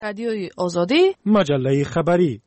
رادیوی آزادی، مجله خبری.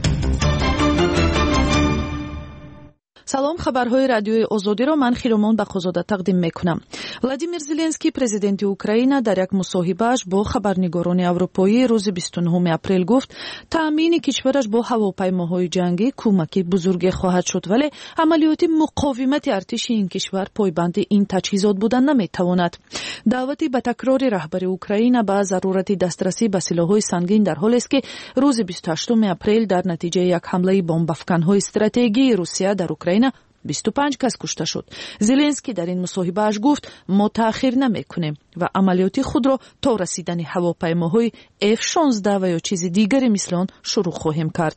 سلام، خبرهای رادیوی آزادی را من خیرومان بخوزاده تقدیم میکنم. ولادیمیر زلنسکی پرزیدنت اوکراین در یک مصاحبه‌اش با خبرنگاران اروپایی روز 29 اپریل گفت تامین کشورش با هواپیماهای جنگی کمکی بزرگی خواهد شد، ولی عملیات مقاومت ارتش این کشور پایبند این تجهیزات بودن نمیتواند. دعوتی به تکرار رهبر اوکراین به ضرورت دسترسی به سلاح‌های سنگین در حالی است که روز 28 اپریل در نتیجه یک حمله بمب‌افکن‌های استراتژیکی روسیه در اوکراین 25 کس کشته شد. زلنسکی در این مصاحبه‌اش گفت ما تأخیر نمی‌کنیم و عملیات خود را تا رسیدن هواپیماهای F-16 و یا چیز دیگری مثل آن شروع خواهیم کرد.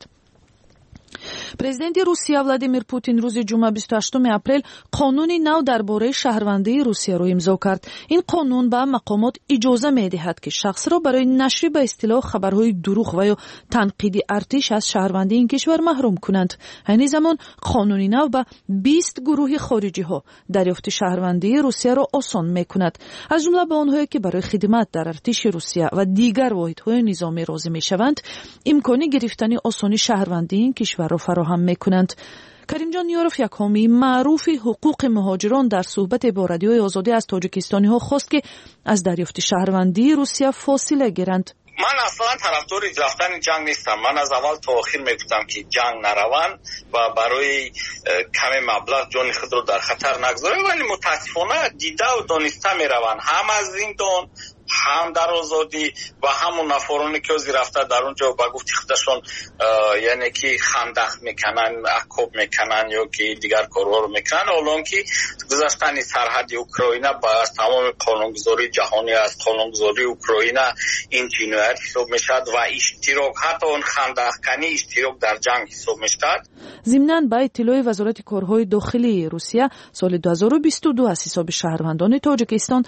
پرزیدنت روسیه ولادیمیر پوتین روز جمعه 28 اپریل قانونی نو درباره شهروندی روسیه را امضا کرد. این قانون به مقامات اجازه می‌دهد که شخص را برای نشر به اصطلاح خبرهای دروغ و یا تنقیدی ارتش از شهروندی این کشور محروم کنند. همین زمان قانونی نو به 20 گروه خارجی ها دریافت شهروندی روسیه را آسان می‌کند، از جمله به آنهایی که برای خدمت در ارتش روسیه و دیگر واحدهای نظامی راضی می‌شوند امکان گرفتن آسانی شهروندی این کشور را فراهم می‌کنند. کریم جان یوروف، یک حامی معروف حقوق مهاجران، در صحبت با رادیوی آزادی از تاجیکستانی ها خواست که از دریافت شهروندی روسیه فاصله گیرند. من اصلا طرفدار رفتن جنگ نیستم. من از اول تا آخر میگفتم که جنگ نروند و برای کم مبلغ جان خود رو در خطر نگذارند، ولی متاسفانه دیده و دانسته میروند، هم از زندان هم در آزادی و همون نفرانی که از رفته در اونجا با گفتی خودشون یعنی که خندق میکنن، عقب میکنن یا که دیگر کارها رو میکنن، الان که گذشتن سرحد اوکراین با تمام قانونگذاری جهانی از قانونگذاری اوکراین این جنایت حساب میشد و اشتراک، حتی اون خندق کنی اشتراک در جنگ حساب میشد. ضمناً با اطلاع وزارت کارهای داخلی روسیه سال 2022 از حساب شهروندان تاجیکستان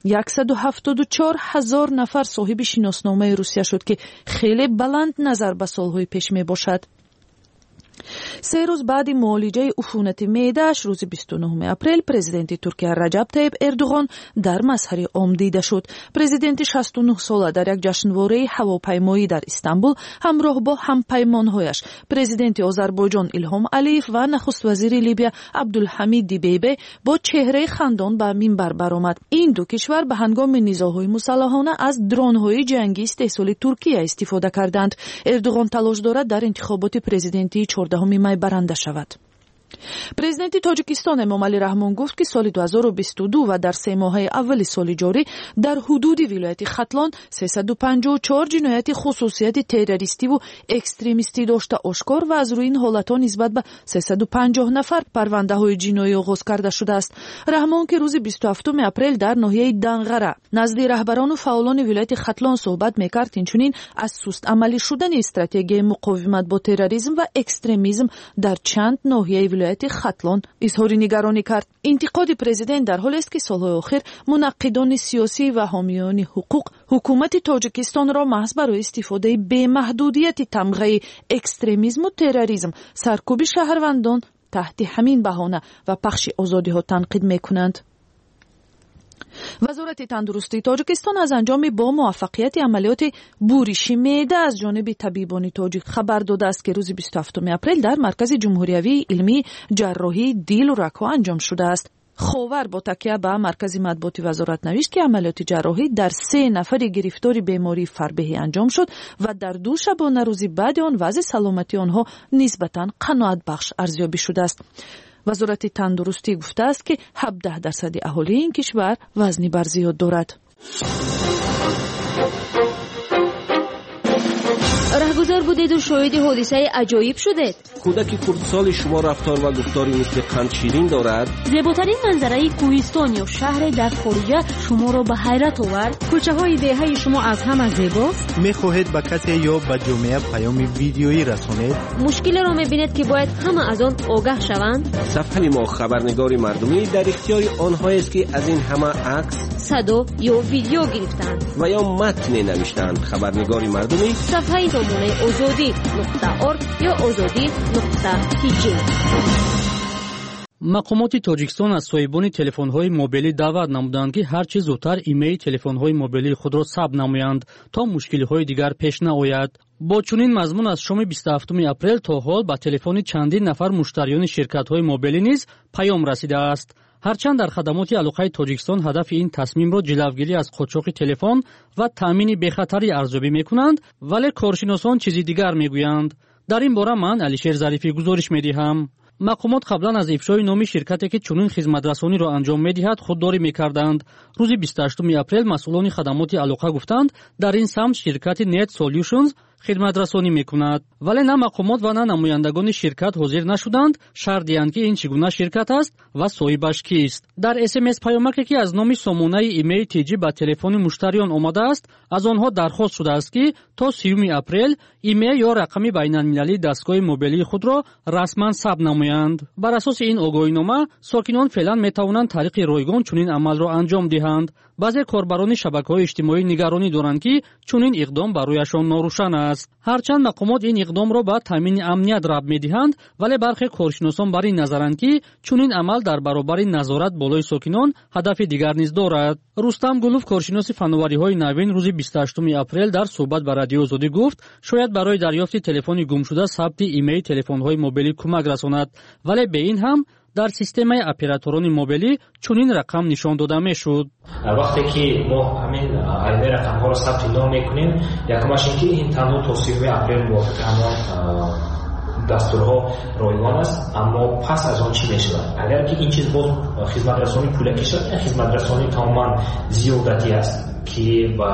174,000 نفر صاحب شناسنامه روسیه شد که خیلی بلند نظر به سالهای پیش می باشد. 3 روز بعد معالجه عفونت معده‌اش روز 29 اپریل پرزیدنت ترکیه رجب طیب اردوغان در مظهر عام دیده شد. پرزیدنت 69 ساله در یک جشنواره هواپیمایی در استانبول همراه با همپیمانهایش پرزیدنت آذربایجان ایلهام علیف و نخست وزیر لیبیا عبدالحمید دیبیبه با چهره خندان به منبر برآمد. این دو کشور به هنگام نزاع‌های مسلحانه از درون‌های جنگی استحصال ترکیه استفاده کردند. اردوغان تلاش دارد در انتخابات پرزیدنتی 14 می برنده شود. پرزیدنت تاجیکستان امامعلی رحمان گفت که سال 2022 و در 3 ماه اول سال جاری در حدود ولایت ختلان 354 جنایت خصوصیت تروریستی و اکستریمیستی داشته آشکار و از روی این حالت‌ها نسبت به 350 نفر پرونده‌های جنایی آغاز کرده شده است. رحمان که روز 27 اپریل در ناحیه دنغره نزد رهبران و فعالان ولایت ختلان صحبت می‌کرد، اینچنین از سست عملی شدن استراتژی مقاومت با تروریسم و اکستریمیسم در چند ناحیه ولایت ختلان اظهار نگرانی کرد. انتقاد پرزیدنت در حالی است که سالهای آخر منقدان سیاسی و حامیان حقوق حکومت تاجیکستان را محض برای استفاده به محدودیت تمغه اکستریمیسم و تروریسم، سرکوب شهروندان تحت همین بهانه و پخش آزادی ها تنقید میکنند. وزارت تندرستی تاجیکستان از انجام با موفقیت عملیات بورش معده از جانب طبیبان تاجیک خبر داده است که روز 27 اپریل در مرکز جمهوری علمی جراحی دیل و رکا انجام شده است. خاور با تکیه به مرکز مطبوعات وزارت نوشت که عملیات جراحی در 3 نفر گرفتار بیماری فربهی انجام شد و در 2 شبانه روز بعد آن وضع سلامتی آنها نسبتاً قناعت بخش ارزیابی شده است. وزارت تندرستی گفته است که 17% اهالی این کشور وزن بر زیاد دارد. رهگذر بودید و شاهد حادثه عجایب شدید. کودک خردسال شما رفتار و گفتاری مثل قند شیرین دارد. زیباترین منظره کوهستان یا شهر در خارجه شما را به حیرت آورد. کوچه های دهه شما از همه زیباست. می‌خواهید به کسی یا به جامعه پیام ویدیویی رسانید؟ مشکلی را می‌بینید که باید همه از آن آگاه شوند. صفحه ما خبرنگار مردمی در اختیار آنهایی است که از این همه عکس، صدا یا ویدیو گرفتند و یا متن نوشتند. خبرنگار مردمی صفحه زمانه azadi.org یا azadi.tj. мақомоти тоҷикистон аз соҳибони телефонҳои мобилӣ даъват намуданд ки ҳарчи зудтар имеи телефонҳои мобилии худро сабт намоянд то мушкилиҳои дигар пеш наояд. бо чунин мазмун аз шоми 27 апрел то ҳол ба телефони чандин нафар муштариёни ширкатҳои мобилӣ низ паём расидааст. ҳарчанд дар хадамоти алоқаи тоҷикистон ҳадафи ин тасмимро ҷилавгирӣ аз қочоқи телефон ва таъмини бехатарӣ арзёбӣ мекунанд, вале коршиносон чизи дигар мегӯянд. дар ин бора ман Алишер Зарифӣ гузориш медиҳам. мақомот қаблан аз ифшои номи ширкате ки чунин хизматрасониро анҷом медиҳад худдорӣ мекарданд. рӯзи 28 апрел масъулони хадамоти алоқа гуфтанд, дар ин самт ширкати Net Solutions хидматрасонӣ мекунад, вале на мақомот ва на намояндагони ширкат ҳозир нашуданд шарҳ диҳанд ки ин чӣ гуна ширкат аст ва соҳибаш кист. дар SMS паёмаке ки аз номи сомонаи имеи тиҷӣ ба телефони муштариён омадааст, аз онҳо дархост шудааст ки то 30 апрел имеи ё рақами байналмилалии дастгоҳи мобилии худро расман сабт намоянд. бар асоси ин огоҳинома сокинон феълан метавонанд тариқи ройгон чунин амалро анҷом диҳанд. баъзе корбарони шабакаҳои иҷтимоӣ нигаронӣ доранд ки чунин иқдом барояшон норӯшан аст. ҳарчанд мақомот ин иқдомро ба таъмини амният рабт медиҳанд, вале бархе коршиносон бар ин назаранд ки чунин амал дар баробари назорат болои сокинон ҳадафи дигар низ дорад. рустам гулов, коршиноси фанновариҳои навин, рӯзи 28 апрел дар суҳбат ба Радиои Озодӣ гуфт, шояд барои дарёфти телефони гумшуда сабти имеи телефонҳои мобилӣ кӯмак расонад, вале бе ин ҳам дар системаи операторони мобилӣ чунин рақам нишон дода мешуд. вақте ки мо ҳамин аймаи рақамҳоро сабти ном мекунем, якумаш ин ки ин танҳо то 30 апрел мувофиқи ҳамон дастурҳо ройгон аст, аммо пас аз он чӣ мешавад? агар ки ин чиз боз хизматрасонӣ пулакӣ шуд, хизматрасонӣ тамоман зиёдатӣ аст ки ба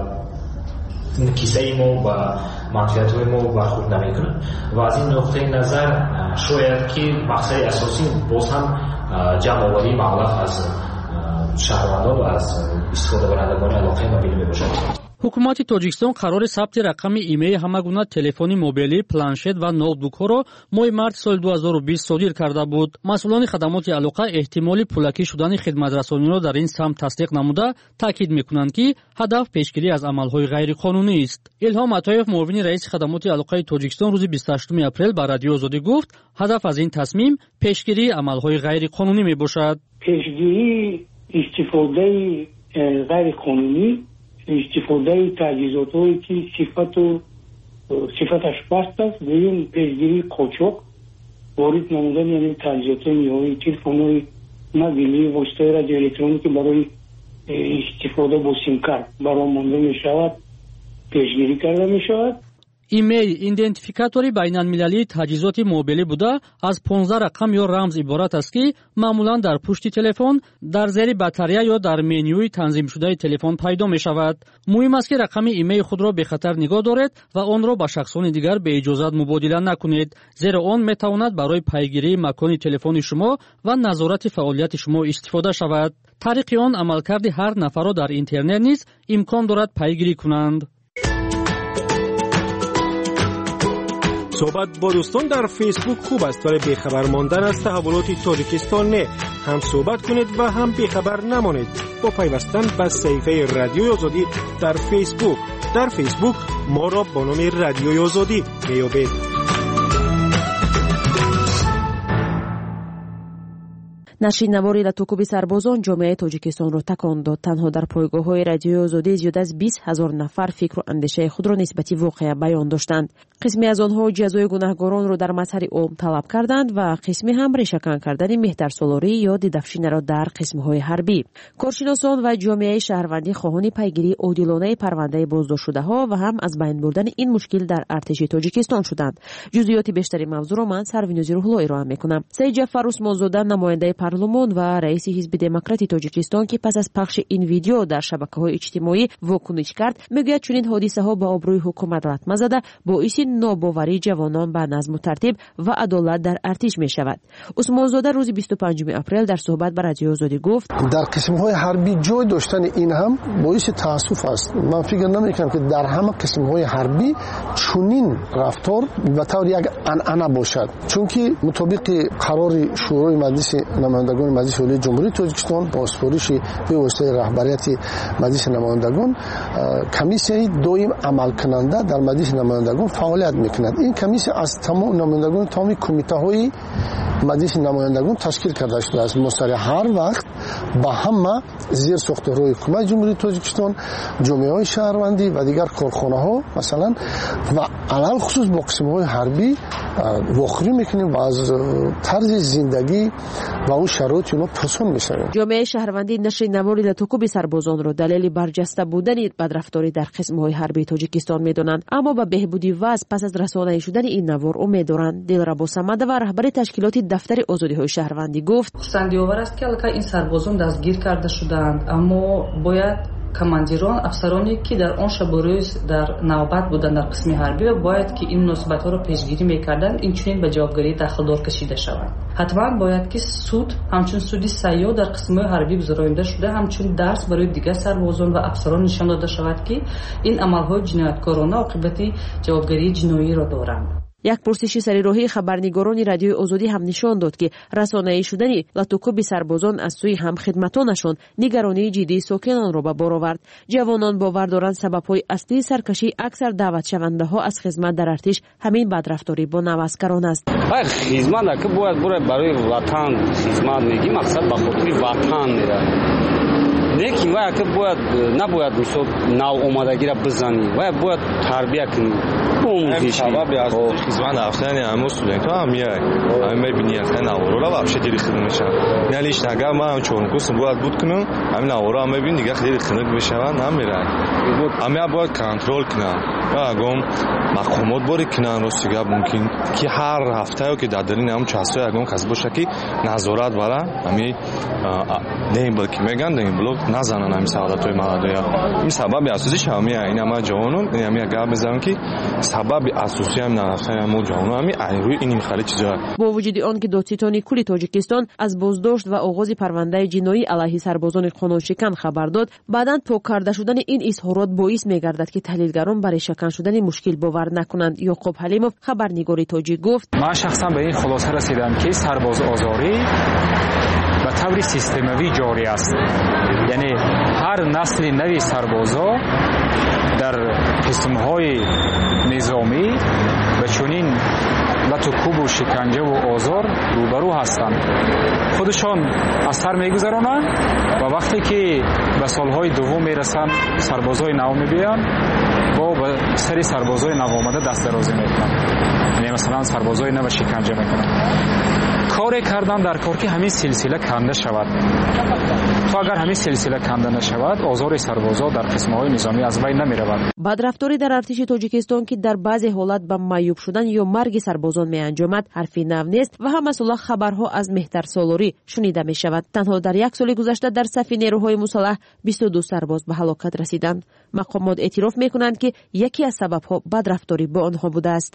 кисаи мо ба манфиатҳои мо бархурд намекунад ва аз ин нуқтаи назар шояд ки мақсади асосӣ боз ҳам ҷамъоварии маблағ аз шаҳрвандон ва аз истифодабарандагони алоқаи мобилӣ мебошад. ҳукумати тоҷикистон қарори сабти рақами имеи ҳама гуна телефони мобилӣ, планшет ва ноутбукҳоро моҳи марти соли 2020 содир карда буд. масъулони хадамоти алоқа эҳтимоли пулакӣ шудани хидматрасониро дар ин самт тасдиқ намуда таъкид мекунанд ки ҳадаф пешгирӣ аз амалҳои ғайриқонунист. илҳом атоев, муовини раиси хадамоти алоқаи тоҷикистон, рӯзи 28 апрел ба Радиои Озодӣ гуфт, ҳадаф аз ин тасмим пешгирии амалҳои ғайриқонунӣ мебошад. пешгирии истифодаи ғайриқонунӣ, истифодаи таҷҳизотҳое ки сифаташ паст аст, дуюм пешгирии қочоқ, ворид намудани яъне таҷҳизотҳои ниҳоии телефонҳои мобилӣ, воситаи радиоэлектроники барои истифода бо симкарт баромонда мешавад, пешгирӣ карда мешавад. имейл идентификатори байналмилалии таҷҳизоти мобилӣ буда аз 15 рақам ё рамз иборат аст ки маъмулан дар пушти телефон, дар зери батарея ё дар менюи танзимшудаи телефон пайдо мешавад. муҳим аст ки рақами имеи худро бехатар нигоҳ доред ва онро ба шахсони дигар беиҷозат мубодила накунед, зеро он метавонад барои пайгирии макони телефони шумо ва назорати фаъолияти шумо истифода шавад. тариқи он амалкарди ҳар нафарро дар интернет низ имкон дорад пайгирӣ кунанд. صحبت با دوستان در فیسبوک خوب است، ولی بیخبر ماندن از تحولات تاجیکستان نه. هم صحبت کنید و هم بیخبر نمانید با پیوستن به صفحه رادیوی آزادی در فیسبوک. در فیسبوک ما را با نام رادیوی آزادی میابید. нашри навори латукуби сарбозон ҷомеаи тоҷикистонро такон дод. танҳо дар пойгоҳҳои радиои озодӣ зиёда аз 20 000 нафар фикру андешаи худро нисбати воқеа баён доштанд. қисме аз онҳо ҷазои гунаҳгоронро дар мазҳари ом талаб карданд ва қисме ҳам решакан кардани меҳтарсолорӣ ё дидafshiнаро дар қисмҳои ҳарбӣ. коршиносон ва ҷомеаи шаҳрвандӣ хоҳони пайгирии одилонаи парвандаи боздоштшудаҳо ва ҳам аз байн бурдани ин мушкил дар артиши тоҷикистон шуданд. ҷузъиёти бештари мавзӯъро ман Сарвинӯзи Рӯҳло ироа мекунам. Саид Ҷафар Усмонзода, намояндаи парлумон ва раиси ҳизби демократи тоҷикистон, ки пас аз пахши ин видео дар шабакаҳои иҷтимоӣ вокуниш кард, мегӯяд чунин ҳодисаҳо ба обрӯи ҳукумат латма зада боиси нобоварии ҷавонон ба назму тартиб ва адолат дар артиш мешавад. Усмонзода рӯзи 25 апрел дар суҳбат ба Радиои Озодӣ гуфт, дар қисмҳои ҳарбӣ ҷой доштани ин ҳам боиси таассуф аст. ман фикр намекунам ки дар ҳама қисмҳои ҳарбӣ чунин рафтор ба таври як анъана бошад, чунки мутобиқи қарори шӯрои маҷлиси намояндагони маҷлиси олии ҷумҳурии тоҷикистон бо сифориши бевоситаи раҳбарияти маҷлиси намояндагон комиссияи доим амалкунанда дар маҷлиси намояндагон фаъолият мекунад. ин комиссия аз тамом намояндагони тамоми кумитаҳои مجلس نمایندگان تشکیل کرده شده است. مستری هر وقت با همه زیر ساختارهای حکومت جمهوری تاجیکستان، جامعه‌های شهروندی و دیگر کارخانه‌ها مثلا و علل خصوص با قسم‌های حربی واخری میکنیم و از طرز زندگی و اون شرایط اونا پسون میشویم. جامعه شهروندی نشر نواری لاتوکوبی سربازان را دلیل برجسته بودن بدرفتاری در قسم‌های حربی تاجیکستان میدونند، اما با بهبودی وضع پس از رسانه‌ای شدن این نوار امید دارند. دلربا صمدووا رهبر تشکیلات دفتر آزادی‌های شهروندی گفت: خصوصی‌آور است که البته این سربازان دستگیر کرده شدند، اما باید کماندیران، افسرانی که در آن شب و روز در نوبت بودند در قسم حربی و باید که این مناسبت‌ها را پیشگیری می‌کردند، این چنین به جوابگیری داخلدار کشیده شوند. حتما باید که سود همچون سودی سیاه در قسم‌های حربی گذرانده شده، همچون درس برای دیگر سربازان و افسران نشان داده شود که این عمل‌های جنایتکارانه عاقبت جوابگیری جنایی را دارند. یک پرسش سریراهی خبرنگاران رادیوی آزادی هم نشان داد که رسانه‌ای شدن لاتوکوبی سربازان از سوی همخدمتانشان نگرانی جدی ساکنان را به بار آورد. جوانان باور دارند سبب‌های اصلی سرکشی اکثر دعوت شونده‌ها از خدمت در ارتش همین بدرفتاری با نوسکران است. خدمت که باید برای وطن خدمت میگی، مقصد به خاطر وطن میره. لیکن باید که نباید مثلا نو آمادگی را بزنی، باید تربیت کنی. سبب از خدمت رفتن همه استودنت‌ها هم میای. همه می‌بینی اصلا نوارا вообще خیلی خدمتشن. یعنی اشتغال ما چون کوس باید بود کنم، همین نوارا هم می‌بینی دیگه خیلی خدمت بشن نمیرن. همه باید کنترل کنن. اگم مقامات باری کنن راستیگه ممکن که هر هفته که در درین هم چهسته اگم کس باشه که نظارت برن همین نیم بلکه میگن نیم بلوک نزنن همین سعادت‌های مردیا. این سبب اساسیش همین اینا ما جوانان یعنی همین گپ بزنم که سبب اساسی هم نرفتن ما جوانان همین روی این خیلی چیزا. با وجود آن که دادستانی کل تاجیکستان از بازداشت و آغاز پرونده جنایی علیه سربازان قانونشکن خبر داد، بعداً پاک کرده شدن این اظهارات باعث می‌گردد که تحلیلگران برای شکن شدن مشکل باور نکنند. یعقوب حلیموف خبرنگار تاجیک گفت: من شخصا به این خلاصه رسیدم که سرباز آزاری به طور سیستماتی جاری است. یعنی هر نسل نوی سربازا در قسم‌های نظامی و چنین لاتوکوب و شکنجه و آزار روبرو هستند. خودشان از سر میگذرانند و وقتی که به سالهای دوم میرسند سربازای نو میبینند با به سری سربازای نو آمده دست درازی میکنند. یعنی مثلا سربازای نو شکنجه میکنند. کاری کردن در کار که همین سلسله کنده شود. تو اگر همین سلسله کنده نشود آزار سربازا در قسم‌های نظامی از بین نمی‌رود. بدرفتاری در ارتش تاجیکستان که در بعضی حالات به معیوب شدن یا مرگ سربازان می‌انجامد حرفی نو نیست و هم مسئله خبرها از مهتر سالاری شنیده می‌شود. تنها در یک سال گذشته در صف نیروهای مسلح 22 سرباز به هلاکت رسیدند. مقامات اعتراف می‌کنند که یکی از سبب‌ها بدرفتاری با آنها بوده است.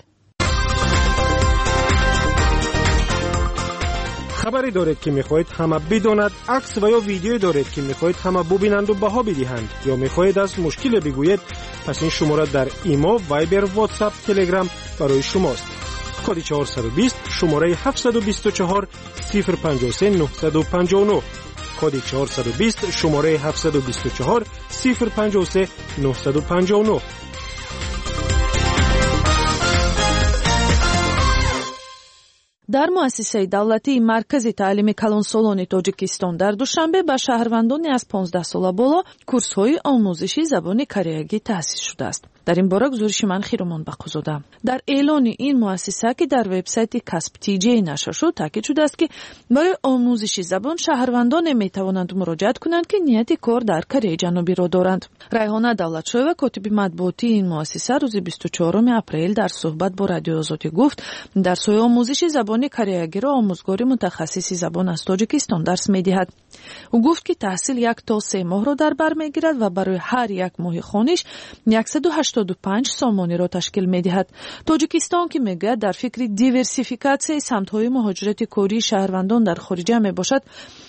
خبری دارید که میخواهید همه بداند، عکس و یا ویدیو دارید که میخواهید همه ببینند و بها بدهند یا میخواهید از مشکل بگویید، پس این شماره در ایمو، وایبر، واتساپ، تلگرام برای شماست. کد 420 شماره 724 053 959 کد 420 شماره 724 053 959. در مؤسسه دولتی مرکز تعلیم کلانسولان تاجیکستان در دوشنبه به شهروندان از 15 ساله بالا کورس‌های آموزشی زبان کره تأسیس شده است. در این باره گزارش من خیرمان بقوزاده. در اعلان این مؤسسه که در وبسایت کسب تیجی نشر شد تاکید شده است که برای آموزش زبان شهروندان میتوانند مراجعت کنند که نیت کار در کره جنوبی را دارند. ریحانه دولتشویه کاتب مطبوعاتی این مؤسسه روز 24 اپریل در صحبت با رادیو آزادی گفت در سوی آموزش زبان کره را آموزگار متخصص زبان از تاجیکستان درس می‌دهد. او گفت که تحصیل 1 تا 3 ماه را در بر می‌گیرد و برای هر یک ماه خوانش 185 سامانی را تشکیل می‌دهد. تاجیکستان که میگه در فکر دیورسیفیکاسیون سمت‌های مهاجرت کاری شهروندان در خارج میباشد،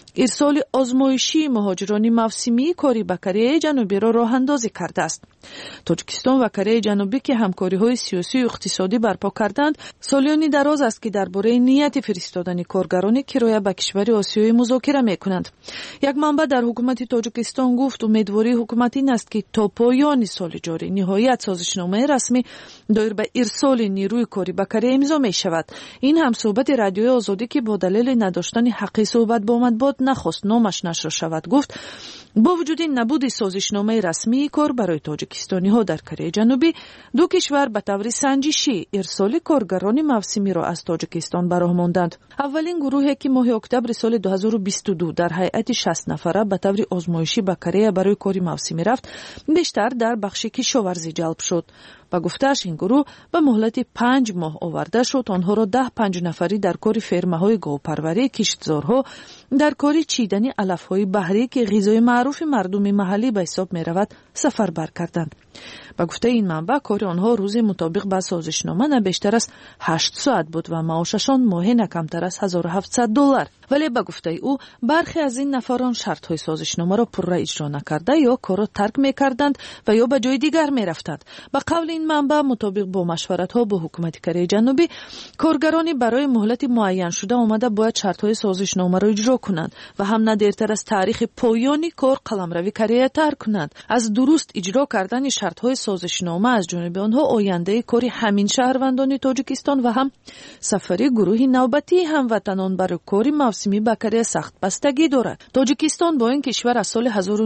ارسال آزمایشی مهاجران موسمی کاری با کره جنوبی را راه اندازی کرده است. تاجیکستان و کره جنوبی که همکاری‌های سیاسی و اقتصادی برپا کردند، سالیانی دراز است که درباره نیت فرستادن کارگران کرایه به کشور آسیایی مذاکره می‌کنند. یک منبع در حکومت تاجیکستان گفت امیدواری حکومت این است که تا پایان سال جاری نهایت سازشنامه رسمی دایر به ارسال نیروی کاری به کره امضا می‌شود. این هم صحبت رادیوی آزادی که با دلیل نداشتن حق صحبت با مطبوعات نخواست نامش نشر شود گفت با وجود نبود سازشنامه رسمی کار برای تاجیکستانی ها در کره جنوبی، دو کشور به طور سنجشی ارسال کارگران موسمی را از تاجیکستان به راه ماندند. اولین گروهی که ماه اکتبر سال 2022 در هیئت 60 نفره به طور آزمایشی به کره برای کار موسمی رفت، بیشتر در بخش کشاورزی جلب شد. با گفته‌اش این گروه به مهلت 5 ماه آورده شد آنها را 10-5 نفری در کار فرمه‌های گاوپروری، کشتزارها، در کار چیدن علف‌های بحری که غذای معروف مردم محلی به حساب می‌رود سفربر کردند. با گفته این منبع کار آنها روزی مطابق با سازشنامه نه بیشتر از 8 ساعت بود و معاششان ماهی نه کمتر از $1700. ولی با گفته او برخی از این نفران شرط‌های سازشنامه را پورا اجرا نکرده یا کار را ترک می‌کردند و یا به جای دیگر می‌رفتند. با قول این منبع مطابق با مشورت‌ها با حکومت کره جنوبی، کارگرانی برای مهلت معین شده آمده باید شرط‌های سازشنامه را اجرا کنند و هم نه دیرتر از تاریخ پایانی کار قلمروی کره ترک کنند. از درست اجرا کردن شرط‌های سازشنامه از جانب آنها آینده کاری همین شهروندان تاجیکستان و هم سفری گروهی نوبتی هموطنان برای کاری موسمی به کره سخت بستگی دارد. تاجیکستان با این کشور از سال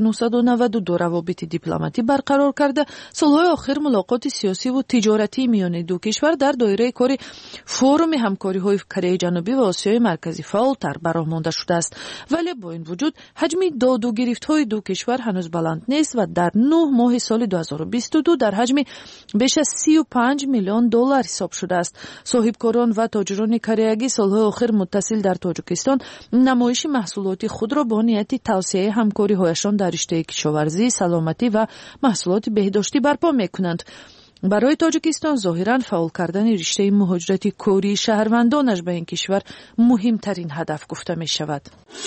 1992 روابط دیپلماتی برقرار کرده. سالهای آخر ملاقات سیاسی و تجارتی میان دو کشور در دایره کاری فورم همکاری‌های کره جنوبی و آسیای مرکزی فعال‌تر برآمده مانده شده است. ولی با این وجود حجم داد و گرفت‌های دو کشور هنوز بلند نیست و در 9 ماه سال 2022 در حجم بیش از $35 میلیون حساب شده است. صاحبکاران و تاجران کره‌ای سالهای آخر متصل در تاجیکستان نمایش محصولات خود را با نیت توسعه همکاری‌هایشان در رشته کشاورزی، سلامتی و محصولات بهداشتی برپا می‌کنند. برای تاجیکستان ظاهراً فعال کردن رشته مهاجرت کاری شهروندانش به این کشور مهمترین هدف گفته می شود.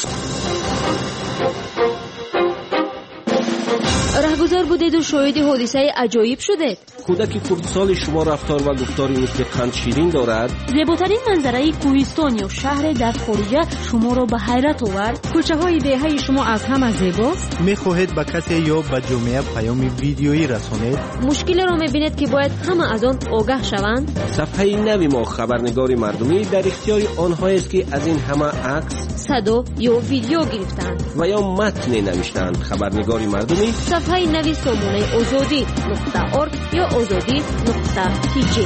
رهگذر بودید و شاهد حادثه عجایب شدید. کودک خردسال شما رفتار و گفتاری مطلقاً شیرین دارد. زیباترین منظره کوهستان یا شهر در خارجه شما را به حیرت آورد. کوچه های دهه شما از همه زیباست. می‌خواهید به کسی یا به جامعه پیام ویدیویی رسانید؟ مشکلی را می‌بینید که باید همه از آن آگاه شوند. صفحه نوی ما خبرنگار مردمی در اختیار آنهایی است که از این همه عکس، صدا یا ویدیو گرفتند و یا متن نوشتند. خبرنگار مردمی صفحه نوی سامانه آزادی.org یا آزادی.tg.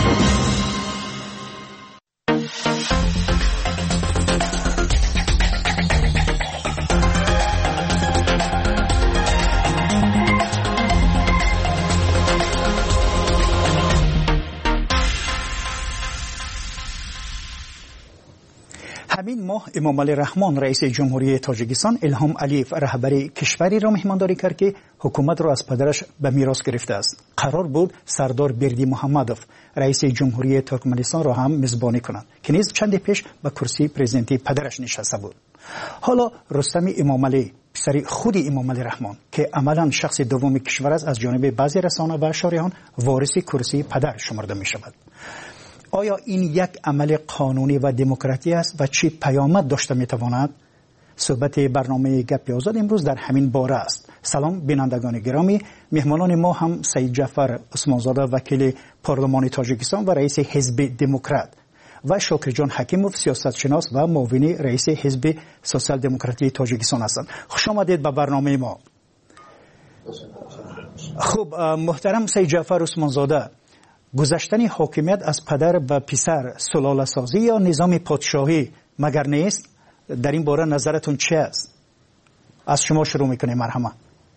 همین ماه امام علی رحمان رئیس جمهوری تاجیکستان الهام علیف رهبری کشوری را مهمانداری کرد که حکومت را از پدرش به میراث گرفته است. قرار بود سردار بردی محمدوف رئیس جمهوری ترکمنستان را هم میزبانی کنند که نیز چندی پیش به کرسی پرزیدنتی پدرش نشسته بود. حالا رستم امام علی پسر خود امام علی رحمان که عملا شخص دوم کشور است از جانب بعضی رسانه و شارحان وارث کرسی پدر شمرده می شود. آیا این یک عمل قانونی و دموکراتی است و چه پیامد داشته میتواند؟ صحبت برنامه گپ آزاد امروز در همین باره است. سلام بینندگان گرامی، مهمانان ما هم سید جعفر عثمانزاده وکیل پارلمان تاجیکستان و رئیس حزب دموکرات و شاکر جان حکیموف سیاستشناس و معاون رئیس حزب سوسیال دموکراتی تاجیکستان هستند. خوش آمدید به برنامه ما. خب محترم سید جعفر عثمانزاده، گذشتن حاکمیت از پدر به پسر سلاله سازی یا نظام پادشاهی مگر نیست؟ در این باره نظرتون چه است؟ از شما شروع میکنیم. مرحبا.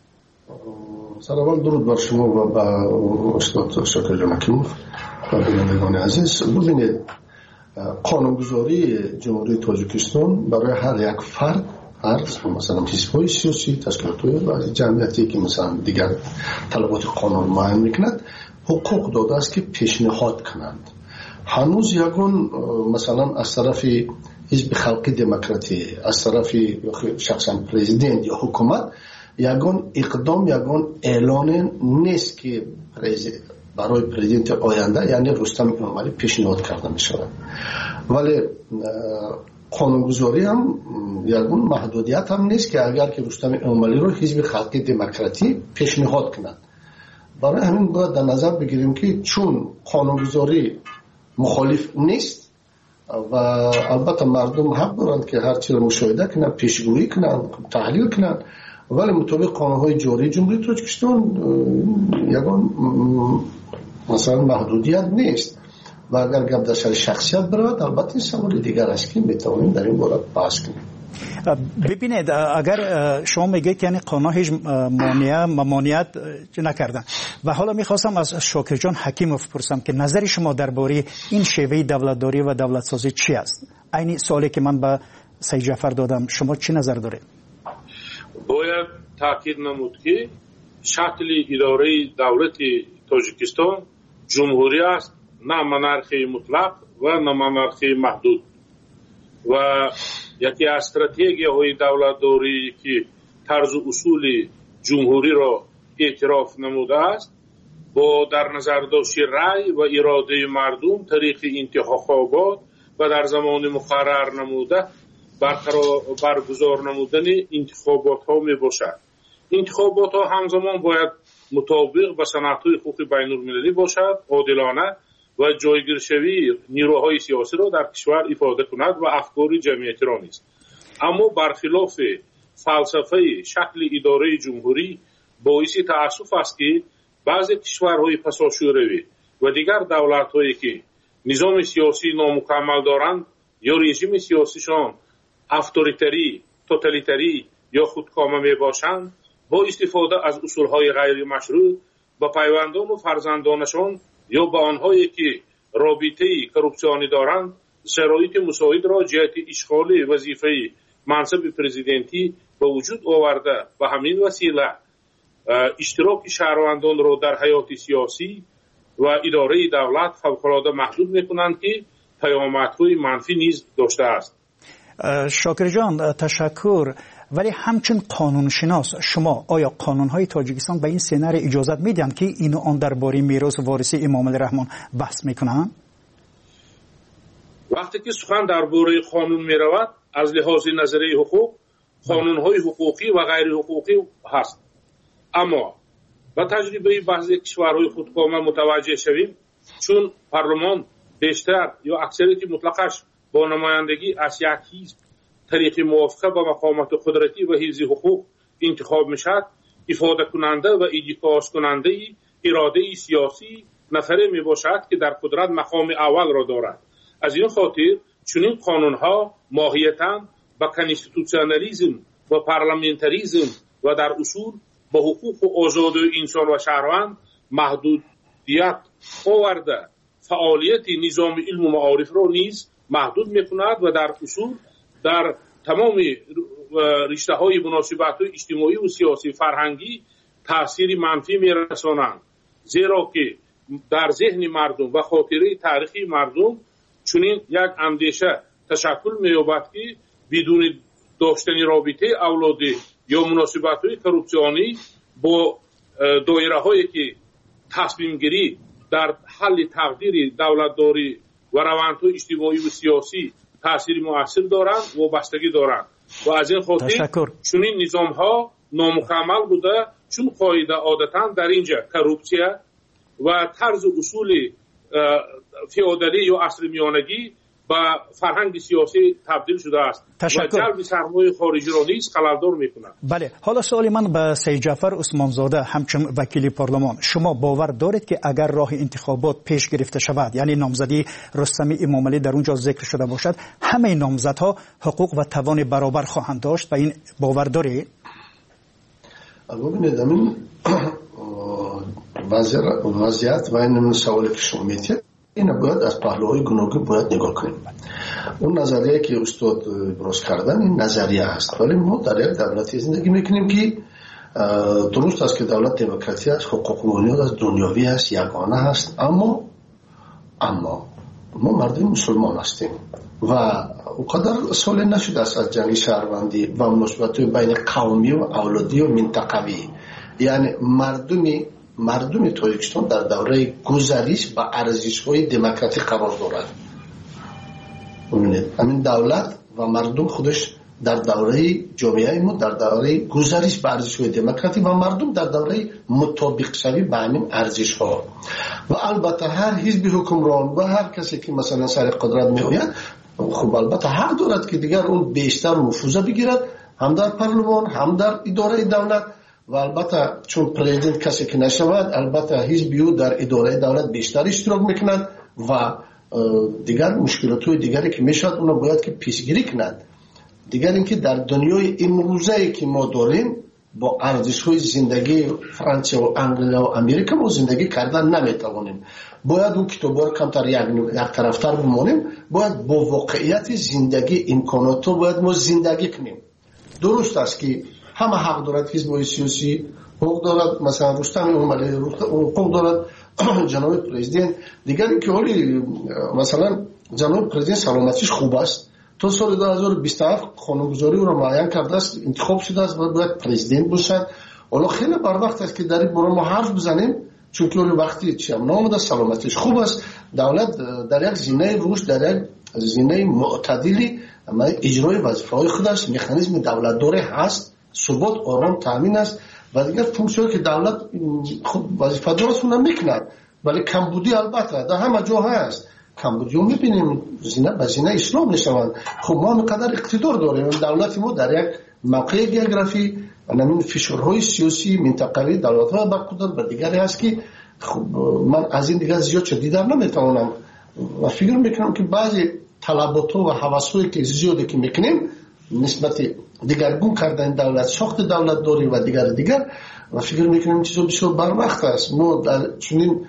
سلام، درود بر شما و به استاد شاکر جان حکیموف و بینندگان عزیز. ببینید، قانونگذاری جمهوری تاجیکستان برای هر یک فرد، هر مثلا حزب‌های سیاسی، تشکیلات‌های و جمعیتی که مثلا دیگر طلبات قانون معین میکند حقوق داده است که پیشنهاد کنند. هنوز یگان مثلا از طرف حزب خلق دموکراتی از طرف شخصا پرزیدنت یا حکومت یگان اقدام یگان اعلان نیست که برای پرزیدنت آینده یعنی رستم امامعلی پیشنهاد کرده می شود. ولی قانونگذاری هم یگان محدودیت هم نیست که اگر که رستم امامعلی رو حزب خلق دموکراتی پیشنهاد کنند. برای همین باید در نظر بگیریم که چون قانونگذاری مخالف نیست و البته مردم حق دارند که هر چیز را مشاهده کنند، پیشگویی کنند، تحلیل کنند، ولی مطابق قانونهای جاری جمهوری تاجیکستان یگان مثلا محدودیت نیست و اگر گپ در سر شخصیت برود البته این سوال دیگر است که میتوانیم در این باره بحث کنیم. ببینید اگر شما میگید یعنی قانون هیچ ممانعت نکردن و حالا میخواستم از شاکر جان حکیموف پرسم که نظر شما درباره این شیوه دولتداری و دولت سازی چی است؟ عین سوالی که من به سید جعفر دادم، شما چی نظر دارید؟ باید تاکید نمود که شکل اداره دولت تاجیکستان جمهوری است، نه منارخی مطلق و نه منارخی محدود و یکی از استراتژی‌های دولتداری که طرز اصول جمهوری را اعتراف نموده است با در نظر داشت رأی و اراده مردم طریق انتخابات و در زمان مقرر نموده برگزار نمودن انتخابات ها می باشد. انتخابات ها همزمان باید مطابق با سنت‌های حقوق بین المللی باشد، عادلانه و جایگیرشوی نیروهای سیاسی را در کشور افاده کند و افکار جمعیتی را نیست. اما برخلاف فلسفه شکل اداره جمهوری باعث تأسف است که بعضی کشورهای پساشوروی و دیگر دولت‌هایی که نظام سیاسی نامکمل دارند یا رژیم سیاسیشان اتوریتری، توتالیتری یا خودکامه می باشند با استفاده از اصولهای غیر مشروع با پیوندان و فرزندانشان یا با آنهایی که رابطه کروپسیونی دارند شرایط مساعد را جهت اشغال وظیفه منصب پرزیدنتی به وجود آورده و همین وسیله اشتراک شهروندان را در حیات سیاسی و اداره دولت فوق‌العاده محدود می‌کنند که پیامدهای منفی نیز داشته است. شاکر جان تشکر. ولی همچون قانونشناس شما آیا قانونهای تاجیکستان به این سناریو اجازه میدن که اینو آن درباره میراث وارثی امامعلی رحمان بحث میکنن؟ وقتی که سخن درباره قانون میرود از لحاظ نظری حقوق قانونهای حقوقی و غیر حقوقی هست، اما با تجربه بعضی کشورهای خودکامه متوجه شویم چون پارلمان بیشتر یا اکثریت مطلقش با نمایندگی از یک حزب طریق موافقه با مقامات قدرتی و حفظ حقوق انتخاب میشد، افاده کننده و ایجاز کننده اراده سیاسی نفره می باشد که در قدرت مقام اول را دارد. از این خاطر چنین قانونها ماهیتاً با کانستیتوسیونالیسم و پارلمانتریسم و در اصول با حقوق و آزادی انسان و شهروند محدودیت آورده فعالیت نظام علم و معارف را نیز محدود میکند و در اصول در تمام رشته های مناسبات اجتماعی و سیاسی فرهنگی تاثیر منفی میرسانند، زیرا که در ذهن مردم و خاطره تاریخی مردم چنین یک اندیشه تشکل می‌یابد که بدون داشتن رابطه اولادی یا مناسبات های کروپسیونی با دایره هایی که تصمیم گیری در حل تقدیر دولتداری و روندهای اجتماعی و سیاسی تاثیر مؤثر دارند و وابستگی دارند و از این خاطر چنین نظام ها نامکمل بوده چون قاعده عادتا در اینجا کروپسیا و طرز اصول فئودالی یا عصر میانگی با فرهنگ سیاسی تبدیل شده است و جلب سرمایه خارجی را نیز خللدار می‌کند. بله، حالا سوال من به سید جعفر عثمانزاده همچون وکیل پارلمان، شما باور دارید که اگر راه انتخابات پیش گرفته شود یعنی نامزدی رستم امامعلی در اونجا ذکر شده باشد همه نامزدها حقوق و توان برابر خواهند داشت و این باور دارید؟ ببینید همین وضعیت و این سوالی که شما می‌پرسید این باید از پهلوهای گوناگون باید نگاه کنیم. اون نظریه که استاد ابراز کردن این نظریه است، ولی ما در یک دولتی زندگی میکنیم که درست است که دولت دموکراتی است، حقوق و بنیاد از دنیاوی است، یگانه است، اما ما مردم مسلمان هستیم و اونقدر سال نشده است از جنگ شهروندی و مناسبت بین قومی و اولادی و منطقوی. یعنی مردم تاجیکستان در دوره گذریش با ارزش‌های دموکراتیک قرار دارد. ببینید همین دولت و مردم خودش در دوره جامعه ما در دوره گذریش به ارزش‌های دموکراتیک و مردم در دوره مطابق شوی به همین ارزش‌ها. و البته هر حزب حکمران و هر کسی که مثلا سر قدرت می‌آید خب البته حق دارد که دیگر اون بیشتر نفوذ بگیرد، هم در پارلمان هم در اداره دولت. و البته چون پرزیدنت کسی که نشود البته حزب او در اداره دولت بیشتر اشتراک میکند و دیگر مشکلات‌های دیگری که میشود اونا باید که پیشگیری کند. دیگر اینکه در دنیای امروزی که ما داریم با ارزش‌های زندگی فرانسه و انگلیا و امریکا ما زندگی کردن نمیتوانیم. باید اون کتابا رو کمتر یک طرفتر بمانیم، باید با واقعیت زندگی امکانات رو باید ما زندگی کنیم. درست است که همه حق دارد حزب سیاسی حقوق دارد، مثلا رستم امالی حقوق دارد، جناب پرزیدنت دیگر اینکه حالی مثلا جناب پرزیدنت سلامتیش خوب است تا سال 2027 قانونگذاری او را معین کرده است، انتخاب شده است و باید پرزیدنت باشد. حالا خیلی بر وقت است که در این باره ما حرف بزنیم چون که وقتی چیم نامده سلامتیش خوب است. دولت در یک زمینه روش در یک زمینه معتدلی اجرای وظیفه‌های خودش مکانیزم دولت داره هست، ثبات آرام تامین است و دیگر فونکسیونی که دولت خود وظیفه دارش اون میکند. ولی کمبودی البته در همه جا هست. کمبودی رو میبینیم زینه به زینه اسلام نشوند. خب ما اینقدر اقتدار داریم، دولت ما در یک موقع گئوگرافی و نمین فشارهای سیاسی منطقوی دولت‌های برقدر و دیگری هست که خب من از این دیگر زیاد چه دیدن نمیتوانم و فکر میکنم که بعضی طلبات و هوس‌هایی که زیادی که میکنیم نسبت دیگرگون کردن دولت ساخت دولت داری و دیگر و فکر میکنیم چیزا بسیار بر وقت است. ما در چنین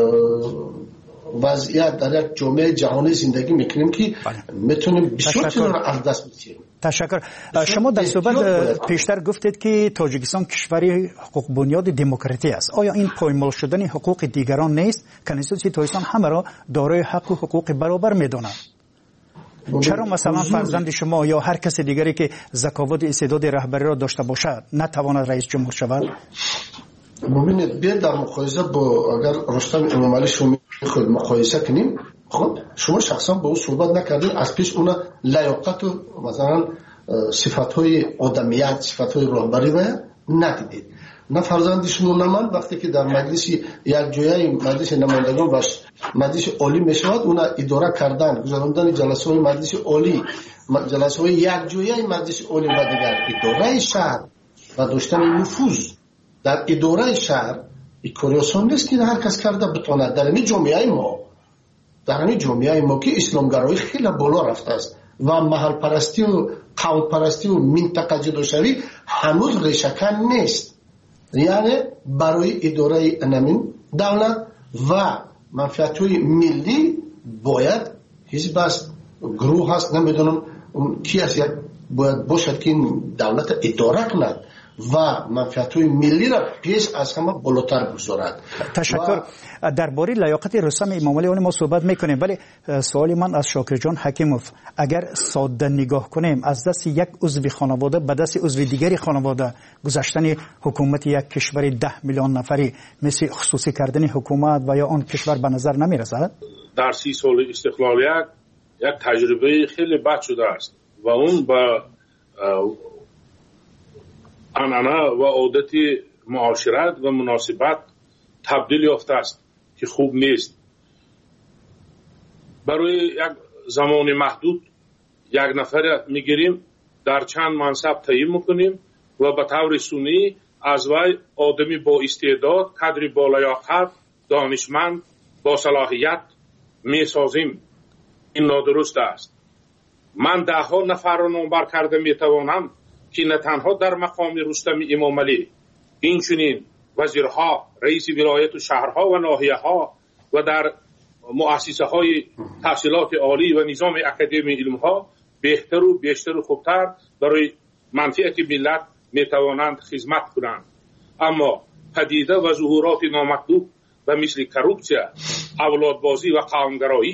وضعیت در یک جامعه جهانی زندگی میکنیم که میتونیم بسیار چیزا را از دست بدیم. تشکر. شما در صحبت پیشتر گفتید که تاجیکستان کشوری حقوق بنیاد دموکراتی است. آیا این پایمال شدن حقوق دیگران نیست؟ کنستیتوسی تاجیکستان همه را دارای حق و حقوق برابر میداند. چرا مثلا فرزند شما یا هر کس دیگری که ذکاوت استعداد رهبری را داشته باشد نتواند رئیس جمهور شود؟ ببینید بیاید در مقایسه با اگر رستم امامعلی شما خود مقایسه کنیم، خب شما شخصا با او صحبت نکردید، از پیش اون لیاقت و مثلا صفات‌های آدمیت، صفات‌های رهبری و ندیدید. نه فرزند شما نه من وقتی که در مجلس یک جایی مجلس نمایندگان و مجلس عالی میشود اون اداره کردن گذراندن جلسه های مجلس عالی جلسه های یک جایی مجلس عالی و دیگر اداره شهر و داشتن نفوذ در اداره شهر این کار آسان نیست که هر کس کرده بتواند. در این جامعه ما که اسلامگرایی خیلی بالا رفته است و محل پرستی و قوم پرستی و منطقه جداشوی هنوز ریشه‌کن نیست. یعنی برای اداره انمین دولت و منفعت‌های ملی باید حزب است، گروه هست، نمیدونم کی است، باید باشد که این دولت اداره کند و منفعت‌های ملی را پیش از همه بالاتر بگذارد. تشکر. درباره لیاقت رستم امامعلی ما صحبت میکنیم، ولی سوال من از شاکر جان حکیموف، اگر ساده نگاه کنیم از دست یک عضو خانواده به دست عضو دیگری خانواده گذاشتن حکومت یک کشور 10 میلیون نفری مثل خصوصی کردن حکومت و یا آن کشور به نظر نمیرسد؟ در 30 سال استقلالیت یک تجربه خیلی بد شده است و اون با عنعنه و عادت معاشرت و مناسبت تبدیل یافته است که خوب نیست. برای یک زمان محدود یک نفر میگیریم در چند منصب تعیین میکنیم و به طور سنی از وی آدمی با استعداد، قدری با لیاقت، دانشمند، با صلاحیت میسازیم. این نادرست است. من 10 نفر را نامبر کرده میتوانم که نه تنها در مقام رستم امامعلی اینچنین وزیرها، رئیس ولایت و شهرها و ناحیه‌ها و در مؤسسه‌های تحصیلات عالی و نظام اکادمی علم‌ها بهتر و بیشتر و خوبتر برای منفعت ملت میتوانند خدمت کنند. اما پدیده و ظهورات نامطلوب و مثل کروپسیا، اولادبازی و قومگرایی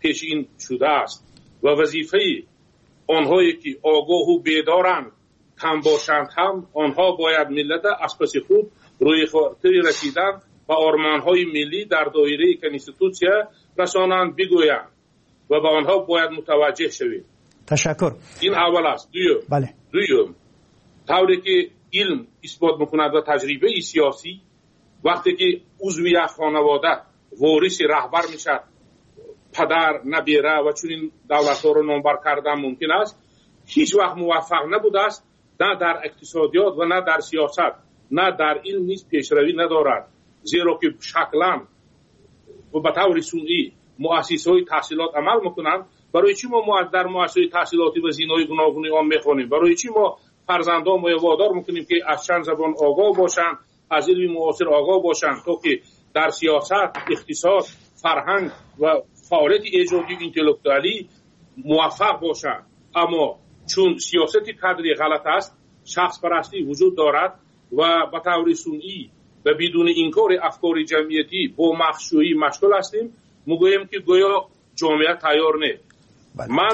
پیشین شده است و وظیفه آنهایی که آگاه و بیدارند کم باشند هم آنها باید ملت از پس خود روی خاطر رسیدن و آرمانهای ملی در دایره کنستیتوسیا رسانند بگویند و به آنها باید متوجه شوید. تشکر. این اول است. دویم طوری که علم اثبات میکند و تجربه سیاسی وقتی که عضو یک خانواده وارث رهبر میشد پدر نبیره و چنین دولت‌ها رو نامبر کردن ممکن است هیچ وقت موفق نبوده است نه در اقتصادیات و نه در سیاست نه در علم نیز پیشروی ندارد زیرا که شکلاً و به طور سنئی مؤسسه‌های تحصیلات عمل میکنند. برای چی ما در مؤسسه تحصیلاتی و زینای گوناگون آن میخوانیم؟ برای چی ما فرزندان ما وادار میکنیم که از چند زبان آگاه باشند از علم معاصر آگاه باشند تا که در سیاست اقتصاد فرهنگ و فعالیت ایجادی اینتלקتوالی موفق باشند؟ اما چون سیاست کادری غلط است شخص پرستی وجود دارد و به طور سنئی و بدون انکار افکار جمعیتی با مخشویی مشغول هستیم میگوییم که گویا جامعه تیار نه. من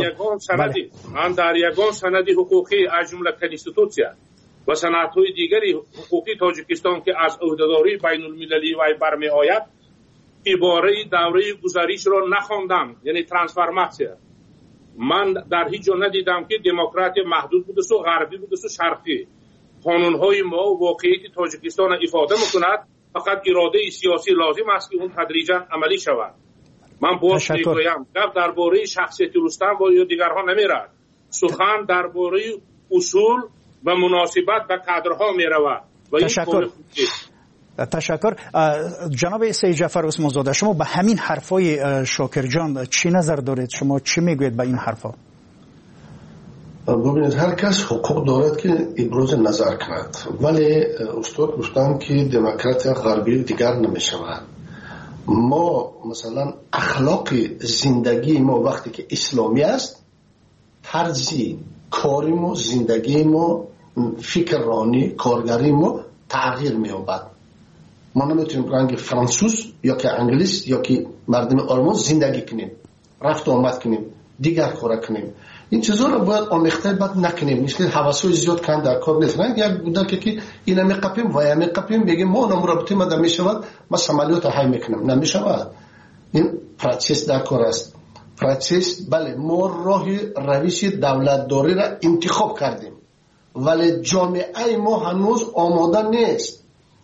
در یگان سند حقوقی از جمله کنستیتوسیا و سندهای دیگری حقوقی تاجیکستان که از عهدهداری بین المللی و برمی آید عباره دوره گذریش را نخواندم، یعنی ترانسفورماسیون. من در هیچ جا ندیدم که دموکراسی محدود بوده و غربی بوده و شرقی. قانونهای ما واقعیت تاجیکستان ifade میکند، فقط اراده سیاسی لازم است که اون تدریجا عملی شود. من باز میگویم گپ درباره شخصیت رستم و یا دیگرها نمیرد، سخن درباره اصول و مناسبت به کادرها میرود و این تشکر. جناب سید جعفر عثمان زاده، شما به همین حرفای شاکر جان چی نظر دارید؟ شما چی میگوید به این حرفا؟ ببینید هر کس حقوق دارد که ابراز نظر کند، ولی استاد گفتن که دموکراسی غربی دیگر نمیشود. ما مثلا اخلاق زندگی ما وقتی که اسلامی است، طرزی کاری ما، زندگی ما، فکر رانی کارگری ما تغییر می‌یابد. ما نمیتونیم رنگ فرانسوز یا که انگلیس یا که مردم آلمان زندگی کنیم، رفت و آمد کنیم، دیگر خوراک کنیم. این چیزا رو باید آمیخته بد نکنیم. مثل حواسای زیاد کم در کار نیست. رنگ یک بوده که اینا میقپیم و یا میقپیم بگیم ما اونم رابطه ما نمیشود، ما سمالیات های میکنیم، نمیشود. این پروسس در کار است. پروسس بله ما راه روش دولت داری را انتخاب کردیم، ولی جامعه ما هنوز آماده نیست.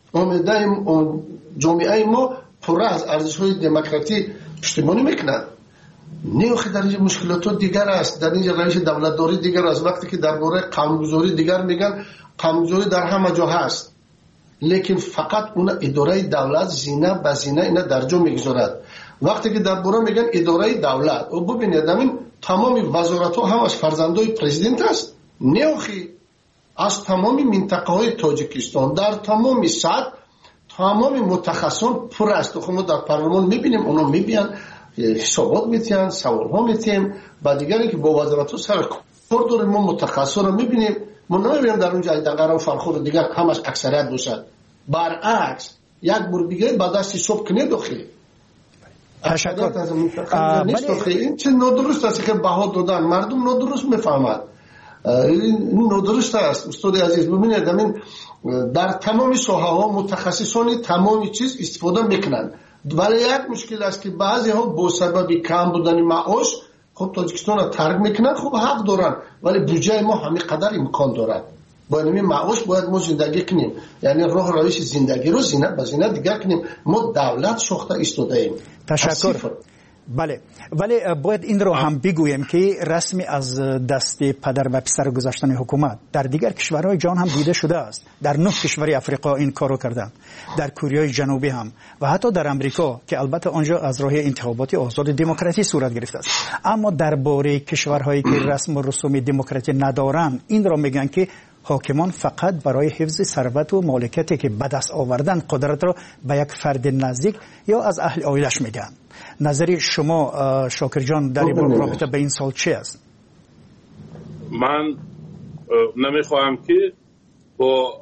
جامعه ما پر از ارزش‌های دموکراسی پشتیبانی میکنند. نیوخی در اینجا مشکلات دیگر است، در اینجا روش دولتداری دیگر است. وقتی که درباره قانونگذاری دیگر میگن، قانونگذاری در همه جا هست، لیکن فقط اون اداره دولت زینه به زینه اینا در جا میگذارد. وقتی که درباره میگن اداره دولت، و ببینید همین تمام وزارت‌ها هم از فرزندای پرزیدنت است. نیوخی از تمام منطقه های تاجیکستان در تمام سطح تمام متخصصان پر است. خب ما در پارلمان میبینیم، اونا میبینن حسابات میتین، سوال ها میتیم، با دیگری که با وزارت ها سر کار داریم ما متخصصان رو میبینیم. ما نمیبینیم در اونجا دقیقا فرخور دیگر همش اکثریت باشد. برعکس یک بار دیگه با دست حساب کنید داخلی اکثریت از منطقه نیست داخلی. این چه نادرست است که بها دادن، مردم نادرست میفهمد. این نادرست است استاد عزیز. ببینید همین در تمام ساحه ها متخصصان تمامی چیز استفاده میکنن، ولی یک مشکل است که بعضی ها با سبب کم بودن معاش خب تاجیکستان را ترک میکنن. خب حق دارن، ولی بودجه ما همین قدر امکان دارد. با این معاش باید ما زندگی کنیم، یعنی راه روش زندگی رو زینت به زینت دیگر کنیم. ما دولت ساخته ایستاده ایم. تشکر. بله، ولی باید این رو هم بگویم که رسمی از دست پدر و پسر گذاشتن حکومت در دیگر کشورهای جهان هم دیده شده است. در 9 کشور افریقا این کارو کردن، در کره جنوبی هم و حتی در امریکا که البته آنجا از راه انتخاباتی آزاد دموکراسی صورت گرفته است. اما درباره کشورهایی که رسم و رسوم دموکراسی ندارند، این را میگن که حاکمان فقط برای حفظ ثروت و مالکیتی که به دست آوردن قدرت را به یک فرد نزدیک یا از اهل عائلش میدن. نظری شما شاکر جان در این رابطه به این سال چی است؟ من نمیخواهم که با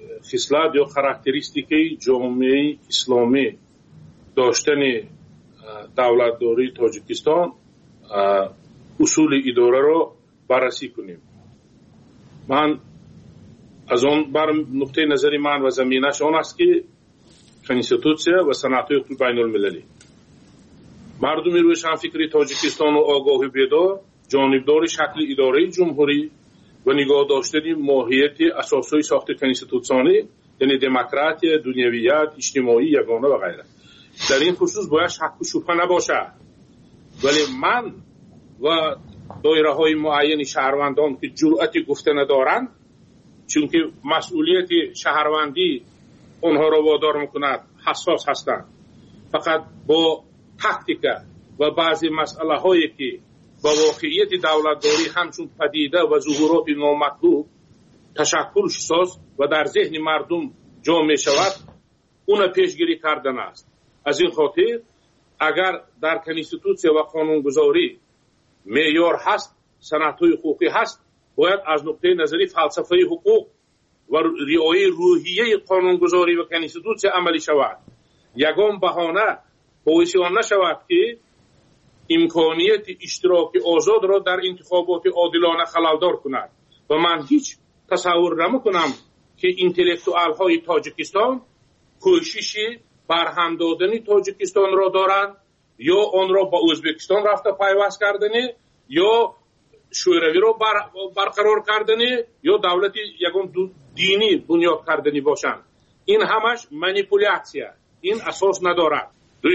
خصلت یا کاراکتریستیکی جامعه اسلامی داشتن دولتداری تاجیکستان اصول اداره رو بررسی کنیم. من از اون بر نقطه نظری من و زمینش آن است که کنستیتوسیا و صنعت‌های بین المللی مردم روشنفکری تاجیکستان و آگاه بیدار جانبدار شکل اداره جمهوری و نگاه داشتن ماهیت اساسهای ساخت کنستیتوسیونی یعنی دموکراسی، دنیویت، اجتماعی، یگانه و غیره. در این خصوص باید شک و شبهه نباشه. ولی من و دایره های معین شهروندان که جرأت گفته ندارند، چون که مسئولیت شهروندی اونها را وادار میکند حساس هستند، فقط با تاکتیکا و بعضی مسئله هایی که با واقعیت دولتداری همچون پدیده و ظهورات نامطلوب تشکل ساز و در ذهن مردم جا می شود، اون پیشگیری کردن است. از این خاطر اگر در کنستیتوسیا و قانونگذاری معیار هست، صنعت‌های حقوقی هست، باید از نقطه نظری فلسفه حقوق و رعایت روحیه قانونگذاری و کنستیتوسیا عملی شود. یگان بهانه باعث آن نشود که امکانیت اشتراک آزاد را در انتخابات عادلانه خللدار کند. و من هیچ تصور نمیکنم که انتلکتوال های تاجیکستان کوشش برهم دادن تاجیکستان را دارند یا آن را با ازبکستان رفته پیوست کردن یا شوروی را برقرار کردن یا دولت یگان دینی بنیاد کردنی باشند. این همش مانیپولیاسیه، این اساس ندارد.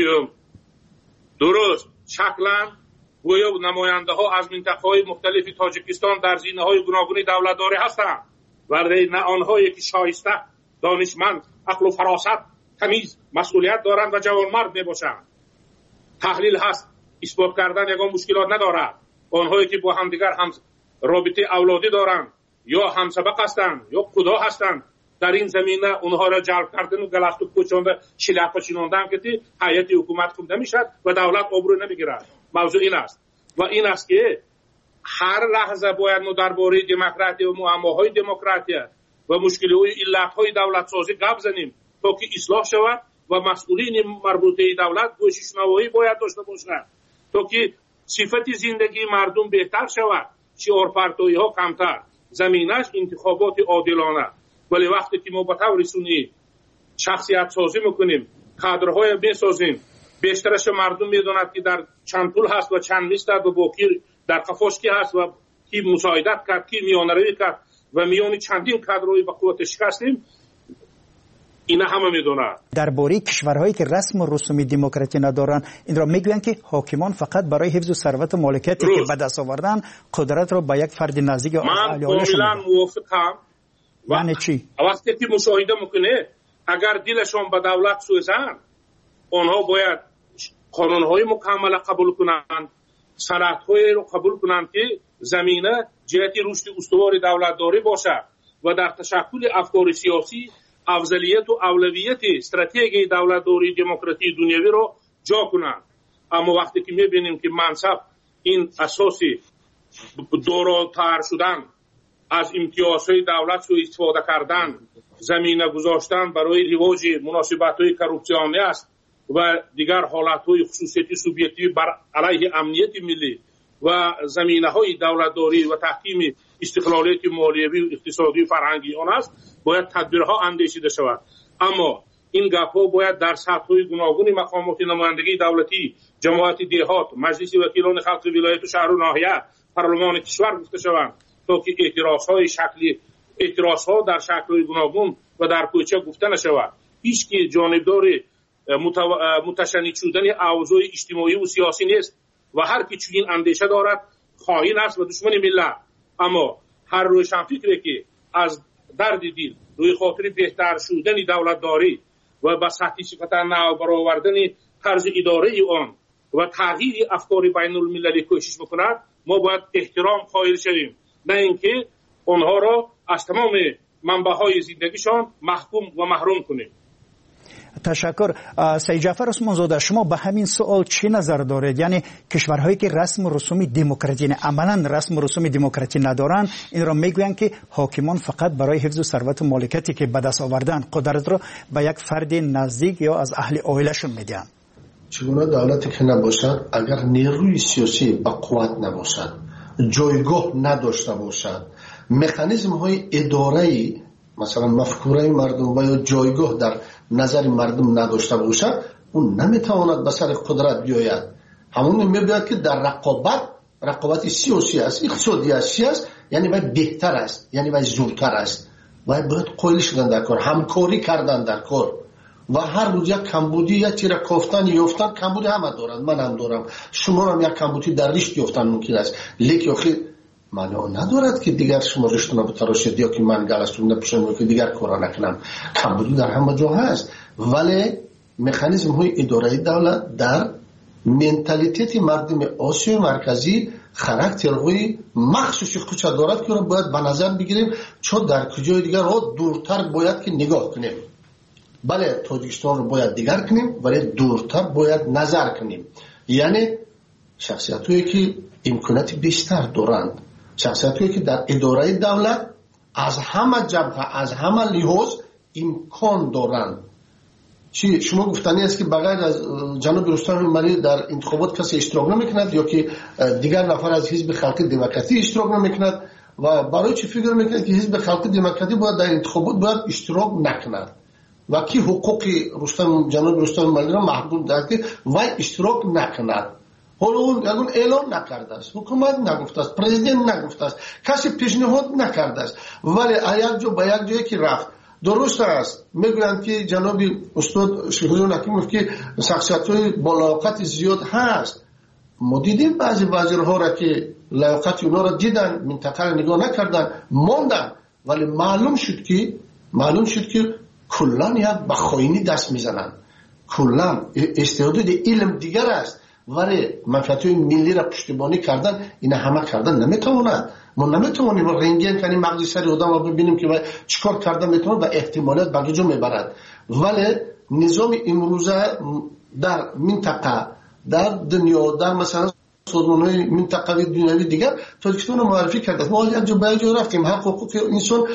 درست شکلا گویا نماینده ها از منطقه های مختلف تاجیکستان در زینه های گوناگون دولتداری هستند، ولی نه آنهایی که شایسته، دانشمند، عقل و فراست، تمیز، مسئولیت دارند و جوانمرد میباشند. تحلیل هست، اثبات کردن یگان مشکلات ندارد. آنهایی که با همدیگر هم رابطه اولادی دارند یا همسبق هستند یا خدا هستند، در این زمینه اونها را جلب کردن و گلخت کوچانده شلافه چیناندن که هیئت حکومت خوب نمیشد و دولت آبرو نمیگیرد. موضوع این است و این است که هر لحظه باید ما درباره دموکراسی و معماهای دموکراسی و مشکلات علت‌های دولت سازی گپ زنیم تا که اصلاح شود و مسئولین مربوطه دولت گوششنوایی باید داشته باشند تا که صفت زندگی مردم بهتر شود، شعارپرتویی ها کمتر، زمینش انتخابات عادلانه. ولی وقتی که ما به طور رسمی شخصیت سازی میکنیم، کادرهای میسازیم، بیشترش مردم میدوند که در چند پول هست و چند نیست و با کی در قفاش کی هست و کی مساعدت کرد، کی میانروی کرد و میانی چندین کادرهای به قوت شکستیم، اینا همه میدونن. درباره کشورهایی که رسم و رسوم دموکراسی ندارن، این را میگویند که حاکمان فقط برای حفظ ثروت و مالکیتی که به دست آوردن قدرت را به یک فرد نزدیک من کاملا موافقم. یعنی چی؟ وقتی که مشاهده میکنه اگر دلشون به دولت سوزن، آنها باید قانونهای مکمل قبول کنند، صنعت‌های رو قبول کنند که زمینه جهت رشد استوار دولتداری باشد و در تشکل افکار سیاسی افضلیت و اولویت استراتژی دولتداری دموکراسی دنیوی رو جا کنند. اما وقتی که میبینیم که منصب این اساسی دوراتر شدن، از امتیازهای دولت سوء استفاده کردن، زمینه گذاشتن برای رواج مناسبت‌های کروپسیونی است و دیگر حالت‌های خصوصیتی سوبیکتیو بر علیه امنیت ملی و زمینه‌های دولتداری و تحکیم استقلالیت مالیوی و اقتصادی و فرهنگی آن است، باید تدبیرها اندیشیده شود. اما این گپ‌ها باید در سطح‌های گوناگون مقامات نمایندگی دولتی، جماعت دهات، مجلس وکیلان خلق ولایت و شهر و ناحیه، پارلمان کشور گفته شوند تا که اعتراضها در شکل‌های گوناگون و در کوچه گفته نشود. هیچ کی جانبدار متشنج شدن اوضاع اجتماعی و سیاسی نیست و هر کی چنین اندیشه دارد خائن است و دشمن ملت. اما هر روشنفکری که از درد دل روی خاطر بهتر شدن دولتداری و به سطح صفت نو برآوردن طرز اداره آن و تغییر افکار بین المللی کوشش بکند، ما باید احترام قائل شویم، نه اینکه آنها را از تمام منبع‌های زندگیشان محکوم و محروم کنیم. تشکر. سید جعفر عثمان زاده، شما به همین سوال چی نظر دارید؟ یعنی کشورهایی که رسم و رسوم دموکراسی، عملا رسم و رسوم دموکراسی ندارن، این را میگویند که حاکمان فقط برای حفظ ثروت و مالکیتی که به دست آوردن قدرت را به یک فرد نزدیک یا از اهل عائلهشون میدن. چگونه دولتی که نباشد اگر نیروی سیاسی با قوت نباشد، جایگاه نداشته باشد، مکانیزم های اداره‌ای مثلا مفکوره مردم و یا جایگاه در نظر مردم نداشته باشد، اون نمیتواند به سر قدرت بیاید. همون میباید که در رقابت سیاسی است، اقتصادی است، یعنی باید بهتر است، یعنی باید زورتر است، باید قوی شدن در کار، همکاری کردن در کار. و هر روز یک کمبودی یا تیر کافتن یافتن، کمبودی همه دارند، من هم دارم، شما هم یک کمبودی در رشت یافتن ممکن است، لیک آخر معنی ندارد که دیگر شما رشتون رو بتراشید یا که من گلستون نپوشم که دیگر کارا نکنم. کمبودی در همه جا هست، ولی مکانیزم های اداره دولت در منتالیتی مردم آسیا مرکزی خاراکترهای مخصوصی خودش دارد که رو باید به نظر بگیریم، چون در کجای دیگر رو دورتر باید که نگاه کنیم. بله تاجیکستان رو باید دیگر کنیم، ولی دورتر باید نظر کنیم. یعنی شخصیت‌هایی که امکانات بیشتر دارند، شخصیت‌هایی که در اداره دولت از همه جبهه، از همه لحاظ امکان دارند. چی شما گفتنی است که بغیر از جناب رستم ملی در انتخابات کسی اشتراک نمیکند یا که دیگر نفر از حزب خلق دموکراتی اشتراک نمیکند و برای چی فکر میکند که حزب خلق دموکراتی باید در انتخابات باید اشتراک نکند و کی حقوق جناب رستم ملی را محدود دارد که وای اشتراک نکند؟ حالا اون یگون اعلام نکرده است، حکومت نگفته است، پرزیدنت نگفته است، کسی پیشنهاد نکرده است، ولی یک جا به یک جایی که رفت. درست است میگویند که جناب استاد شهریار حکیموف که شخصیت‌های با لیاقت زیاد هست. ما دیدیم بعضی وزیرها را که لیاقت اونا را دیدن، منطقه را نگاه نکردن، ماندن، ولی معلوم شد که کلان یک به خائنی دست میزنند. کلان استعداد علم دیگر است، ولی منفعت‌های ملی را پشتیبانی کردن، اینا همه کردن نمیتواند. ما نمیتونیم رنگین کنیم مغز سر آدم رو ببینیم که چیکار کرده میتونه و احتمالات به جا میبرد. ولی نظام امروزه در منطقه، در دنیا، در مثلا سازمان‌های منطقوی دنیوی دیگر تاجیکستان رو معرفی کرده. ما یک جا به جا رفتیم، حقوق انسان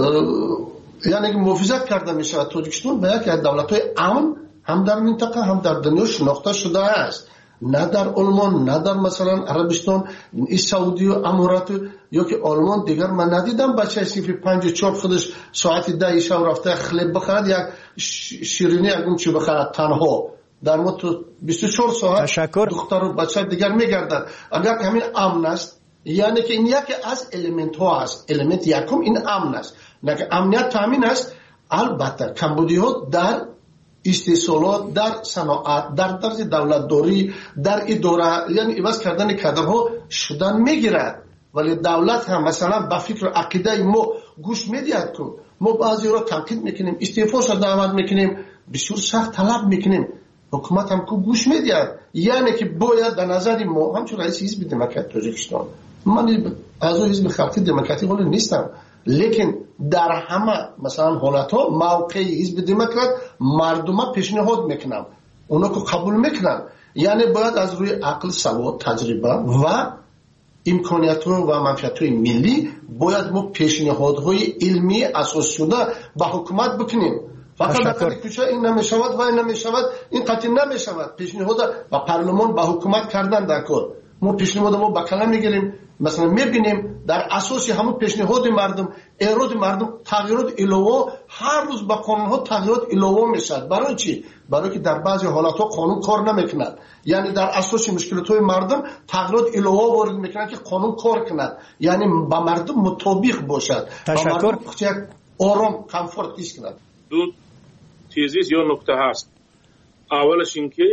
یعنی محافظت کرده میشه. تاجیکستان به یک دولت‌های امن هم در منطقه هم در دنیا شناخته شده است. نه در آلمان، نه در مثلا عربستان، این سعودی و امارات یا که آلمان دیگر من ندیدم بچه صرف 5-4 خودش ساعت 10 شب رفته خلب بخرد، یک شیرینی اگم چی بخرد تنها. در ما تو 24 ساعت دختر و بچه دیگر میگردد. اگر همین امن است، یعنی که این یکی از الیمنت ها است. الیمنت یکم این امن است. نه امنیت تامین است. البته کمبودی ها در استثمارات، در صنعت، در طرز دولتداری، در اداره، یعنی عوض کردن کادرها شدن میگیرد. ولی دولت هم مثلا با فکر عقیده ما گوش میدهد که ما بعضی را تنقید میکنیم، استعفاش را دعوت میکنیم، بسیار سخت طلب میکنیم، حکومت هم که گوش میدهد. یعنی که باید به نظر ما همچون رئیس حزب دموکرات تاجیکستان، من اعضای حزب خلق دموکراتی ولی نیستم، لیکن در همه مثلا حالت ها موقع حزب دموکرات مردم پیشنهاد میکنم، اونا که قبول میکنن. یعنی باید از روی عقل، سواد، تجربه و امکانیت ها و منفعت های ملی باید ما پیشنهادهای علمی اساس شده به حکومت بکنیم. فقط در کوچه این نمیشود و این نمیشود، این قطعی نمیشود. پیشنهاد و پارلمان به حکومت کردن در کار. ما پیشنهاد ما با کلام میگیریم، مثلا میبینیم در اساس همون پیشنهاد مردم، ارائه مردم تغییرات علاوه، هر روز با قانون ها تغییرات علاوه میشد. برای چی؟ برای که در بعضی حالات ها قانون کار نمیکند. یعنی در اساس مشکلات های مردم تغییرات علاوه وارد میکنند که قانون کار کند، یعنی با مردم مطابق باشد. تشکر. آرام کامفورت ایست کند. دو چیزی یا نکته هست. اولش اینکه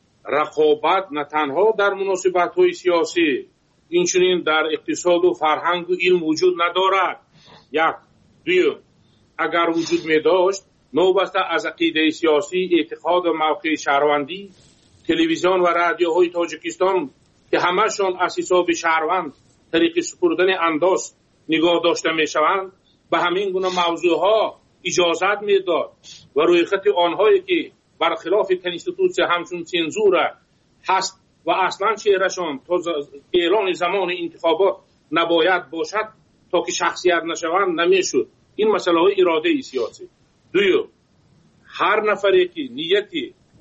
رقابت نه تنها در مناسبت‌های سیاسی، اینچنین در اقتصاد و فرهنگ و علم وجود ندارد. یک. دوم، اگر وجود می داشت نوبسته از عقیده سیاسی، اعتقاد و موقع شهروندی، تلویزیون و رادیوهای تاجیکستان که همشون از حساب شهروند طریق سپردن انداز نگاه داشته می شوند به همین گونه موضوعها اجازت می داد و روی خط آنهایی که برخلاف کنستیتوسیون همچون سنزور هست و اصلا چهرهشان تا اعلان زمان انتخابات نباید باشد تا که شخصیت نشوند نمیشد. این مسئله های اراده سیاسی. دوم، هر نفری که نیتی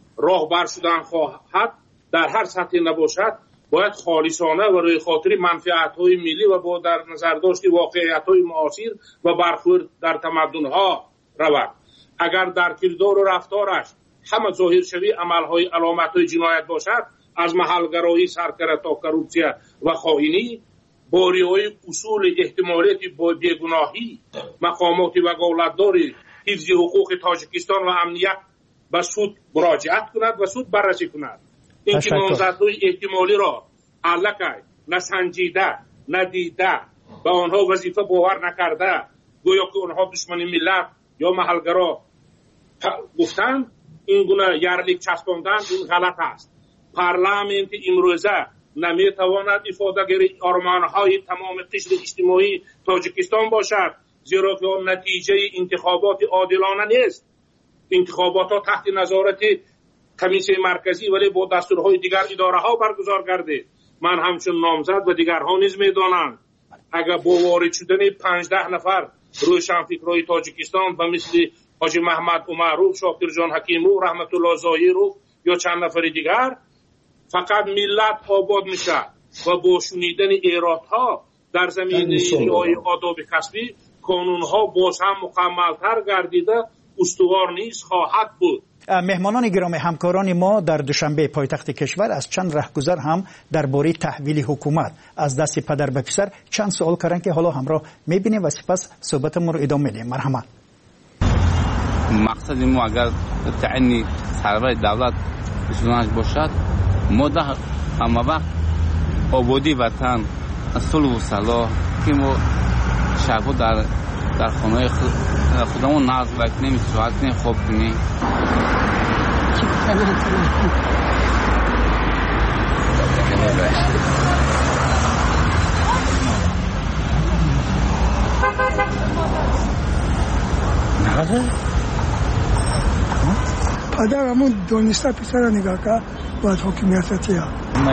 راهبر شدن خواهد در هر سطح نباشد باید خالصانه و روی خاطر منفعت‌های ملی و با در نظر داشت واقعیت‌های معاصر و برخورد در تمدن‌ها رود. اگر در کردار و رفتارش همه ظاهر شوی عمل‌های علامت‌های جنایت باشد، از محلگرایی سرکره تا کروپسیا و خائنی، باری‌های اصول احتمالیت با بیگناهی، مقامات وکالتداری حفظ حقوق تاجیکستان و امنیت به سود مراجعت کند و سود بررسی کند. این که نامزدهای احتمالی را علکه نسنجیده ندیده به آنها وظیفه باور نکرده گویا که آنها دشمن ملت یا محلگرا گفتند، این گونه یرلیک چسباندن این غلط است. پارلمانت امروزه نمیتواند افاده‌گری آرمان‌های تمام قشر اجتماعی تاجیکستان باشد، زیرا که آن نتیجه انتخابات عادلانه نیست. انتخابات ها تحت نظارت کمیسیون مرکزی ولی با دستورهای دیگر اداره ها برگزار گردید. من همچون نامزد و دیگرها نیز میدانند اگر با وارد شدن 15 نفر روشنفکرای تاجیکستان به مثل حاجی محمد عمرو، شاکر جان حکیمو، رحمت الله ظاهرو یا چند نفر دیگر فقط ملت آباد میشه و با شنیدن ایرادها در زمینه رعایت آداب کسبی قانونها باز هم مکمل‌تر گردیده استوار نیست خواهد بود. مهمانان گرامی، همکاران ما در دوشنبه پایتخت کشور از چند رهگذر هم درباره تحویل حکومت از دست پدر به پسر چند سوال کردند که حالا همراه میبینیم و سپس صحبتمون رو ادامه میدیم. مرحمت. مقصد ما اگر تعیین سرور دولت سنج باشد، ما در همه وقت آبادی وطن، صلح و صلاح که ما شبا در خانه خودمون ناز بکنیم، ساعت کنیم، خوب کنیم. پدرمون دونسته پسر نگاه که باید حکمیت چیه.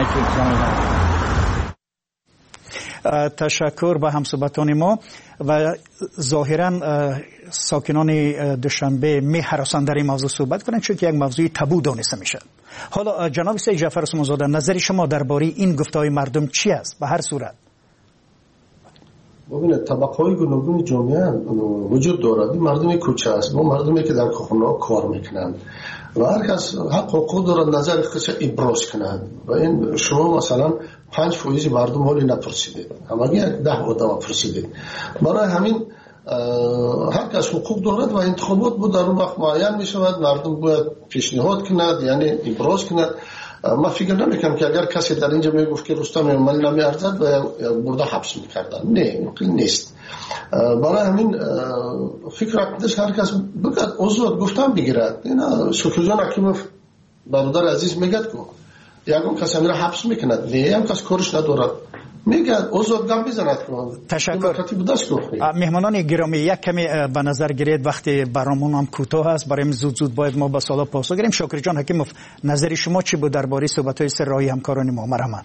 تشکر به همصحبتان ما و ظاهرا ساکنان دوشنبه می هراسان در این موضوع صحبت کنند چون که یک موضوع تابو دانسته میشه. حالا جناب سید جعفر عثمانزاده، نظر شما درباره این گفته‌های مردم چی است؟ به هر صورت ببینید طبقه‌های گوناگون جامعه وجود دارد. این مردم کوچه است، ما مردمی که در خانه‌ها کار میکنند و هر کس حق و حقوق دارد نظر خودش ابراز کند و این شما مثلا 5% مردم حالی نپرسیدید، همگی 10 آدم پرسیدید. برای همین هر کس حقوق دارد و انتخابات بود در اون وقت معین می شود، مردم باید پیشنهاد کند، یعنی ابراز کند. ما فکر نمیکنم که اگر کسی در اینجا میگفت که رستم امالی نمیارزد و برده حبس میکردن، نه ممکن نیست. برای همین فکر اقدش هر کس بگد آزاد گفتن بگیرد. اینا شکر جان حکیموف برادر عزیز میگد که یکم کسی میره حبس میکند، نه هم کس کارش ندارد، میگه آزاد گپ بزند. تشکر. مهمانان گرامی، یک کمی به نظر گیرید وقتی برنامه‌مون هم کوتاه است، برای زود باید ما به سوال پاسخ گیریم. شاکر جان حکیموف، نظر شما چی بود درباره صحبت‌های سر راهی همکاران ما؟ مرحمت.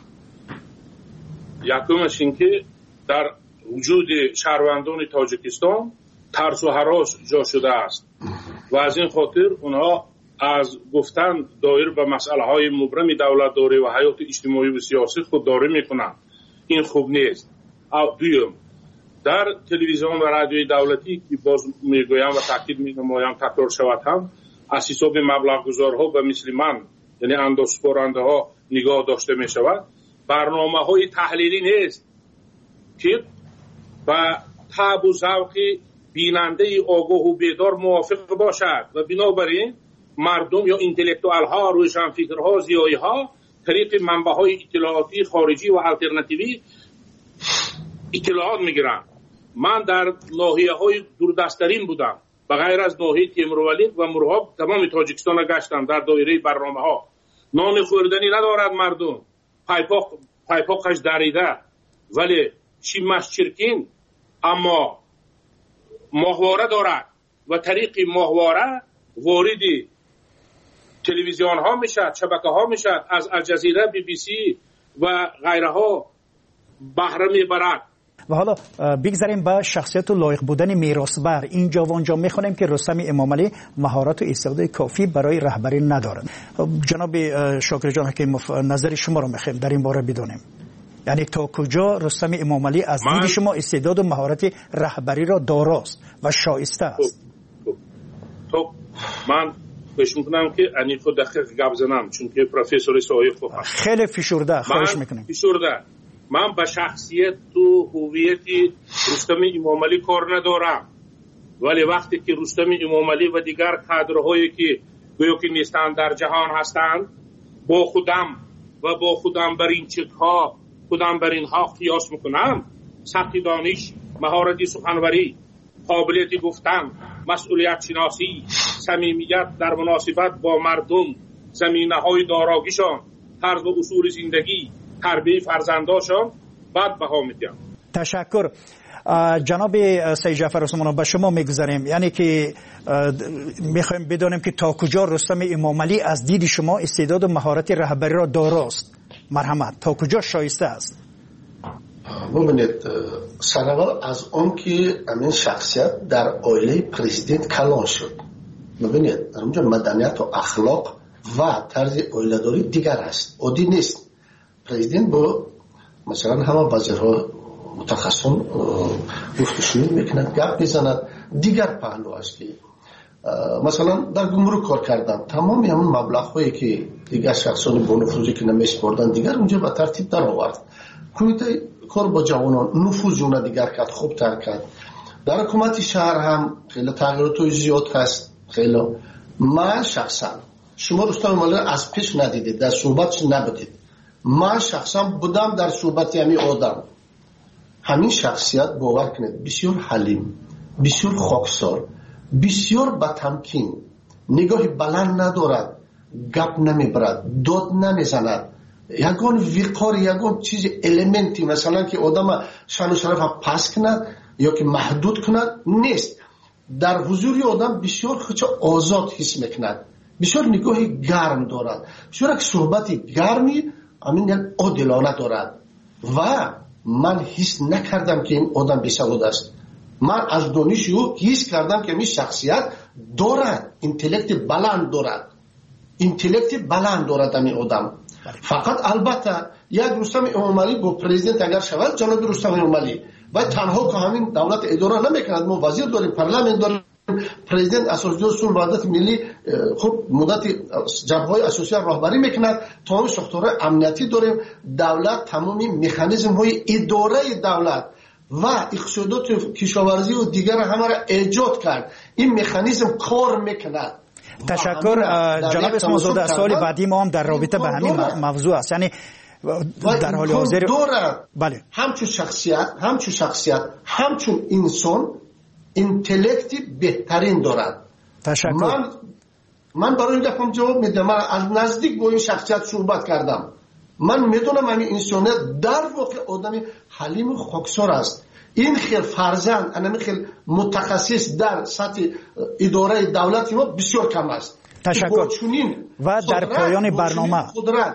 یکمش این که در وجود شهروندان تاجیکستان ترس و هراس جا شده است و از این خاطر اونها از گفتن دایر به مسائل‌های مبرم دولت‌داری و حیات اجتماعی و سیاسی خودداری میکنند. این خوب نیست. دویم، در تلویزیون و رادیوی دولتی که باز میگویم و تاکید می‌نمایم تکرار شود هم از حساب مبلغ گذارها به مثل من، یعنی اندازه‌سپارنده ها نگاه داشته می شود. برنامه‌های تحلیلی نیست که با طبع و ذوق بیننده آگاه و بیدار موافق باشد و بنابراین مردم یا انتلکتوال ها، روشنفکرها، زیایی ها طریق منبع‌های اطلاعاتی خارجی و الटरनेटिव्ی اطلاعات میگیرند. من در ناحیه‌های دوردست‌ترین بودم، بغیر از ناحیه تیمورولید و مرغاب تمام تاجیکستان را گشتم در دایره برنامه‌ها. نان خوردنی ندارد مردم، پایپاقش دریده، ولی چیمش چرکین، اما ماهواره دارد و طریق ماهواره واردی تلویزیون ها میشد، شبکه ها میشد، از الجزیره، بی بی سی و غیره ها بهره میبرد. و حالا بگذاریم به شخصیت و لایق بودن میراثبر. اینجا و آنجا میخونیم که رستم امامعلی مهارت و استعداد کافی برای رهبری ندارد. جناب شاکر جان حکیموف، نظر شما رو میخوایم در این باره بدونیم. یعنی تا کجا رستم امامعلی از دید شما استعداد و مهارت رهبری را داراست و شایسته است؟ من فکر میکنم که انیکو دقیق گپ زنم، چون که پروفسور سایق خیلی فشرده. خواهش میکنم. من به شخصیت و هویت رستم امامعلی کار ندارم، ولی وقتی که رستم امامعلی و دیگر کادرهایی که گویا که نیستند در جهان هستند، با خودم بر این چیزها خودم بر اینها قیاس میکنم، سطح دانش، مهارت سخنوری، قابلیت گفتن، مسئولیت شناسی، صمیمیت در مناسبت با مردم، زمینه‌های داراگیشان، طرز و اصول زندگی، تربیت فرزنداشان بعد بها میدم. تشکر. جناب سید جعفر عثمانی، به شما میگذاریم. یعنی که میخوایم بدونیم که تا کجا رستم امامعلی از دید شما استعداد و مهارت رهبری را داراست. مرحمت، تا کجا شایسته است؟ ببینید، سرول از اون که همین شخصیت در عائله پرزیدنت کلان شد. ببینید اونجا مدنیت و اخلاق و طرز عائله‌داری دیگر است، عادی نیست. پرزیدنت با مثلا همه وزیرها متخصصان گفتگو میکنند، گپ میزند. دیگر پهلو است که مثلا در گمرک کار کردن، تمامی همون مبلغ‌هایی که دیگر شخصان با نفوذی که نمیسپردن دیگر اونجا به ترتیب در آورد. کمیته کار با جوانان نفوذ اون دیگر کرد، خوب تر کرد. در حکومت شهر هم خیلی تغییرات زیاد هست. خیلی من شخصا، شما رستم امامعلی از پیش ندیدید، در صحبتش نبودید. من شخصا بودم در صحبت همین آدم. همین شخصیت باور کنید بسیار حلیم، بسیار خاکسار، بسیار با تمکین، نگاه بلند ندارد، گپ نمیبرد، داد نمیزند. یگان وقار، یگان چیز المنتی مثلا که آدم شان و شرف پس کند یا که محدود کند نیست. در حضور آدم بسیار خودش آزاد حس میکند، بسیار نگاه گرم دارد، بسیار صحبت گرمی همین یک عادلانه دارد. و من حس نکردم که این آدم بی‌سواد است. من از دانش او حس کردم که این شخصیت دارد، اینتלקت بلند دارد، اینتלקت بلند دارد این آدم. فقط البته یک رستم امامعلی با پرزیدنت اگر شود، جناب رستم امامعلی و تنها که همین دولت اداره نمیکند. ما وزیر داریم، پارلمان داریم، پرزیدنت اساسدار اصول وحدت ملی خب مدت جبهه‌های اساسی راهبری میکند. تمام ساختارهای امنیتی داریم. دولت تمامی مکانیزم های اداره دولت و اقتصادات کشاورزی و دیگر همه را ایجاد کرد. این مکانیزم کار میکند. تشکر. جناب اسماعیل‌زاده، سوال بعدی ما هم در رابطه به همین موضوع است. یعنی در حال حاضر بله، همچون شخصیت همچون انسان اینتלקتی بهترین دارد. تشکر. من برای این دفعه جواب میدم. من از نزدیک با این شخصیت صحبت کردم. من میدونم همین انسانیت در واقع آدم حلیم و خاکسار است. این خیل فرزند، این خیل متخصص در سطح اداره دولت ما بسیار کم است. تشکر. و در پایان برنامه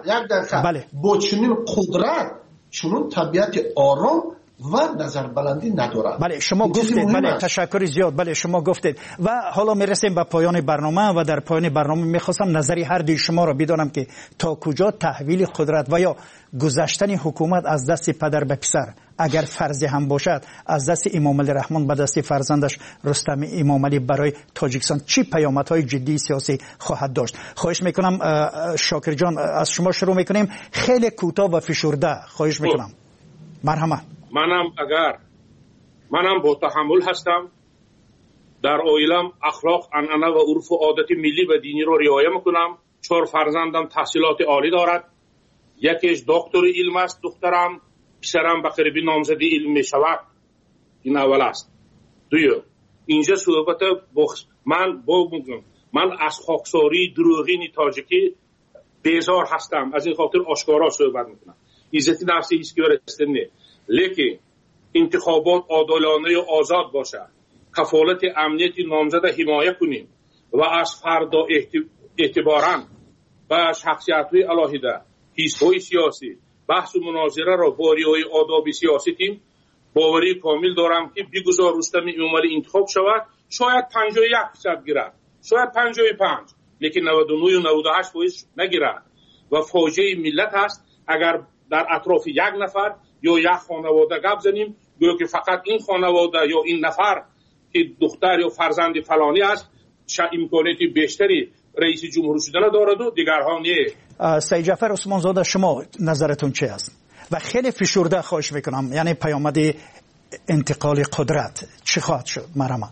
با چنین قدرت چنین طبیعت آرام و نظربلندی ندارد. بله شما گفتید. بله تشکر زیاد. بله شما گفتید. و حالا میرسیم به پایان برنامه و در پایان برنامه میخواستم نظری هر دوی شما را بدانم که تا کجا تحویل قدرت و یا گذشتن حکومت از دست پدر به پسر، اگر فرض هم باشد، از دست امامعلی رحمان به دست فرزندش رستم امامعلی برای تاجیکستان چی پیامدهای جدی سیاسی خواهد داشت؟ خواهش میکنم شاکر جان از شما شروع میکنیم، خیلی کوتاه و فشرده. خواهش میکنم. مرحمت. منم با تحمل هستم. در عائلم اخلاق، عنعنه و عرف و عادت ملی و دینی رو رعایت میکنم. 4 فرزندم تحصیلات عالی دارد. یکیش دکتر علم است، دخترم. پسرم به قریبی نامزدی علم میشود. این اول است. دوم اینجا صحبت من از خاکساری دروغین تاجیکی بیزار هستم. از این خاطر آشکارا صحبت میکنم. عزت نفسی هیچ کی برسته نه. لیکن انتخابات عادلانه و آزاد باشه، کفالت امنیت نامزد حمایت کنیم و از فردا اعتباراً و شخصیت‌های علاهده، حزب‌های سیاسی بحث و مناظره را با رعایت آداب سیاسی کنیم باوری کامل دارم که بگذار رستم امامعلی انتخاب شود، شاید 51% گیرد، شاید 55، لیکن 99 و 98% نگیرد و فاجعه ملت است اگر در اطراف یک نفر یا یک خانواده گپ زنیم گویا که فقط این خانواده یا این نفر که دختر یا فرزند فلانی است امکانات بیشتری رئیس جمهور شدن دارد و دیگرها نه. سید جعفر عثمان زاده، شما نظرتون چی است؟ و خیلی فشرده خواهش میکنم، یعنی پیامد انتقال قدرت چی خواهد شد؟ مرحبا.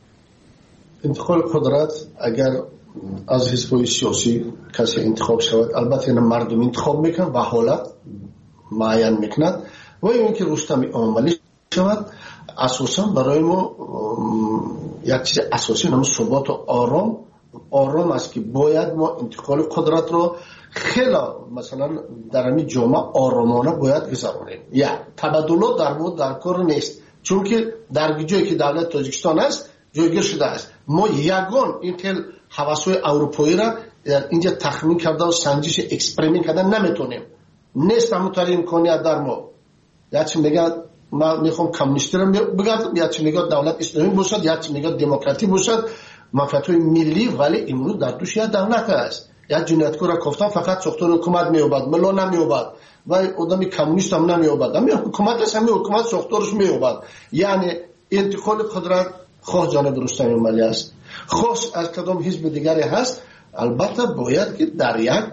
انتقال قدرت اگر از حزب‌های سیاسی کسی انتخاب شود، البته این مردم انتخاب میکنن و حالت معین میکند و اینکه رستم امامعلی شود، اساسا برای ما یک چیز اساسی نام ثبات و آرام است که باید ما انتقال قدرت رو خیلی مثلا در همین جامعه آرامانه باید گذرانیم. یا تبادلات در بود در کار نیست، چون که در جایی که دولت تاجیکستان است جایگیر شده است. ما یگان این خیلی حواسای اروپایی را اینجا تخمین کرده و سنجش اکسپریمنت کردن نمیتونیم. نیست همونطوری امکانیت در ما. یا چی میگه ما میخوام کمونیستی رو بگردم، یا چی میگه دولت اسلامی باشد، یا چی میگه دموکراتی باشد، منفعت‌های ملی، ولی امروز در دوش یک دولت است. یک جنایتکار را گفتم فقط ساختار حکومت میوبد، ملا نمیوبد و آدمی کمونیست هم نمیوبد، همین حکومت است، همین حکومت ساختارش میوبد. یعنی انتقال قدرت خواه جانب رستم امامعلی است، خواه از کدام حزب دیگری هست. البته باید که در یک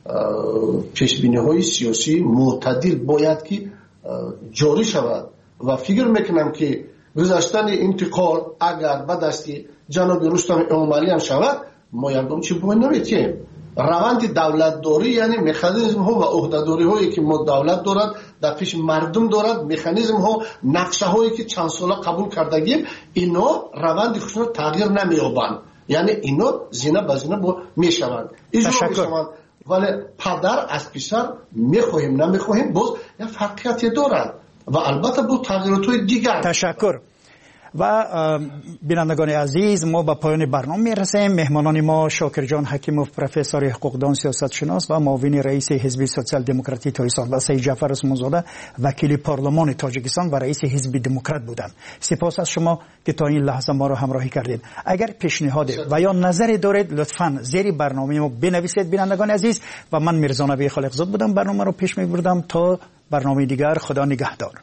پیشبینی‌های سیاسی معتدل باید که جاری شود و فکر میکنم که گذاشتن انتقال اگر به دست جناب رستم امامعلی هم شود، ما یکم چی باید نمیتیم. روند دولت داری یعنی مکانیزم ها و عهده‌داری هایی که ما دولت دارد در پیش مردم دارد، مکانیزم ها نقشه هایی که چند ساله قبول کردگیم، اینا روند خودشون تغییر نمییابند، یعنی اینا زینه به زینه میشوند اجرا میشوند. ولی پدر از پسر میخواهیم نمیخواهیم باز یک فرقیتی دارد و البته با تغییرات های دیگر. تشکر. و بینندگان عزیز، ما به پایان برنامه میرسیم. مهمانان ما شاکر جان حکیموف، پروفسور حقوقدان سیاست شناس و معاون رئیس حزب سوسیال دموکراتی تاجیکستان، و سید جعفر عثمان زاده وکیل پارلمان تاجیکستان و رئیس حزب دموکرات بودند. سپاس از شما که تا این لحظه ما را همراهی کردید. اگر پیشنهاد و یا نظری دارید لطفاً زیر برنامه ما بنویسید بینندگان عزیز. و من میرزا نبی خالقزاد بودم، برنامه رو پیش میبردم. تا برنامه دیگر، خدا نگهدار.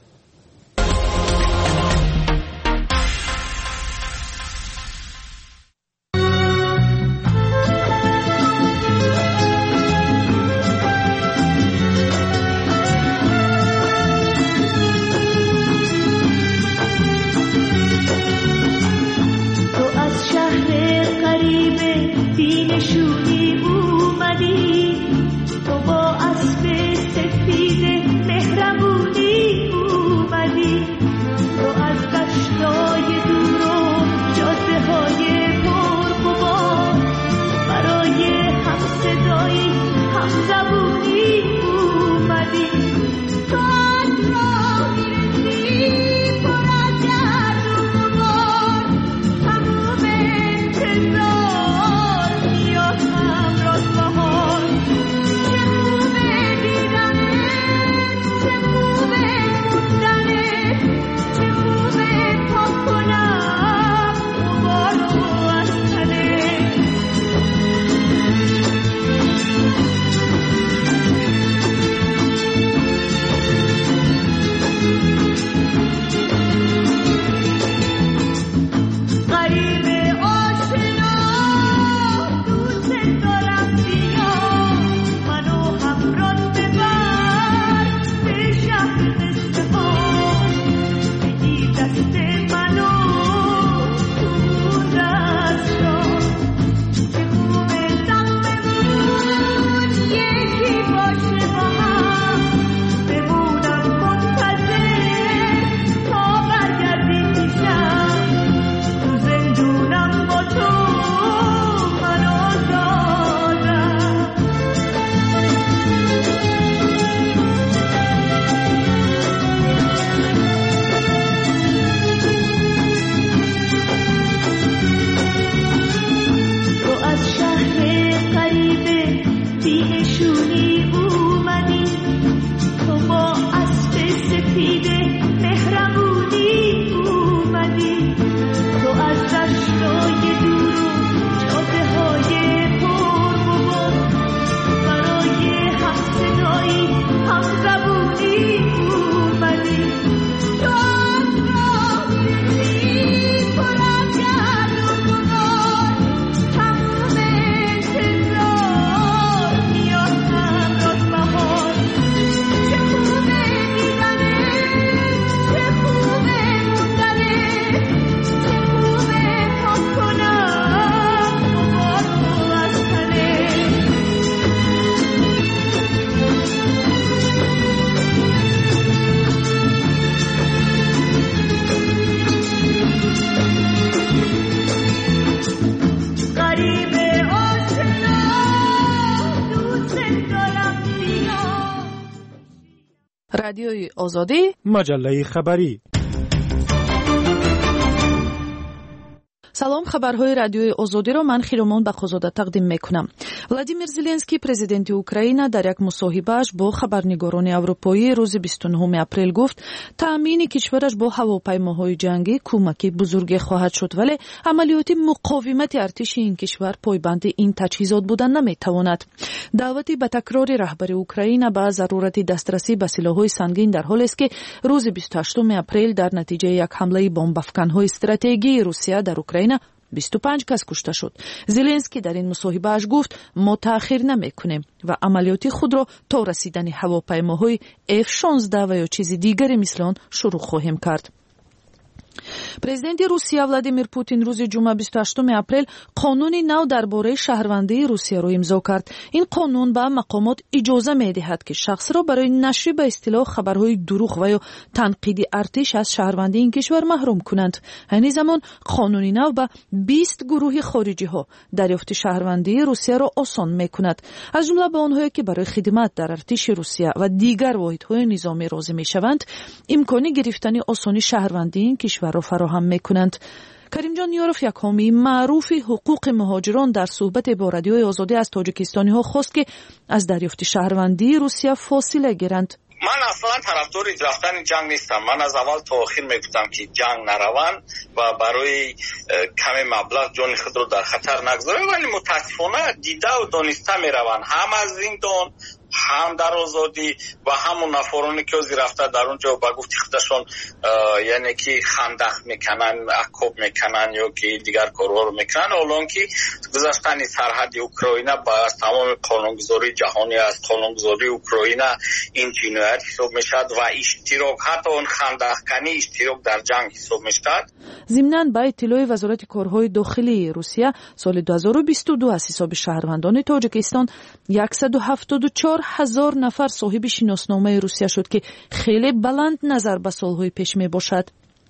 تو با اسب سفید مهربونی رادیوی آزادی، مجله خبری. салом, хабарҳои радиои озодиро ман хиромон бахозода тақдим мекунам. Владимир Зеленский, президенти Украина, дар як мусоҳибааш бо хабарнигорони аврупоӣ рӯзи 29 апрел гуфт, таъмини кишвараш бо ҳавопаймоҳои ҷангӣ кӯмаки бузурге хоҳад шуд, вале амалиёти муқовимати артиши ин кишвар пойбанди ин таҷҳизот будан наметавонад. даъвати ба такрори раҳбари Украина ба зарурати дастрасӣ ба силоҳҳои сангин дар ҳолест ки рӯзи 28 апрел дар натиҷаи як ҳамлаи бомбафканҳои стратегии Русия дар Украина 25 кас кушта шуд. Зеленский дар ин мусоҳибааш гуфт, мо таъхир намекунем ва амалиёти худро то расидани ҳавопаймоҳои F-16 ва ё чизи дигаре мисли он шурӯъ хоҳем кард. президенти Русия Владимир Путин рӯзи ҷумъа 28 апрел қонуни нав дар бораи шаҳрвандии Русияро имзо кард. Ин қонун ба мақомот иҷоза медиҳад ки шахсро барои нашри ба истилоҳ хабарҳои дурӯғ ва ё танқиди артиш аз шаҳрвандии ин кишвар маҳрум кунанд. айни замон қонуни нав ба 20 гурӯҳи хориҷиҳо дарёфти шаҳрвандии Русияро осон мекунад. аз ҷумла ба онҳое ки барои хидмат дар артиши Русия ва дигар воҳидҳои низомӣ розӣ мешаванд, имкони гирифтани осони шаҳрвандии ин кишварро фароҳам мекунанд. Каримҷон Ёров, як ҳомии маъруфи ҳуқуқи муҳоҷирон, дар суҳбате бо радиои озодӣ аз тоҷикистониҳо хост ки аз дарёфти шаҳрвандии Русия фосила гиранд. من اصلا طرفدار رفتن جنگ نیستم. من از اول تا آخر میگفتم که جنگ نروند و برای کم مبلغ جان خود رو در خطر نگذارند، ولی متاسفانه دیده و دانسته میروند، هم از زندان هم در آزادی و همون نفرانی که از رفته در اونجا با گفتی خودشون یعنی که خندق میکنن، عقاب میکنن یا که دیگر کارها رو میکنن. الان که گذشتن سرحد اوکراین با تمام قانونگذاری جهانی از قانونگذاری اوکراین این جنایت حساب میشد و اشتراک، حتی اون خندق کنی اشتراک در جنگ حساب میشد. ضمناً با اطلاع وزارت کارهای داخلی روسیه سال 2022 از حساب شهروندان تاجیکستان 174,000 نفر صاحب شناسنامه روسیه شد که خیلی بلند نظر به سالهای پیش می باشد.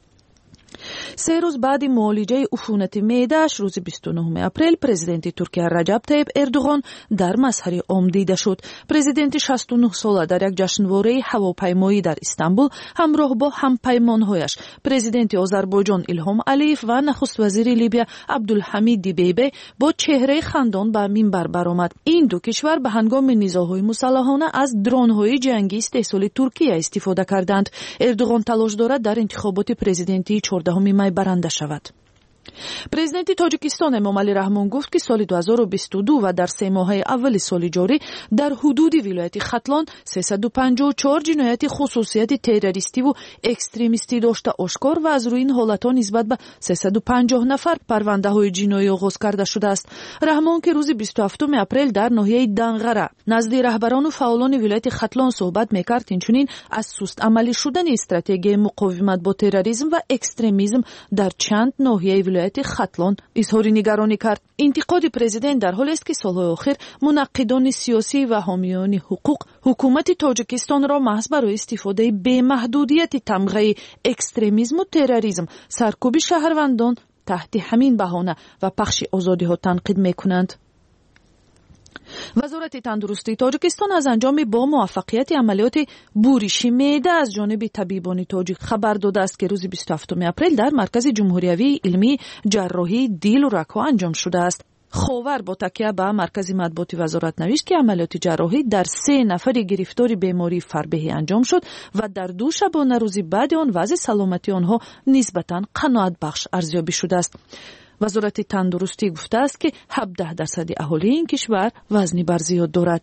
3 روز بعد معالجه عفونت معده‌اش روز 29 اپریل президенти Туркия Раҷаб Таyyib Эрдуғон дар мазҳари ом дида шуд. Президенти 69 сола дар як ҷашнвораи ҳавопаймоӣ дар Истанбул ҳамроҳ бо ҳампаймонҳояш президенти Озарбойҷон Илҳом Алиев ва нахуст вазири Либия Абдулҳамид Дибейбе бо чеҳраи хандон ба минбар баромад. Ин ду кишвар ба ҳангоми низоҳои мусаллаҳона аз дронҳои ҷангӣ истеҳсоли Туркия истифода карданд. Эрдуғон талош дорад дар интихоботи президентии 14 май баранда шавад. президенти тоҷикистон Эмомалӣ Раҳмон гуфт ки соли 2022 ва дар 3 моҳаи аввали соли ҷорӣ дар ҳудуди вилояти Хатлон 354 ҷинояти хусусияти террористиву экстремистӣ дошта ошкор ва аз рӯи ин ҳолатҳо нисбат ба 350 нафар парвандаҳои ҷиноӣ оғоз карда шудааст. Раҳмон ки рӯзи 27 апрел дар ноҳияи Данғара назди раҳбарону фаъолони вилояти Хатлон суҳбат мекард, инчунин аз суст амалӣ шудани стратегияи муқовимат бо терроризм ва экстремизм дар чанд ноҳияи вилояти Хатлон изҳори нигаронӣ кард. интиқоди президент дар ҳолест ки солҳои охир мунаққидони сиёсӣ ва ҳомиёни ҳуқуқ ҳукумати тоҷикистонро маҳз барои истифодаи бемаҳдудияти тамғаи экстремизму терроризм, саркӯби шаҳрвандон таҳти ҳамин баҳона ва пахши озодиҳо танқид мекунанд. вазорати тандурустии тоҷикистон аз анҷоми бо муваффақияти амалиёти буриши меъда аз ҷониби табибони тоҷик хабар додааст ки рӯзи 27 апрел дар маркази ҷумҳуриявии илмии ҷарроҳии дилу рагҳо анҷом шудааст. ховар бо такя ба маркази матбуоти вазорат навишт ки амалиёти ҷарроҳӣ дар 3 нафари гирифтори бемории фарбеҳӣ анҷом шуд ва дар 2 шабона рӯзи баъди он вазъи саломатии онҳо нисбатан қаноатбахш арзёбӣ шудааст. вазорати тандурустӣ гуфтааст ки 17% аҳолии ин кишвар вазни барзиёд дорад.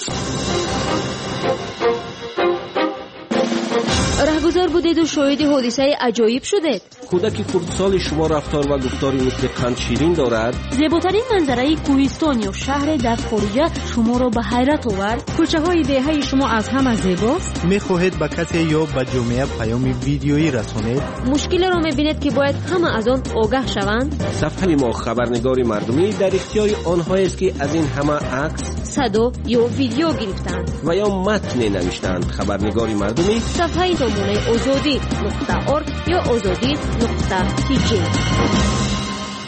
раҳгузор будеду шоҳиди ҳодисаи аҷоиб шудед. кӯдаки хурдсоли шумо рафтор ва гуфтори мисли қандширин дорад. зеботарин манзараи кӯҳистон ё шаҳре дар хориҷа шуморо ба ҳайрат овард. кӯчаҳои деҳаи шумо аз ҳама зебост. мехоҳед ба касе ё ба ҷомеа паёми видеоӣ расонед. мушкилеро мебинед ки бояд ҳама аз он огаҳ шаванд. сафҳаи мо хабарнигори мардумӣ дар ихтиёри онҳоест ки аз ин ҳама акс, садо ё видео гирифтанд ва ё матне навиштанд. хабарнигори мардумӣ сафҳаи томонаи озодӣ.org ё озодӣ.tg.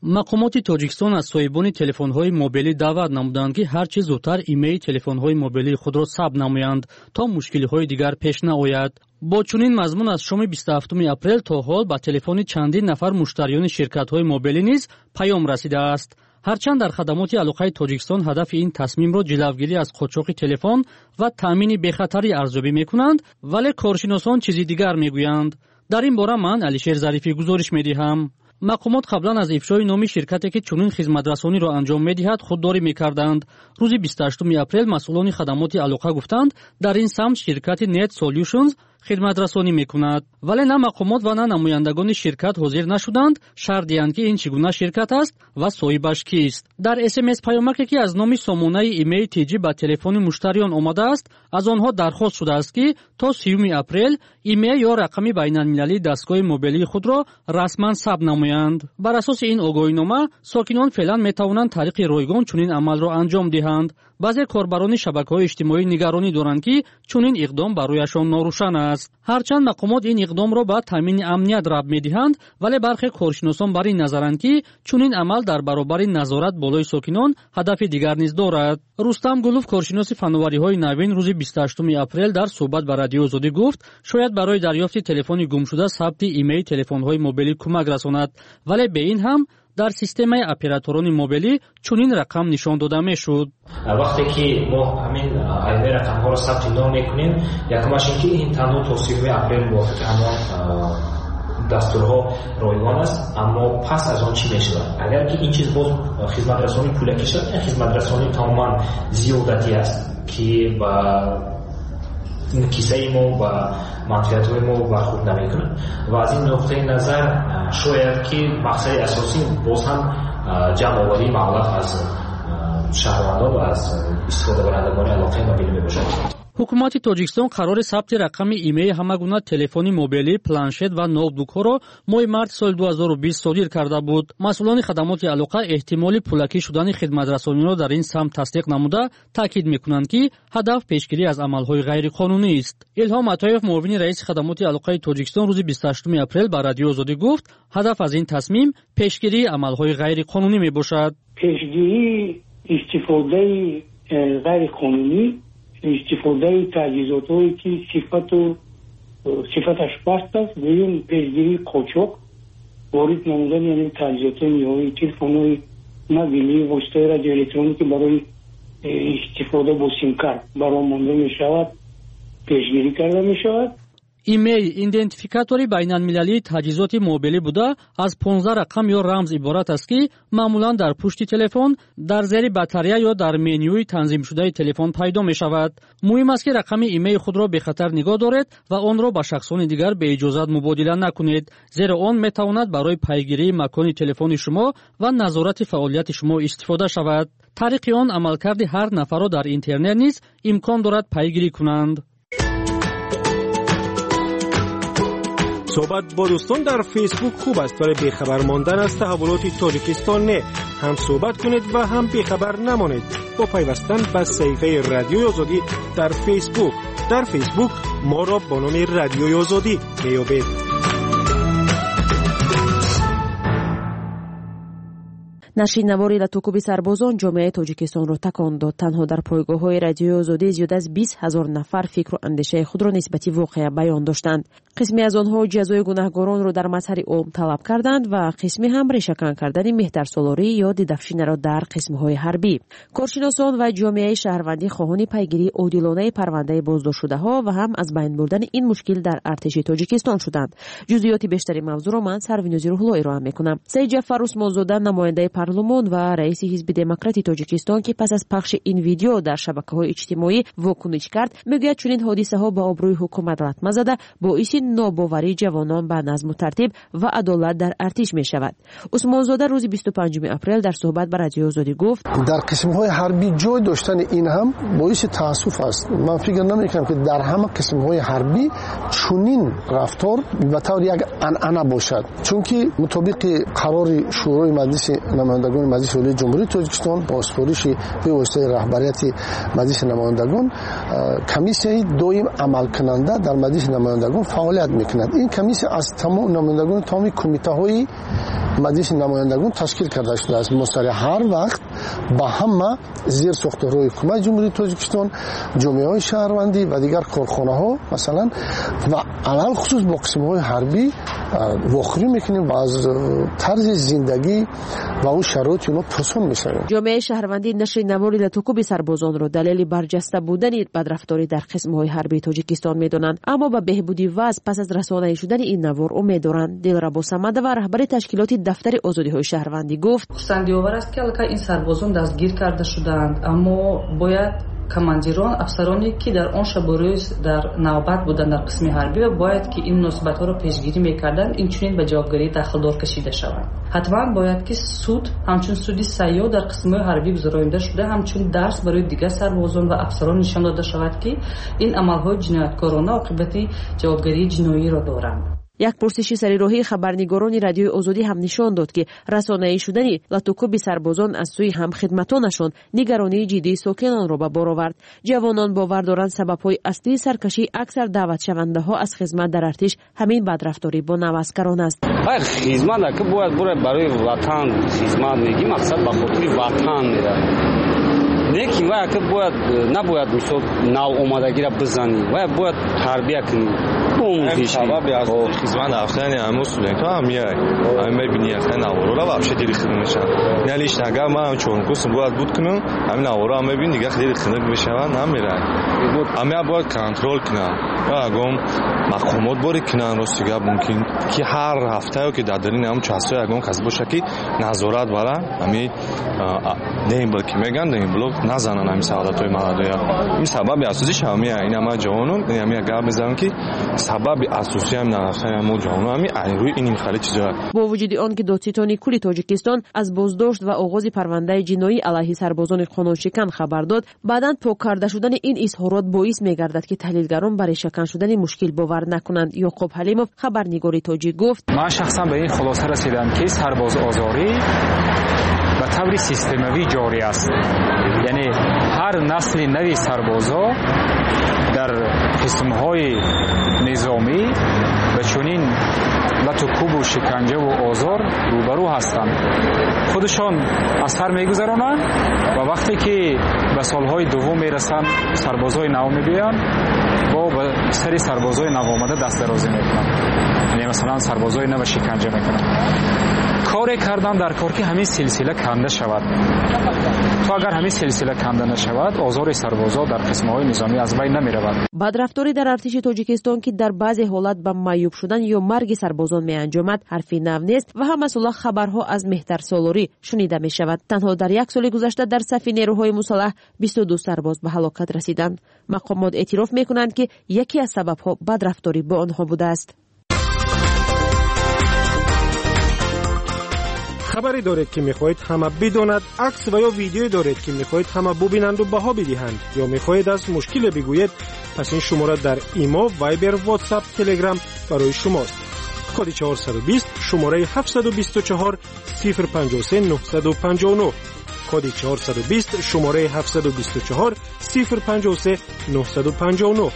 мақомоти тоҷикистон аз соҳибони телефонҳои мобилӣ даъват намуданд ки ҳар чӣ зудтар имеи телефонҳои мобилии худро сабт намоянд то мушкилиҳои дигар пеш наояд. бо чунин мазмун аз шоми 27 апрел то ҳол ба телефони чандин нафар муштариёни ширкатҳои мобилӣ низ паём расидааст. ҳарчанд дар хадамоти алоқаи тоҷикистон ҳадафи ин тасмимро ҷилавгирӣ аз қочоқи телефон ва таъмини бехатарӣ арзёбӣ мекунанд, вале коршиносон чизи дигар мегӯянд. дар ин бора ман Алишер Зарифӣ гузориш медиҳам. мақомот қаблан аз ифшои номи ширкате ки чунин хизматрасониро анҷом медиҳад худдорӣ мекарданд. рӯзи 28 апрел масъулони хадамоти алоқа гуфтанд, дар ин самт ширкати Net Solutions хидматрасонӣ мекунад, вале на мақомот ва на намояндагони ширкат ҳозир нашуданд шарҳ диҳанд ки ин чӣ гуна ширкат аст ва соҳибаш кист. дар SMS паёмаке ки аз номи сомонаи имеи тиҷӣ ба телефони муштариён омадааст, аз онҳо дархост шудааст ки то 30 апрел имеи ё рақами байналмилалии дастгоҳи мобилии худро расман сабт намоянд. бар асоси ин огоҳинома сокинон феълан метавонанд тариқи ройгон чунин амалро анҷом диҳанд. баъзе корбарони шабакаҳои иҷтимоӣ нигаронӣ доранд ки чунин иқдом барояшон норӯшан аст. ҳарчанд мақомот ин иқдомро ба таъмини амният рабт медиҳанд, вале бархе коршиносон бар ин назаранд ки чунин амал дар баробари назорат болои сокинон ҳадафи дигар низ дорад. рустам гулов, коршиноси фанновариҳои навин, рӯзи 28 апрел дар суҳбат ба Радиои Озодӣ гуфт, шояд барои дарёфти телефони гумшуда сабти имеи телефонҳои мобилӣ кӯмак расонад, вале бе ин ҳам дар системаи операторони мобилӣ чунин рақам нишон дода мешуд. вақте ки мо ҳамин аймаи рақамҳоро сабти ном мекунем, якумаш ин ки ин танҳо то 30 апрел мувофиқи ҳамон дастурҳо ройгон аст, аммо пас аз он чӣ мешавад? агар ки ин чиз боз хизматрасонӣ пулакӣ шавад, ин хизматрасонӣ тамоман зиёдатӣ аст ки ба кисаи мо ба манфиатҳои мо бархурд намекунад ва аз ин нуқтаи назар шояд ки мақсади асосӣ боз ҳам ҷамъоварии маблағ аз шаҳрвандон ва аз истифодабарандагони алоқаи мобилӣ мебошад. ҳукумати тоҷикистон қарори сабти рақами имеи ҳама гуна телефони мобилӣ, планшет ва ноутбукҳоро моҳи марти соли 2020 содир карда буд. масъулони хадамоти алоқа эҳтимоли пулакӣ шудани хидматрасониро дар ин самт тасдиқ намуда таъкид мекунанд ки ҳадаф пешгирӣ аз амалҳои ғайриқонунист. илҳом атоев, муовини раиси хадамоти алоқаи тоҷикистон, рӯзи 28 апрел ба Радиои Озодӣ гуфт, ҳадаф аз ин тасмим пешгирии амалҳои ғайриқонунӣ мебошад. пешгирии истифодаи ғайриқонунӣ, истифодаи таҷҳизотҳое ки сифаташ паст аст, дуюм пешгирии қочоқ, ворид намудани яъне таҷҳизотҳои ниҳоии телефонҳои мобилӣ, воситаи радиоэлектронӣ ки барои истифода бо симкард баро монда мешавад, пешгирӣ карда мешавад. имейл идентификатори байналмилалии таҷҳизоти мобилӣ буда аз 15 рақам ё рамз иборат аст ки маъмулан дар пушти телефон, дар зери батарея ё дар менюи танзимшудаи телефон пайдо мешавад. муҳим аст ки рақами имеи худро бехатар нигоҳ доред ва онро ба шахсони дигар беиҷозат мубодила накунед, зеро он метавонад барои пайгирии макони телефони шумо ва назорати фаъолияти шумо истифода шавад. тариқи он амалкарди ҳар нафарро дар интернет низ имкон дорад пайгирӣ кунанд. صحبت با دوستان در فیسبوک خوب است، برای بیخبر ماندن از تحولات تاجیکستان نه. هم صحبت کنید و هم بیخبر نمانید با پیوستن به صفحه رادیوی آزادی در فیسبوک ما را با نام رادیوی آزادی میابید. нашринавори латукуби сарбозон ҷомеаи тоҷикистонро такон дод. танҳо дар пойгоҳҳои радиои озодӣ зиёда аз 20 000 нафар фикру андешаи худро нисбати воқеа баён доштанд. қисме аз онҳо ҷазои гунаҳгоронро дар мазҳари ом талаб карданд ва қисме ҳам решакан кардани меҳтарсолорӣ ё дидafshiнаро дар қисмҳои ҳарбӣ. коршиносон ва ҷомеаи шаҳрвандӣ хоҳони пайгирии одилонаи парвандаи боздоштшудаҳо ва ҳам аз байн бурдани ин мушкил дар артиши тоҷикистон шуданд. ҷузъиёти бештари мавзӯъро ман Сарвинӯзи Рӯҳлоӣ роҳам мекунам. Саид Ҷафар Усмонзода, намояндаи парлумон ва раиси ҳизби демократи тоҷикистон ки пас аз пахши ин видео дар шабакаҳои иҷтимоӣ вокуниш кард, мегӯяд чунин ҳодисаҳо ба обрӯи ҳукумат латма зада боиси нобоварии ҷавонон ба назму тартиб ва адолат дар артиш мешавад. Усмонзода рӯзи 25 апрел дар суҳбат ба Радиои Озодӣ гуфт, дар қисмҳои ҳарбӣ ҷой доштани ин ҳам боиси таассуф аст. ман фикр намекунам ки дар ҳама қисмҳои ҳарбӣ чунин рафтор ба таври як анъана бошад, чунки мутобиқи қарори шӯрои маҷлиси намояндагони маҷлиси олии ҷумҳурии тоҷикистон бо супориши бевоситаи раҳбарияти маҷлиси намояндагон комиссияи доим амалкунанда дар маҷлиси намояндагон фаъолият мекунад. ин комиссия аз намояндагони тамоми кумитаҳои مجلس نمایندگان تشکیل کرده شده است. مستری هر وقت با همه زیر ساختارهای حکومت جمهوری تاجیکستان، جامعه‌های شهروندی و دیگر کارخانه‌ها مثلا و علل خصوص با قسم‌های حربی واخری میکنیم و از طرز زندگی و اون شرایط اونا پرسان میشن. جامعه شهروندی نشر نواری لتوکوب سربازان را دلیل برجسته بودن بدرفتاری در قسم‌های حربی تاجیکستان میدونند، اما با بهبودی وضع پس از رسانه‌ای شدن این نوار امید دارند. دلربا صمدوی رهبر تشکیلات دفتر آزادی‌های شهروندی گفت: خرسندی‌آور است که البته این سربازان دستگیر کرده شدند، اما باید کماندیران افسرانی که در آن شب و روز در نوبت بودند در قسم حربی و باید که این مناسبت‌ها را پیشگیری می‌کردند، این چنین به جوابگیری داخلدار کشیده شوند. حتما باید که سود همچون سودی سیاه در قسم‌های حربی گذرانده شده، همچون درس برای دیگر سربازان و افسران نشان داده شود که این عمل‌های جنایتکارانه عاقبت جوابگیری جنایی را دارند. یک پرسش سریراهی خبرنگاران رادیوی آزادی هم نشان داد که رسانه‌ای شدن لاتوکوب سربازان از سوی همخدمتانشان نگرانی جدی ساکنان را به بار آورد. جوانان باور دارند سبب‌های اصلی سرکشی اکثر دعوت شونده‌ها از خدمت در ارتش همین بدرفتاری با نوسکران است. خدمت که باید برای وطن خدمت میگی، مقصد به خاطر وطن میره. لیکن وای که باید نباید مثلا نو اومدگی را بزنی، باید تربیت کنی. این سبب از خدمت افتادن همون استودنت‌ها هم میاد. همین می‌بینی اصلا نوارا واقعا خیلی خدمتشان. نلیش نگاه ما چون کوس باید بود کنم، همین نوارا هم می‌بینی دیگه خیلی خدمت میشوند نمیرن. اما باید کنترل کنن. اگم مقامات باری کنن راستیگه ممکن که هر هفته که در درین هم چاسای اگم کس باشه که نظارت برن همین نیم بلکه میگن نیم بلوک نزنن همین سعادت‌های مردیا. این سبب اساسیش همین این ما جوانان همین اگر بزنن که سبب اساسی هم نرفتن ما جوانان همین روی این میخاله چیزا. با وجود آن که دادستانی کل تاجیکستان از بازداشت و آغاز پرونده جنایی علیه سربازان قانونشکن خبر داد، بعداً پاک کرده شدن این اظهارات باعث می‌گردد که تحلیلگران برای شکن شدن مشکل باور نکنند. یعقوب حلیموف خبرنگار تاجیک گفت: من شخصا به این خلاصه رسیدم که سرباز آزاری به طور سیستماتی جاری است. یعنی هر نسل نوی سربازا در قسم‌های نظامی و چنین لطوکوب و شکنجه و آزار روبرو هستند. خودشان از سر میگذرانند و وقتی که به سالهای دوم میرسند سربازای نو میبیان با به سری سربازای نو آمده دست درازی میکنند. یعنی مثلا سربازای نو شکنجه میکنند. کاری کردن در کار که همین سلسله کنده شود. تو اگر همین سلسله کنده نشود آزار سربازا در قسم‌های نظامی از بین نمی‌رود. بدرفتاری در ارتش تاجیکستان که در بعضی حالات به معیوب شدن یا مرگ سربازان می‌انجامد حرفی نو نیست و هم مسئله خبرها از مهتر سالاری شنیده می‌شود. تنها در یک سال گذشته در صف نیروهای مسلح 22 سرباز به هلاکت رسیدند. مقامات اعتراف می‌کنند که یکی از سبب‌ها بدرفتاری با آنها بوده است. خبری دارید که میخواهید همه بداند، عکس و یا ویدیویی دارید که میخواهید همه ببینند و بها بدهند یا میخواهید از مشکل بگویید، پس این شماره در ایما، وایبر، واتساپ، تلگرام برای شماست. کد 420 شماره 724 053 959 کد 420 شماره 724 053 959.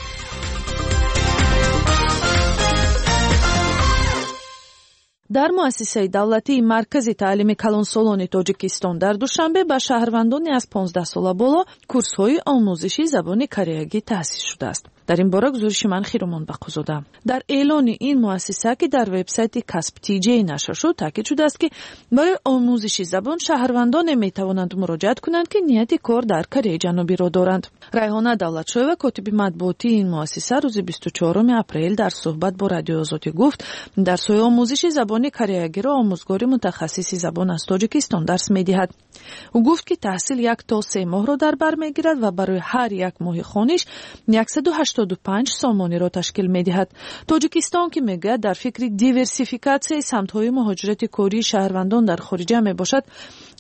در مؤسسه دولتی مرکز تعلیم کلانسالان تاجیکستان در دوشنبه به شهروندان از 15 ساله بالا کورس‌های آموزشی زبان کره تأسیس شده است. در این باره گزارش من خیرمان بقوزاده. در اعلان این مؤسسه که در وبسایت کسب تیجی نشر شد تاکید شده است که برای آموزش زبان شهروندان میتوانند مراجعت کنند که نیت کار در کره جنوبی را دارند. ریحانه دولتشوی و کاتب مطبوعاتی این مؤسسه روز 24 اپریل در صحبت با رادیو آزادی گفت در سوی آموزش زبان کره را آموزگار متخصص زبان از تاجیکستان درس می‌دهد. او گفت که تحصیل 1 تا 3 ماه را در بر می‌گیرد و برای هر یک ماه خوانش 185 سامانی را تشکیل می‌دهد. تاجیکستان که میگه در فکر دیورسیفیکاسیون سمت‌های مهاجرت کاری شهروندان در خارج میباشد،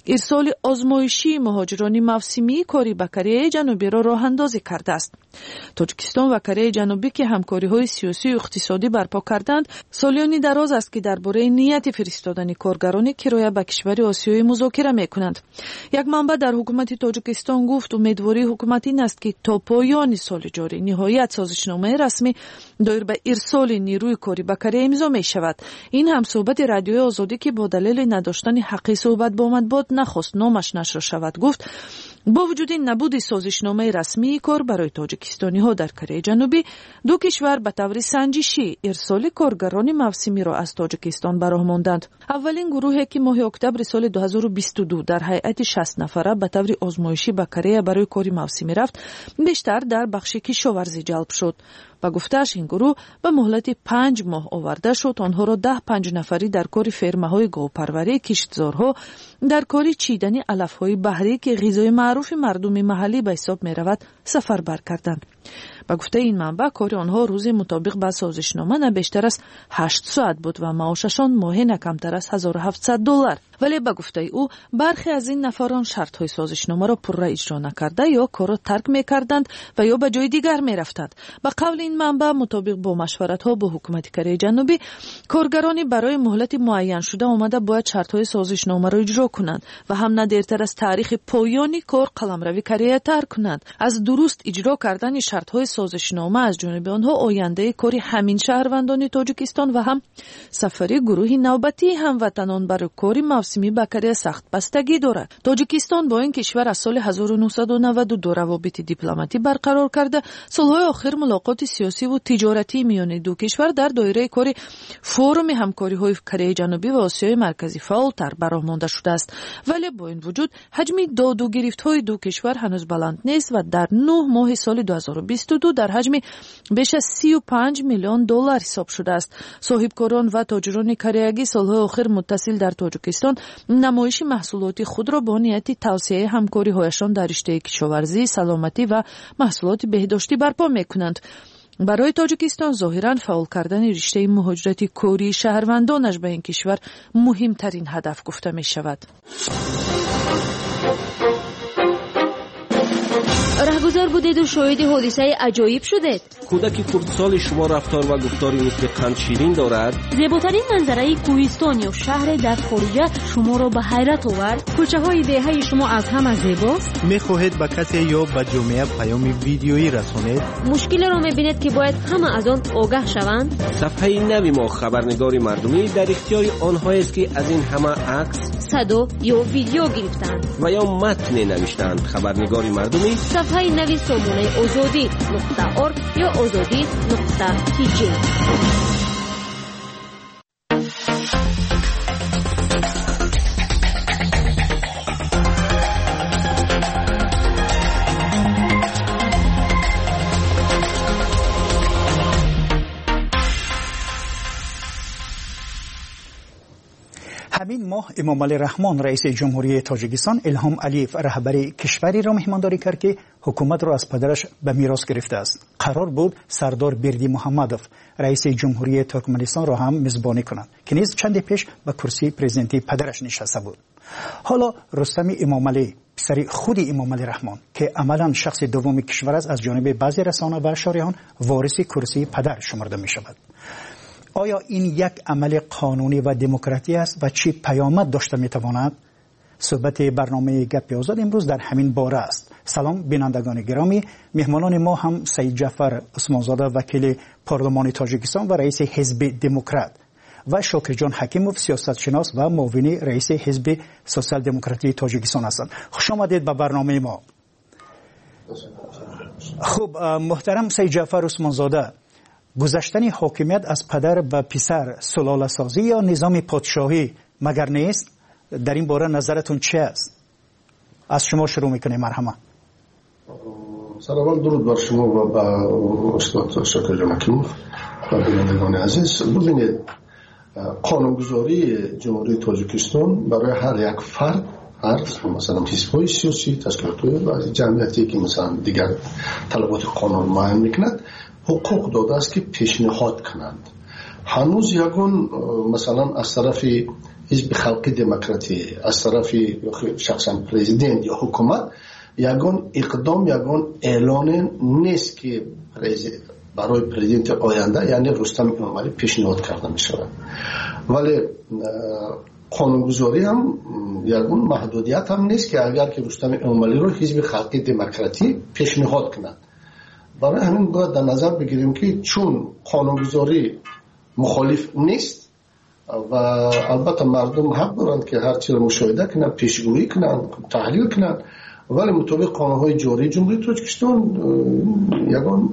ارسال آزمایشی مهاجران موسمی کاری با کره جنوبی را راه اندازی کرده است. تاجیکستان و کره جنوبی که همکاری‌های سیاسی و اقتصادی برپا کردند، سالیانی دراز است که درباره نیت فرستادن کارگران کرایه به کشور آسیایی مذاکره می‌کنند. یک منبع در حکومت تاجیکستان گفت امیدواری حکومت این است که تا پایان سال جاری نهایت سازشنامه رسمی دایر به ارسال نیروی کاری به کره امضا می‌شود. این هم صحبت رادیوی آزادی که با دلیل نداشتن حق صحبت با مطبوعات نخواست نامش نشر شود گفت با وجود نبود سازشنامه رسمی کار برای تاجیکستانی ها در کره جنوبی، دو کشور به طور سنجشی ارسال کارگران موسمی را از تاجیکستان به راه ماندند. اولین گروهی که ماه اکتبر سال 2022 در هیئت 60 نفره به طور آزمایشی به کره برای کار موسمی رفت، بیشتر در بخش کشاورزی جلب شد. و گفته‌اش این گروه به مهلت 5 ماه آورده شد آنها را 10-5 نفری در کار فرمه‌های گاوپروری، کشتزارها، در کار چیدن علف‌های بحری که غذای معروف مردم محلی به حساب می‌رود سفربر کردند. با گفته این منبع کار آنها روزی مطابق با سازشنامه نه بیشتر از 8 ساعت بود و معاششان ماهی نه کمتر از $1700. ولی با گفته او برخی از این نفران شرط‌های سازشنامه را پورا اجرا نکرده یا کار را ترک می‌کردند و یا به جای دیگر می‌رفتند. با قول این منبع مطابق با مشورت‌ها با حکومت کره جنوبی، کارگرانی برای مهلت معین شده آمده باید شرط‌های سازشنامه را اجرا کنند و هم نه دیرتر از تاریخ پایانی کار قلمروی کره ترک کنند. از درست اجرا کردن شرط‌های سازشنامه از جانب آنها آینده کاری همین شهروندان تاجیکستان و هم سفری گروهی نوبتی هموطنان برای کاری موسمی به کره سخت بستگی دارد. تاجیکستان با این کشور از سال 1992 روابط دیپلماتی برقرار کرده. سالهای آخر ملاقات سیاسی و تجارتی میان دو کشور در دایره کاری فورم همکاری‌های کره جنوبی و آسیای مرکزی فعال‌تر برآمده مانده شده است. ولی با این وجود حجم داد و گریفت‌های دو کشور هنوز بلند نیست و در 9 ماه سال 2022 در حجم بیش از $35 میلیون حساب شده است. صاحبکاران و تاجران کره‌ای سالهای آخر متصل در تاجیکستان نمایش محصولات خود را با نیت توسعه همکاری‌هایشان در رشته کشاورزی، سلامتی و محصولات بهداشتی برپا می‌کنند. برای تاجیکستان ظاهراً فعال کردن رشته مهاجرت کاری شهروندانش به این کشور مهمترین هدف گفته می‌شود. رهگذر بودید و شاهد حادثه عجایب شدید. کودک کردسال شما رفتار و گفتاری مثل قند شیرین دارد. زیباترین منظره کوهستان یا شهر در خارج شما را به حیرت آورد. کوچه های دهه شما از همه زیباست. می‌خواهید به کسی یا به جامعه پیام ویدیویی رسانید؟ مشکل را می‌بینید که باید همه از آن آگاه شوند. صفحه نوی ما خبرنگاری مردمی در اختیار آنهایی است که از این همه عکس، صدا یا ویدیو گرفتند و یا متن نوشتند. خبرنگاری مردمی صفحه نوی سامانه azadi.org یا azadi.tj. همین ماه امام علی رحمان رئیس جمهوری تاجیکستان الهام علیف رهبری کشوری را مهمانداری کرد که حکومت را از پدرش به میراث گرفته است. قرار بود سردار بردی محمدوف رئیس جمهوری ترکمنستان را هم میزبانی کنند که نیز چند پیش به کرسی پرزیدنتی پدرش نشسته بود. حالا رستم امام علی پسر خود امام علی رحمان که عملا شخص دوم کشور است از جانب بعضی رسانه و شارحان وارث کرسی پدر شمرده می شود. آیا این یک عمل قانونی و دموکراتی است و چه پیامد داشته میتواند؟ صحبت برنامه گپ آزاد امروز در همین باره است. سلام بینندگان گرامی، مهمانان ما هم سید جعفر عثمانزاده وکیل پارلمان تاجیکستان و رئیس حزب دموکرات و شاکر جان حکیموف سیاستشناس و معاون رئیس حزب سوسیال دموکراتی تاجیکستان هستند. خوش آمدید به برنامه ما. خب محترم سید جعفر عثمانزاده، گذشتن حاکمیت از پدر به پسر سلاله سازی یا نظام پادشاهی مگر نیست؟ در این باره نظرتون چه است؟ از شما شروع میکنیم. مرحبا. سلام، درود بر شما و به استاد شاکر جان حکیموف و بینندگان عزیز. ببینید، قانونگذاری جمهوری تاجیکستان برای هر یک فرد، مثلا حزب‌های سیاسی، تشکیلات‌های و جمعیتی که مثلا دیگر طلبات قانون معین میکند حقوق داده است که پیشنهاد کنند. هنوز یگان مثلا از طرف حزب خلقی دموکراتی از طرف شخصا پرزیدنت یا حکومت یگان اقدام یگان اعلان نیست که برای پرزیدنت آینده یعنی رستم امامعلی پیشنهاد کرده می شود. ولی قانونگذاری هم یگان محدودیت هم نیست که اگر که رستم امامعلی رو حزب خلقی دموکراتی پیشنهاد کنند. برای همین باید در نظر بگیریم که چون قانونگذاری مخالف نیست و البته مردم حق دارند که هر چیز مشاهده کنند، پیشگویی کنند، تحلیل کنند، ولی مطابق قانونهای جاری جمهوری تاجیکستان یگان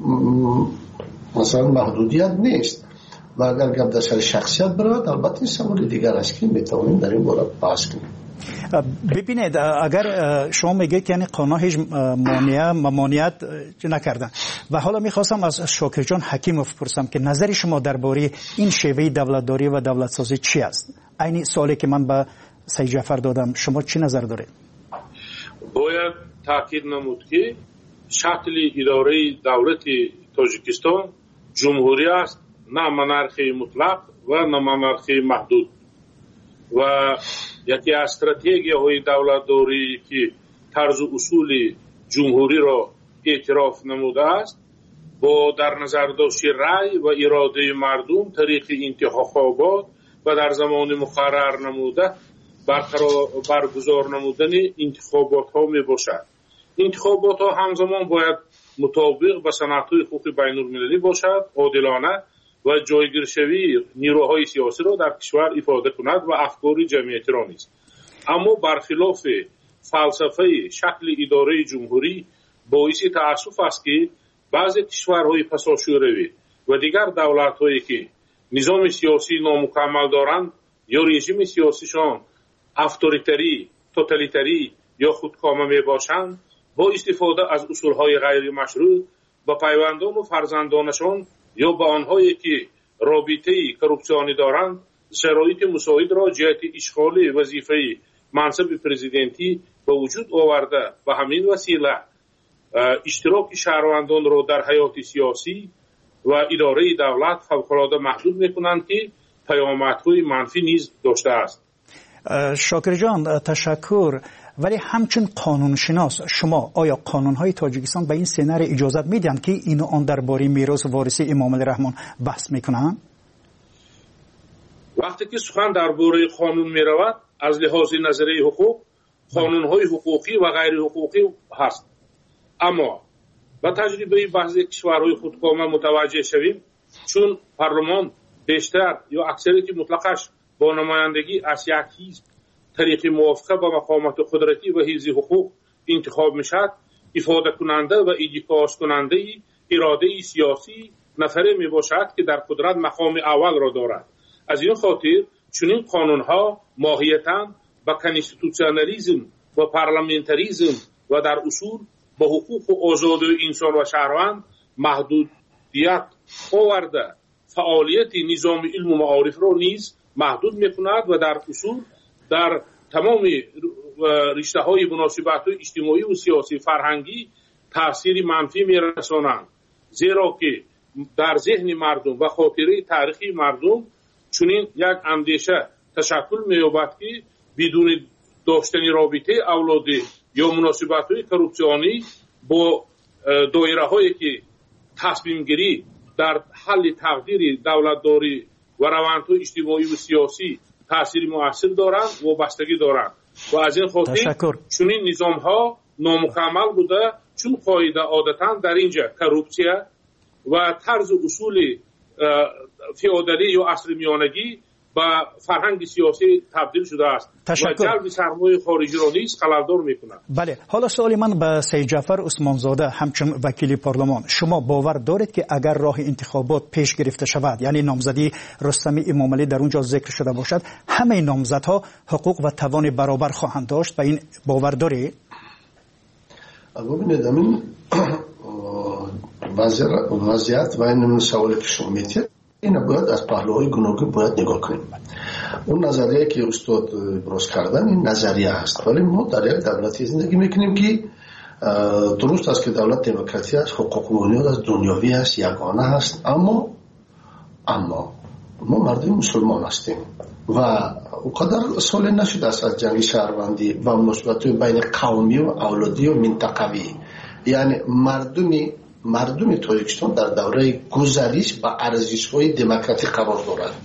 مثلا محدودیت نیست و اگر گپ در سر شخصیت برود البته این سوال دیگر است که میتوانیم در این باره بحث کنیم. ببینید اگر شما میگید یعنی قانون هیچ ممانعت نکردن و حالا میخواستم از شاکر جان حکیموف بپرسم که نظر شما درباره این شیوه دولتداری و دولت سازی چی است؟ عین سوالی که من به سید جعفر دادم، شما چی نظر دارید؟ باید تاکید نمود که شکل اداره دولت تاجیکستان جمهوری است، نه منارخی مطلق و نه منارخی محدود و یکی از استراتژی‌های دولتداری که طرز اصول جمهوری را اعتراف نموده است با در نظر داشت رأی و اراده مردم طریق انتخابات و در زمان مقرر نموده برگزار نمودن انتخابات ها می باشد. انتخابات ها همزمان باید مطابق با سنت‌های حقوق بین المللی باشد، عادلانه و جایگیر شوی نیروهای سیاسی را در کشور افاده کند و افکار جمعیتی را نیست. اما برخلاف فلسفه شکل اداره جمهوری باعث تأسف است که بعضی کشورهای پساشوروی و دیگر دولت‌هایی که نظام سیاسی نامکمل دارند یا رژیم سیاسیشان اتوریتری، توتالیتری یا خودکامه می باشند با استفاده از اصولهای غیر مشروع با پیوندان و فرزندانشان یا با آنهایی که رابطه کروپسیونی دارند شرایط مساعد را جهت اشغال وظیفه منصب پرزیدنتی به وجود آورده و همین وسیله اشتراک شهروندان را در حیات سیاسی و اداره دولت فوق‌العاده محدود می‌کنند که پیامدهای منفی نیز داشته است. شاکر جان تشکر. ولی همچون قانونشناس شما آیا قانونهای تاجیکستان به این سناریو اجازه میدن که اینو آن درباره میراث وارثی امامعلی رحمان بحث میکنن؟ وقتی که سخن درباره قانون میرود از لحاظ نظری حقوق قانونهای حقوقی و غیر حقوقی هست، اما با تجربه بعضی کشورهای خودکامه متوجه شویم چون پارلمان بیشتر یا اکثریت مطلقش با نمایندگی از یک حزب طریق موافقه با مقامات قدرتی و حیز حقوق انتخاب میشد، افاده کننده و ایجاز کننده اراده سیاسی نفره می باشد که در قدرت مقام اول را دارد. از این خاطر چنین قانونها ماهیتاً با کانستیتوسیونالیسم و پارلمانتریسم و در اصول با حقوق و آزادی انسان و شهروند محدودیت آورده فعالیت نظام علم و معارف را نیز محدود میکند و در اصول در تمام رشته‌های مناسبت‌های اجتماعی و سیاسی فرهنگی تأثیر منفی می‌رسانند، زیرا که در ذهن مردم و خاطره تاریخی مردم چنین یک اندیشه تشکل می‌یابد که بدون داشتن رابطه اولادی یا مناسبت‌های کروپسیونی با دایره‌هایی که تصمیم گیری در حل تقدیر دولتداری و روندهای اجتماعی و سیاسی تأثیر مؤثر دارند و بستگی دارند و از این خاطر چنین نظام‌ها نامکمل بوده چون قاعده عادتاً در اینجا کروپسیا و طرز اصول فئودالی یا عصر میانگی با فرهنگ سیاسی تبدیل شده است و جلب سرمایه خارجی را نیز خلل‌دار می‌کند. بله، حالا سوالی من به سید جعفر عثمانزاده همچون وکیل پارلمان، شما باور دارید که اگر راه انتخابات پیش گرفته شود یعنی نامزدی رستم امامعلی در اونجا ذکر شده باشد همه نامزدها حقوق و توان برابر خواهند داشت؟ به این باور دارید؟ ببینید همین وضعیت و این سوالی که شما می‌پرسید این باید از پهلوهای گوناگون باید نگاه کنیم. اون نظریه که استاد ابراز کردن این نظریه هست، ولی ما در یک دولتی زندگی میکنیم که درست است که دولت دموکراتی است، حقوق و بنیاد از دنیوی است، یگانه هست، اما ما مردم مسلمان هستیم و اونقدر سال نشده است از جنگ شهروندی و مناسبات بین قومی و اولادی و منطقوی. یعنی مردم تاجیکستان در دوره گذریش با ارزش‌های دموکراتیک قرار دارد.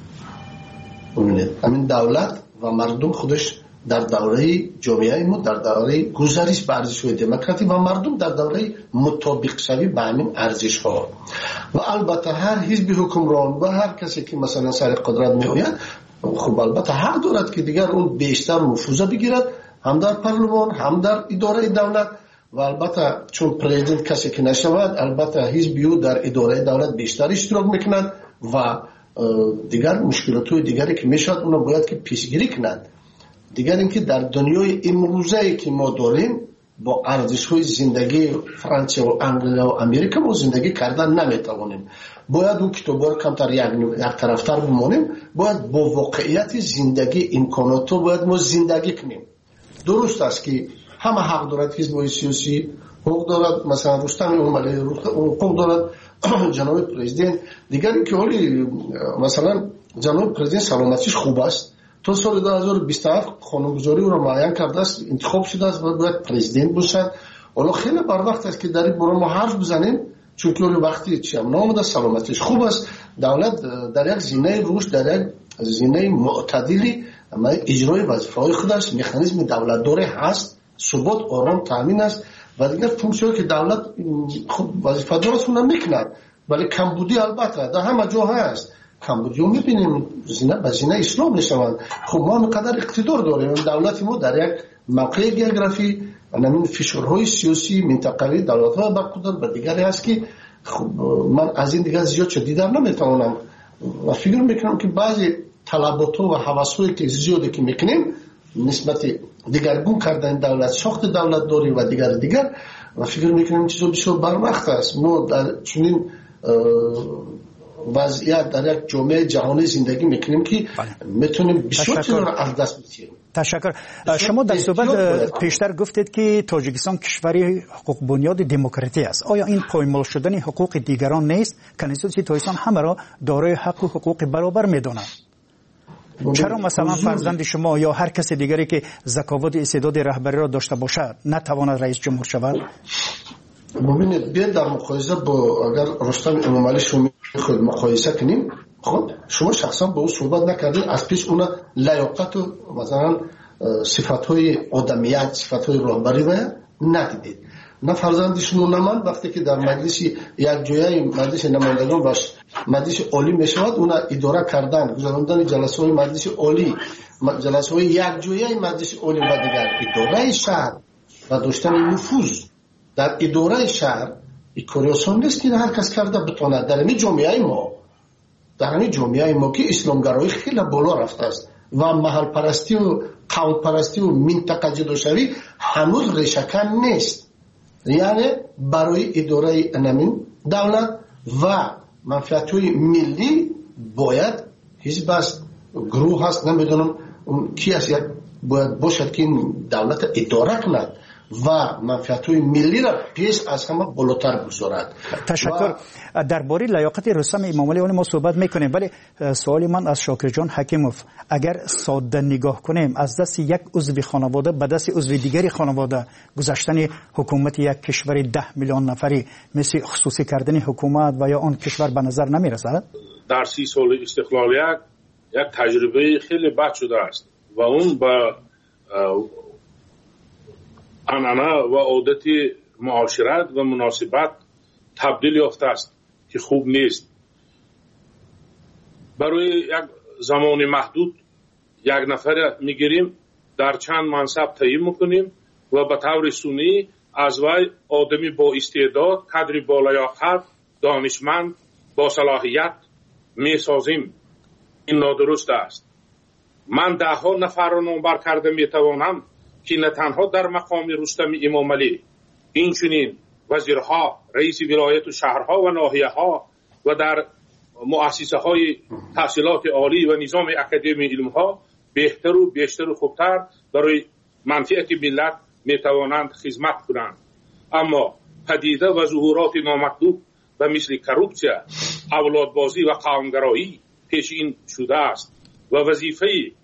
ببینید همین دولت و مردم خودش در دوره جامعه ما در دوره گذریش به ارزش‌های دموکراتیک و مردم در دوره مطابق شوی به همین ارزش‌ها. و البته هر حزب حکمران و هر کسی که مثلا سر قدرت میآید خب البته حق دارد که دیگر اون بیشتر نفوذ بگیرد، هم در پارلمان هم در اداره دولت. و البته چون پرزیدنت کسی که نشود، البته حزب او در اداره دولت بیشتر اشتراک میکند و دیگر مشکلات‌های دیگری که میشد اونا باید که پیشگیری کند. دیگر اینکه در دنیای امروزی که ما داریم با ارزش‌های زندگی فرانسه و انگلیس و امریکا ما زندگی کردن نمیتوانیم. باید اون کتابا رو کمتر یک طرفتر بمانیم، باید با واقعیت زندگی امکانات رو باید ما زندگی کنیم. درست است که همه حق دارد حزب سیاسی، حق دارد مثلا رستم امالی حق دارد جناب پرزیدنت. دیگر اینکه حالی مثلا جناب پرزیدنت سلامتیش خوب است، تا سال 2027 قانونگذاری رو معین کرده است، انتخاب شده است و باید پرزیدنت باشد. حالا خیلی بر وقت است که در این باره ما حرف بزنیم، چون که وقتی چیم نامده سلامتیش خوب است. دولت در یک زینه روش، در یک زینه معتدلی اجرای وظیفه‌های خودش مکانیزم دولت داره هست، ثبات آرام تامین است و دیگر فونکسیونی که دولت خود وظیفه دارتون میکند. ولی کمبودی البته در همه جا هست. کمبودی رو میبینیم زینه به زینه اسلام نشوند. خب ما اینقدر اقتدار داریم، دولت ما در یک موقع گئوگرافی و نمین فشارهای سیاسی منطقوی دولت‌ها برخوردار و دیگری هست که خب من از این دیگر زیاد دیدن نمیتوانم و فکر میکنم که بعضی طلبات و هوس‌هایی که زیادی که میکنیم نسبت دیگرگون کردن دولت، ساخت دولت داریم و دیگر و فکر میکنم چیزا بسیار برمخت است. ما در چنین وضعیت در یک جامعه جهانی زندگی میکنیم که میتونیم بسیار چیزا را از دست بدیم. تشکر. شما در صحبت پیشتر گفتید که تاجیکستان کشوری حقوق بنیاد دموکراتی است. آیا این پایمال شدن حقوق دیگران نیست که نسبت تاجیکستان همه را دارای حق و حقوق برابر میداند؟ چرا مثلا فرزند شما یا هر کس دیگری که ذکاوت استعداد رهبری را داشته باشد نتواند رئیس جمهور شود؟ ببینید بیاید در مقایسه با اگر رستم امامعلی شما خود مقایسه کنیم، خب شما شخصا با او صحبت نکردید، از پیش اون لیاقت و مثلا صفات‌های آدمیت، صفات‌های رهبری را ندیدید. نه فرزند شما نه من وقتی که در مجلس یک جایی مجلس نمایندگان باش مجلس عالی میشود، اون اداره کردن گذراندن جلسه های مجلس عالی، جلسه های یک جایی مجلس عالی و دیگر اداره شهر و داشتن نفوذ در اداره شهر کاری آسان نیست که هر کس کرده بتواند. در این جامعه ما که اسلامگرایی خیلی بالا رفته است و محل پرستی و قوم پرستی و منطقه جداشوی هنوز ریشه‌کن نیست. یعنی برای اداره نمین دولت و منفعت‌های ملی باید حزب است، گروه هست، نمیدونم کی است، باید باشد که این دولت اداره کند و منفعت‌های ملی را پیش از همه بالاتر بگذارد. تشکر. درباره لیاقت رستم امامعلی ما صحبت میکنیم، ولی سوال من از شاکر جان حکیموف، اگر ساده نگاه کنیم از دست یک عضو خانواده به دست عضو دیگری خانواده گذاشتن حکومت یک کشور 10 میلیون نفری مثل خصوصی کردن حکومت و یا آن کشور به نظر نمیرسد؟ در 30 سال استقلالیت یک تجربه خیلی بد شده است و اون با عنعنه و عادت معاشرت و مناسبت تبدیل یافته است که خوب نیست. برای یک زمان محدود یک نفر میگیریم، در چند منصب تعیین میکنیم و به طور سنی از وی آدمی با استعداد، قدری با لیاقت، دانشمند، با صلاحیت میسازیم. این نادرست است. من 10 نفر را نامبر کرده میتوانم که نه تنها در مقام رستم امامعلی، اینچنین وزیرها، رئیس ولایت و شهرها و ناحیه‌ها و در مؤسسه های تحصیلات عالی و نظام اکادمی علمها بهتر و بیشتر و خوبتر برای منفعت ملت میتوانند خدمت کنند. اما پدیده و ظهورات نامطلوب و مثل کروپسیا، اولادبازی و قومگرایی پیشین شده است و وظیفه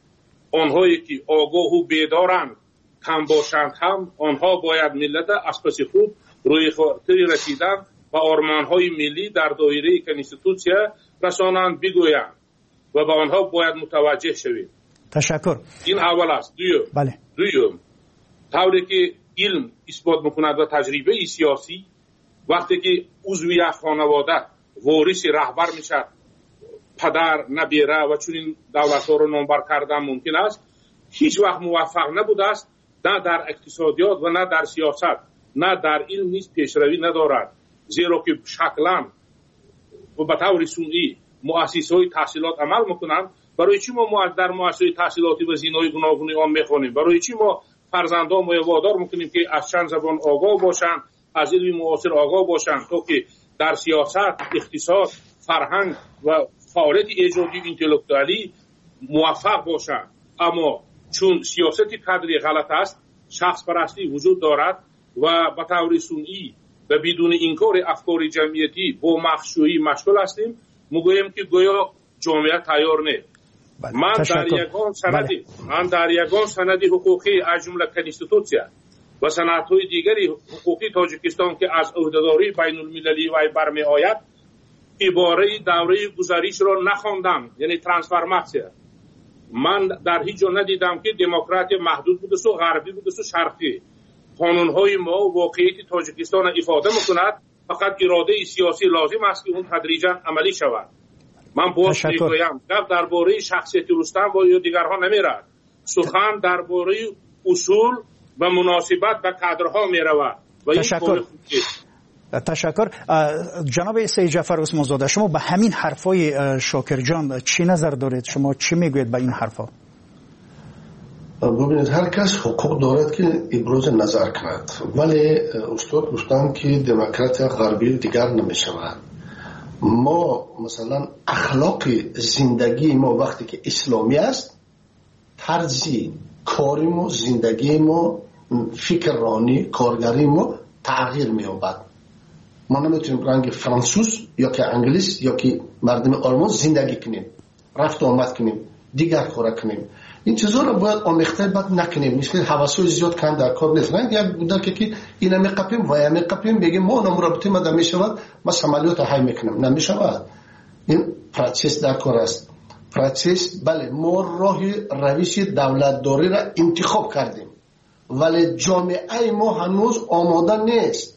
آنهایی که آگاه و بیدارند کم باشند هم آنها باید ملت از پس خود روی خاطر رسیدن و آرمانهای ملی در دایره کنستیتوسیا رسانند بگویند و به آنها باید متوجه شویم. تشکر. این اول است. دویم طوری که علم اثبات میکند و تجربه سیاسی وقتی که عضو یک خانواده وارث رهبر میشد پدر نبیره و چنین دولت‌ها رو نامبر کردن ممکن است هیچ وقت موفق نبوده است نه در اقتصادیات و نه در سیاست نه در علم نیز پیشروی ندارد زیرا که شکلاً و به طور سنئی مؤسسه‌های تحصیلات عمل میکنند. برای چی ما در مؤسسه تحصیلاتی و زینای گوناگون آن میخوانیم؟ برای چی ما فرزندان ما وادار میکنیم که از چند زبان آگاه باشند از علم معاصر آگاه باشند تا که در سیاست اقتصاد فرهنگ و فعالیت ایجادی اینتלקتوالی موفق باشند؟ اما چون سیاست کادری غلط است شخص پرستی وجود دارد و به طور سنئی و بدون انکار افکار جمعیتی با مخشویی مشغول هستیم میگوییم که گویا جامعه تیار نه. من در یگان سندی حقوقی از جمله کنستیتوسیا و سندهای دیگری حقوقی تاجیکستان که از عهدهداری بین المللی و برمی آید عباره دوره گذریش را نخواندم، یعنی ترانسفورماسیون. من در هیچ جا ندیدم که دموکراسی محدود بوده و غربی بوده و شرقی. قانونهای ما و واقعیت تاجیکستان افاده میکند، فقط اراده سیاسی لازم است که اون تدریجا عملی شود. من باز میگویم گپ درباره شخصیت رستم و یا دیگرها نمیرد، سخن درباره اصول و مناسبت به کادرها میرود و این تشکر. جناب سید جعفر عثمان زاده، شما به همین حرفای شاکر جان چی نظر دارید؟ شما چی میگوید به این حرفا؟ ببینید هر کس حقوق دارد که ابراز نظر کند، ولی استاد گفتن که دموکراسی غربی دیگر نمیشود. ما مثلا اخلاق زندگی ما وقتی که اسلامی است، طرز کاری ما، زندگی ما، فکرانی کارگری ما تغییر می‌یابد. ما نمیتونیم رنگ فرانسوز یا که انگلیس یا که مردم آلمان زندگی کنیم، رفت آمد کنیم، دیگر خوراک کنیم. این چیزا رو باید آمیخته بد نکنیم. مثل حواسای زیاد کم در کار نیست. نه یک بوده که اینا میقپیم و یا میقپیم بگیم ما اونم رابطه ما میشود، ما عملیات های میکنیم. نمیشود. این پروسس در کار است. پروسس بله ما راه روش دولتداری را انتخاب کردیم، ولی جامعه ما هنوز آماده نیست.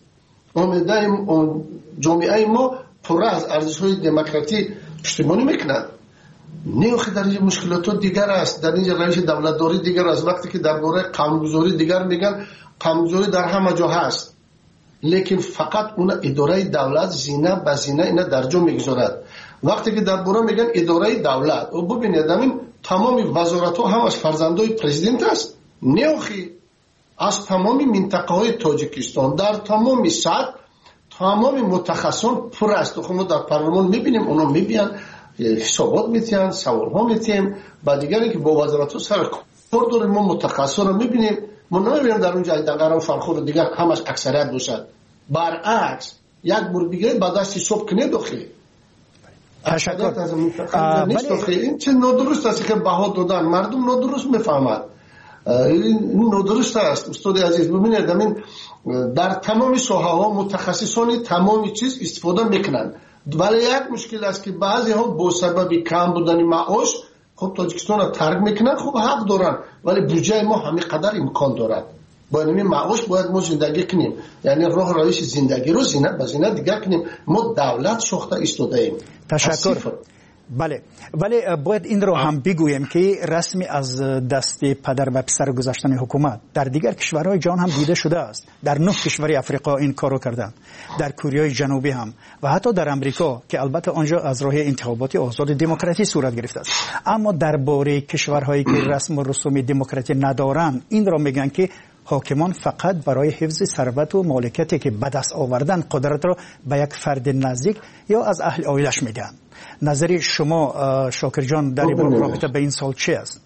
جامعه ما پر از ارزش‌های دموکراسی پشتیبانی میکند. نیوخی در این مشکلات دیگر است، در این روش دولتداری دیگر است. وقتی که درباره قانونگذاری دیگر میگن، قانونگذاری در همه جا هست، لیکن فقط اون اداره دولت زینه به زینه اینا در جا میگذارد. وقتی که درباره میگن اداره دولت، و ببینید همین تمام وزارت‌ها هم از فرزندای پرزیدنت است. نیوخی از تمام منطقه های تاجیکستان در تمام سطح تمام متخصصان پر است. خب ما در پارلمان میبینیم، اونا میبینن حسابات میتین، سوالها میتیم، با دیگری که با وزارت سر کار داریم ما متخصص رو میبینیم. ما نمیبینیم در اونجا دقیقا فرخور دیگر همش اکثریت باشد. برعکس یک بار دیگه با دست حساب کنه داخلی اکثریت از متخصص این چه نادرست است که بها دادن مردم نادرست میفهمد. این نادرست است استاد عزیز. ببینید همین در تمام ساحه ها متخصصان تمامی چیز استفاده میکنن، ولی یک مشکل است که بعضی ها با سبب کم بودن معاش خب تاجیکستان را ترک میکنن. خب حق دارن، ولی بودجه ما همین قدر امکان دارد. با این معاش باید ما زندگی کنیم، یعنی راه روش زندگی رو زینه به زینه دیگر کنیم. ما دولت ساخته ایستاده ایم. تشکر. بله، ولی باید این رو هم بگویم که رسمی از دست پدر و پسر گذاشتن حکومت در دیگر کشورهای جهان هم دیده شده است. در 9 کشور افریقا این کارو کردن، در کره جنوبی هم و حتی در امریکا که البته آنجا از راه انتخابات آزاد دموکراسی صورت گرفته است. اما درباره کشورهایی که رسم و رسوم دموکراسی ندارند، این را میگن که حاکمان فقط برای حفظ ثروت و مالکیتی که به دست آوردن قدرت را به یک فرد نزدیک یا از اهل عائلش میدن. نظر شما شاکر جان در رابطه به این سال چی است؟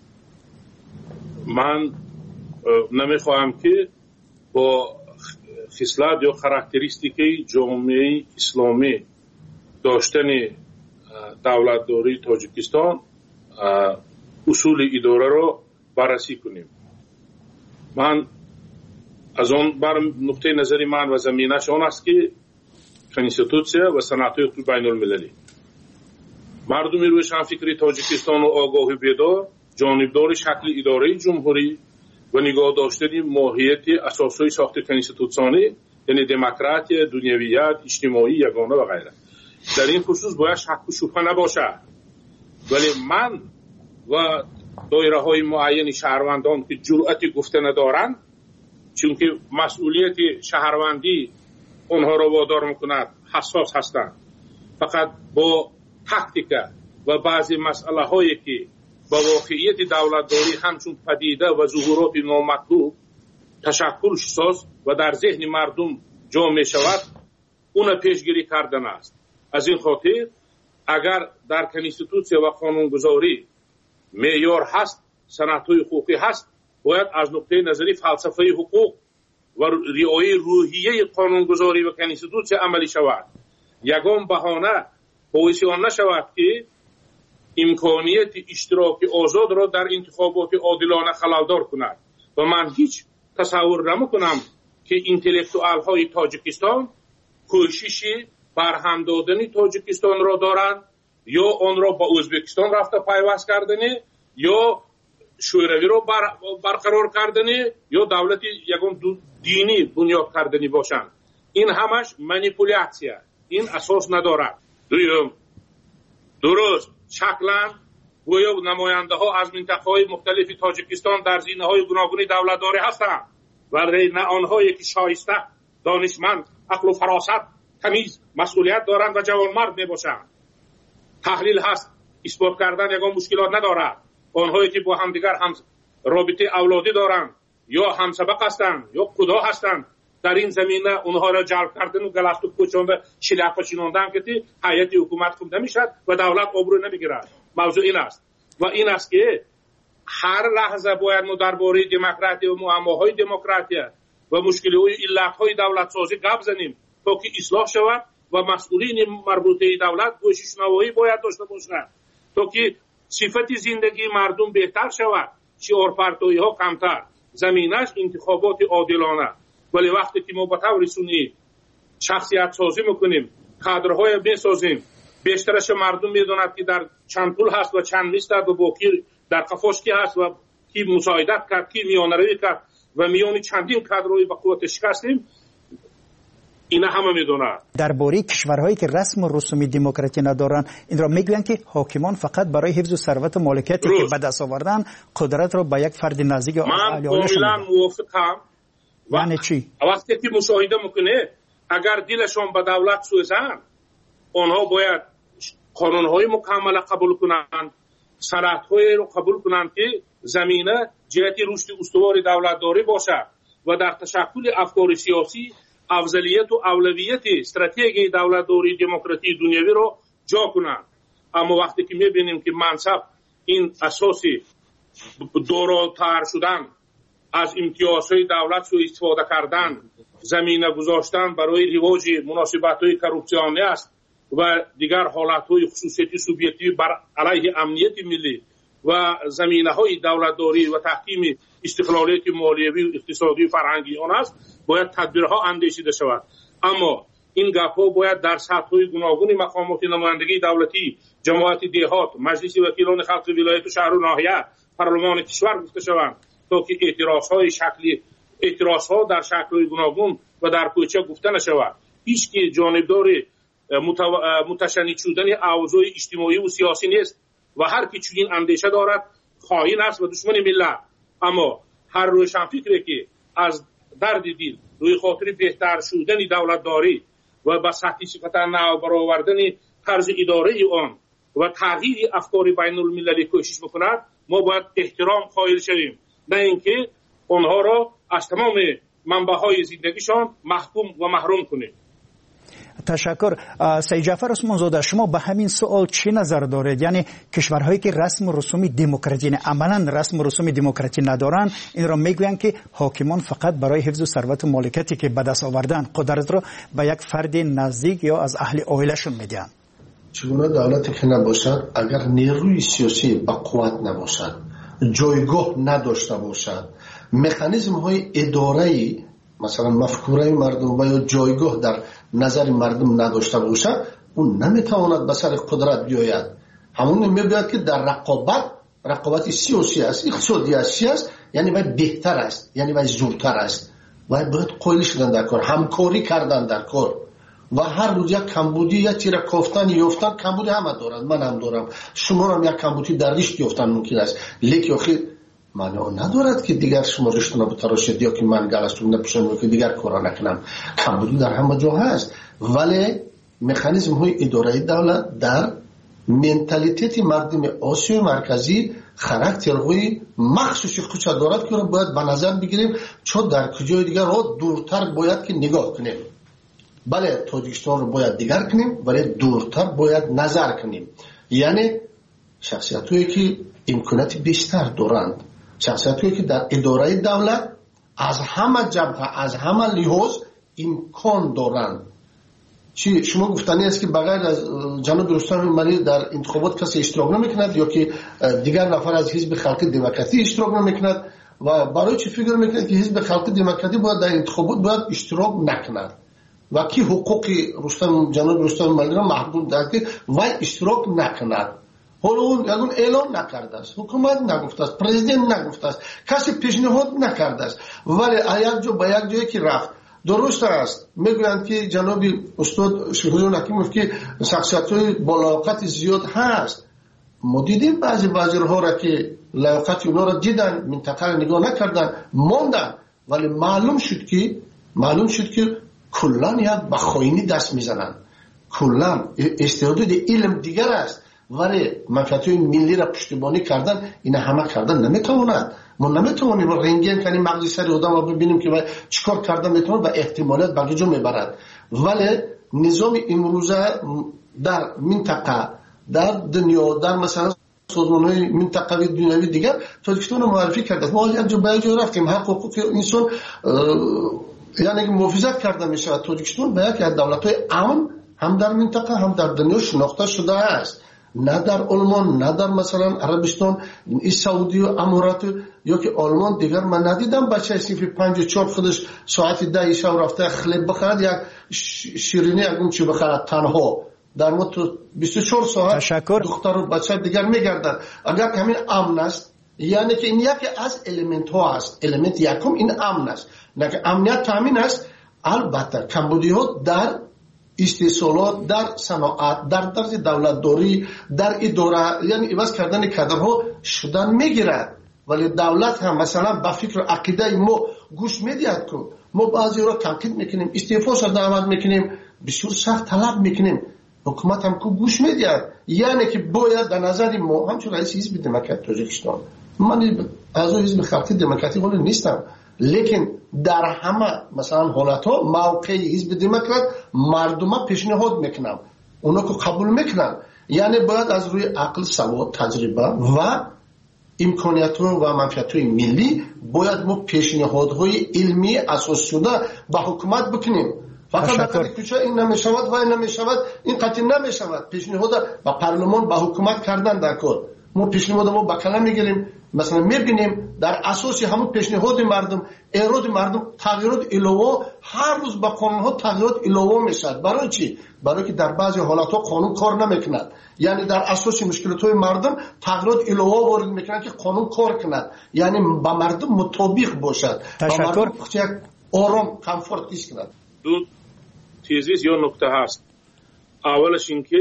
من نمیخواهم که با خصلت یا خاراکتریستیکی جامعه اسلامی داشتن دولتداری تاجیکستان اصول اداره را بررسی کنیم. من از اون بر نقطه نظری من و زمینش آن است که کنستیتوسیا و صنعت‌های بین المللی مردم روشنفکری تاجیکستان و آگاه و بیدار جانبدار شکل اداره جمهوری و نگاه داشتن ماهیت اساسی ساخت کنستیتوسیونی، یعنی دموکراسی، دنیویت، اجتماعی یگانه و غیره. در این خصوص باید شک و شبهه نباشد. ولی من و دایره های معین شهروندان که جرأت گفته ندارند، چون که مسئولیت شهروندی اونها را وادار میکند حساس هستند، فقط با تاکتیکا و بعضی مسئله هایی که با واقعیت دولتداری همچون پدیده و ظهورات نامطلوب تشکل ساز و در ذهن مردم جا می شود، اون پیشگیری کردن است. از این خاطر اگر در کنستیتوسیا و قانونگذاری معیار هست، صنعت‌های حقوقی هست، باید از نقطه نظری فلسفه حقوق و رعایت روحیه قانونگذاری و کنستیتوسیا عملی شود. یگان بهانه باعث آن نشود که امکانیت اشتراک آزاد را در انتخابات عادلانه خللدار کند. و من هیچ تصور نمیکنم که انتلکتوال های تاجیکستان کوشش برهم دادن تاجیکستان را دارند یا آن را با ازبکستان رفته پیوست کردن یا شوروی را برقرار کردن یا دولت یگان دینی بنیاد کردنی باشند. این همش مانیپولیاسیه، این اساس ندارد. درست شکلا گویا نماینده ها از منطقه های مختلف تاجیکستان در زینه های گوناگون دولتداری هستند، ولی نه آنهایی که شایسته، دانشمند، عقل و فراست، تمیز، مسئولیت دارند و جوانمرد می باشند. تحلیل هست، اثبات کردن یگان مشکلات ندارد. آنهایی که با همدیگر هم رابطه اولادی دارند یا همسبق هستند یا خدا هستند، در این زمینه اونها را جلب کردن و گلست و کوچان و شلافه چیناندن که هیئت حکومت خوب نمیشد و دولت آبرو نمیگیرد. موضوع این است و این است که هر لحظه باید ما درباره دموکراسی و معماهای دموکراسی و مشکلات علت‌های دولت سازی گپ زنیم تا که اصلاح شود و مسئولین مربوطه دولت گوششنوایی باید داشته باشند تا که صفت زندگی مردم بهتر شود، شعارپرتویی ها کمتر، زمینش انتخابات عادلانه. ولی وقتی که ما با طور سنی شخصیت سازی میکنیم، کادرهای میسازیم، بیشترش مردم میدوند که در چند پول هست و چند نیست و باقی در قفاش کی هست و کی مساعدت کرد، کی میانروی کرد و میانی چندین کادرهای به قوت شکستیم، اینا همه میدونند. درباره کشورهایی که رسم و رسوم دموکراسی ندارن، این را میگویند که حاکمان فقط برای حفظ ثروت و مالکیتی که به دست آوردن قدرت را به یک فرد نزدیک از اهل عائله‌شون من کاملا موافقم. یعنی چی؟ وقتی که مشاهده میکنه اگر دلشون به دولت سوزن، آنها باید قانونهای مکمل قبول کنند، صنعت‌های رو قبول کنند که زمینه جهت رشد استوار دولتداری باشد و در تشکل افکار سیاسی افضلیت و اولویت استراتژی دولتداری دموکراسی دنیوی رو جا کنند. اما وقتی که میبینیم که منصب این اساسی دوراتر شدن، از امتیازهای دولت سوء استفاده کردن، زمینه گذاشتن برای رواج مناسبت‌های کروپسیونی است و دیگر حالت‌های خصوصیتی سوبیکتیو بر علیه امنیت ملی و زمینه‌های دولتداری و تحکیم استقلالیت مالیوی و اقتصادی و فرهنگی آن است، باید تدبیرها اندیشیده شود. اما این گپ‌ها باید در سطح‌های گوناگون مقامات نمایندگی دولتی، جماعت دهات، مجلس وکیلان خلق ولایت و شهر و ناحیه، پارلمان کشور گفته شوند تا که اعتراضها در شکل‌های گوناگون و در کوچه گفته نشود. هیچ کی جانبدار متشنج شدن اوضاع اجتماعی و سیاسی نیست و هر کی چنین اندیشه دارد خائن است و دشمن ملت. اما هر روشنفکری که از درد دل روی خاطر بهتر شدن دولتداری و به سطح صفت نو برآوردن طرز اداره آن و تغییر افکار بین المللی کوشش بکند، ما باید احترام قائل شویم، نه اینکه آنها را از تمام منبع‌های زندگیشان محکوم و محروم کنیم. تشکر. سید جعفر عثمان زاده، شما به همین سوال چی نظر دارید؟ یعنی کشورهایی که رسم و رسوم دموکراسی عملاً رسم و رسوم دموکراسی ندارن، این را میگویند که حاکمان فقط برای حفظ ثروت و مالکیتی که به دست آوردن قدرت را به یک فرد نزدیک یا از اهل عائله‌شون میدن. چگونه دولتی که نباشد، اگر نیروی سیاسی با قوت نباشد، جایگاه نداشته باشد، مکانیزم های اداره‌ای مثلا مفکوره مردم و یا جایگاه در نظر مردم نداشته باشد، اون نمیتواند به سر قدرت بیاید. همون میگوید که در رقابت سیاسی است، اقتصادی است، یعنی باید بهتر است، یعنی باید زورتر است، باید قایل شدن در کار، همکاری کردن در کار و هر روز یک کمبودی یا تیره کافتن یافتن. کمبودی همه دارند، من هم دارم، شما هم یک کمبودی در رشت یافتن ممکن است، لیکن آخر معنی ندارد که دیگر شما رشت نبتراشید یا که من گلستون نپوشم که دیگر کارا نکنم. کمبودی در همه جا هست، ولی مکانیزم های اداره دولت در منتالیته مردم آسیای مرکزی خاراکترهای مخصوصی خودش دارد که رو باید به نظر بگیریم، چون در کجای دیگر رو دورتر باید که نگاه کنیم. بله تاجیکستان رو باید دیگر کنیم، ولی دورتر باید نظر کنیم. یعنی شخصیت هایی که امکانات بیشتر دارند، شخصیت هایی که در اداره دولت از همه جبهه از همه لحاظ امکان دارند. چی شما گفتنی است که بغیر از جناب رستم ملی در انتخابات کسی اشتراک نمیکند یا که دیگر نفر از حزب خلق دموکراتی اشتراک نمیکند و برای چی فکر میکند که حزب خلق دموکراتی باید در انتخابات باید اشتراک نکند و کی حقوق جناب رستم ملی را محدود دارد که وای اشتراک نکند؟ حالا اون یگون اعلام نکرده است، حکومت نگفته است، پرزیدنت نگفته است، کسی پیشنهاد نکرده است، ولی یک جا به یک جایی که رفت. درست است میگویند که جناب استاد شیخ‌الله حکیموف که شخصیت‌های با لیاقت زیاد هست. ما دیدیم بعضی وزیرها را که لیاقت اونا را دیدن، منطقه را نگاه نکردن، ماندن، ولی معلوم شد که کلان یک به خائنی دست میزنند. کلان استعداد علم دیگر است، ولی منفعت‌های ملی را پشتیبانی کردن این همه کردن نمیتواند. ما نمیتونیم رنگین کنیم مغز سر آدم و ببینیم که چیکار کردن میتونه و احتمالات به جا میبرد. ولی نظام امروزه در منطقه، در دنیا، در مثلا سازمان‌های منطقوی دنیوی دیگر تاجیکستان رو معرفی کرده. ما یک جا به جا رفتیم، حقوق انسان یعنی محافظت کرده میشه. تاجیکستان به یک از دولت‌های امن هم در منطقه هم در دنیا شناخته شده است. نه در آلمان، نه در مثلا عربستان، سعودی و امارات یا که آلمان دیگر من ندیدم بچه صفی 5-4 خودش ساعتی 10 شب رفته خلب بخرد، یک شیرینی یکون چی بخرد تنها. در مدت 24 ساعت دختر و بچه دیگر میگردن. اگر همین امن است، یعنی که این یکی از الیمنت ها است. الیمنت یکم این امن است، نه که امنیت تامین است. البته کمبودی ها در استثمارات، در صنعت، در طرز دولتداری، در اداره، یعنی عوض کردن کادرها شدن میگیرد. ولی دولت هم مثلا با فکر عقیده ما گوش میدهد که ما بعضی را تنقید میکنیم، استعفا شده دعوت میکنیم، بسیار سخت طلب میکنیم، حکومت هم که گوش میدهد. یعنی که باید در نظر ما همچون رئیس حزب دموکراتی تاجیکستان، من از حزب خلق دموکراتی ولی نیستم، لیکن در همه مثلا حالت ها موقع حزب دموکرات مردم پیشنهاد میکنم، اونا که قبول میکنن. یعنی باید از روی عقل، سواد، تجربه و امکانیت ها و منفعت های ملی باید ما پیشنهادهای علمی اساس شده به حکومت بکنیم. فقط کوچه این نمیشود و این نمیشود، این قطعی نمیشود. پیشنهاد به پارلمان به حکومت کردن در کار. ما پیشنهاد ما به کلام میگیریم، مثلا میبینیم در اساس همون پیشنهاد مردم، ارائه مردم تغییرات علاوه، هر روز با قانون ها تغییرات علاوه میشد. برای چی؟ برای که در بعضی حالات ها قانون کار نمیکند. یعنی در اساس مشکلات های مردم تغییرات علاوه وارد میکنند که قانون کار کند، یعنی با مردم مطابق باشد. تشکر. آرام کامفورت ایست کند. دو چیزی یا نکته هست. اولش اینکه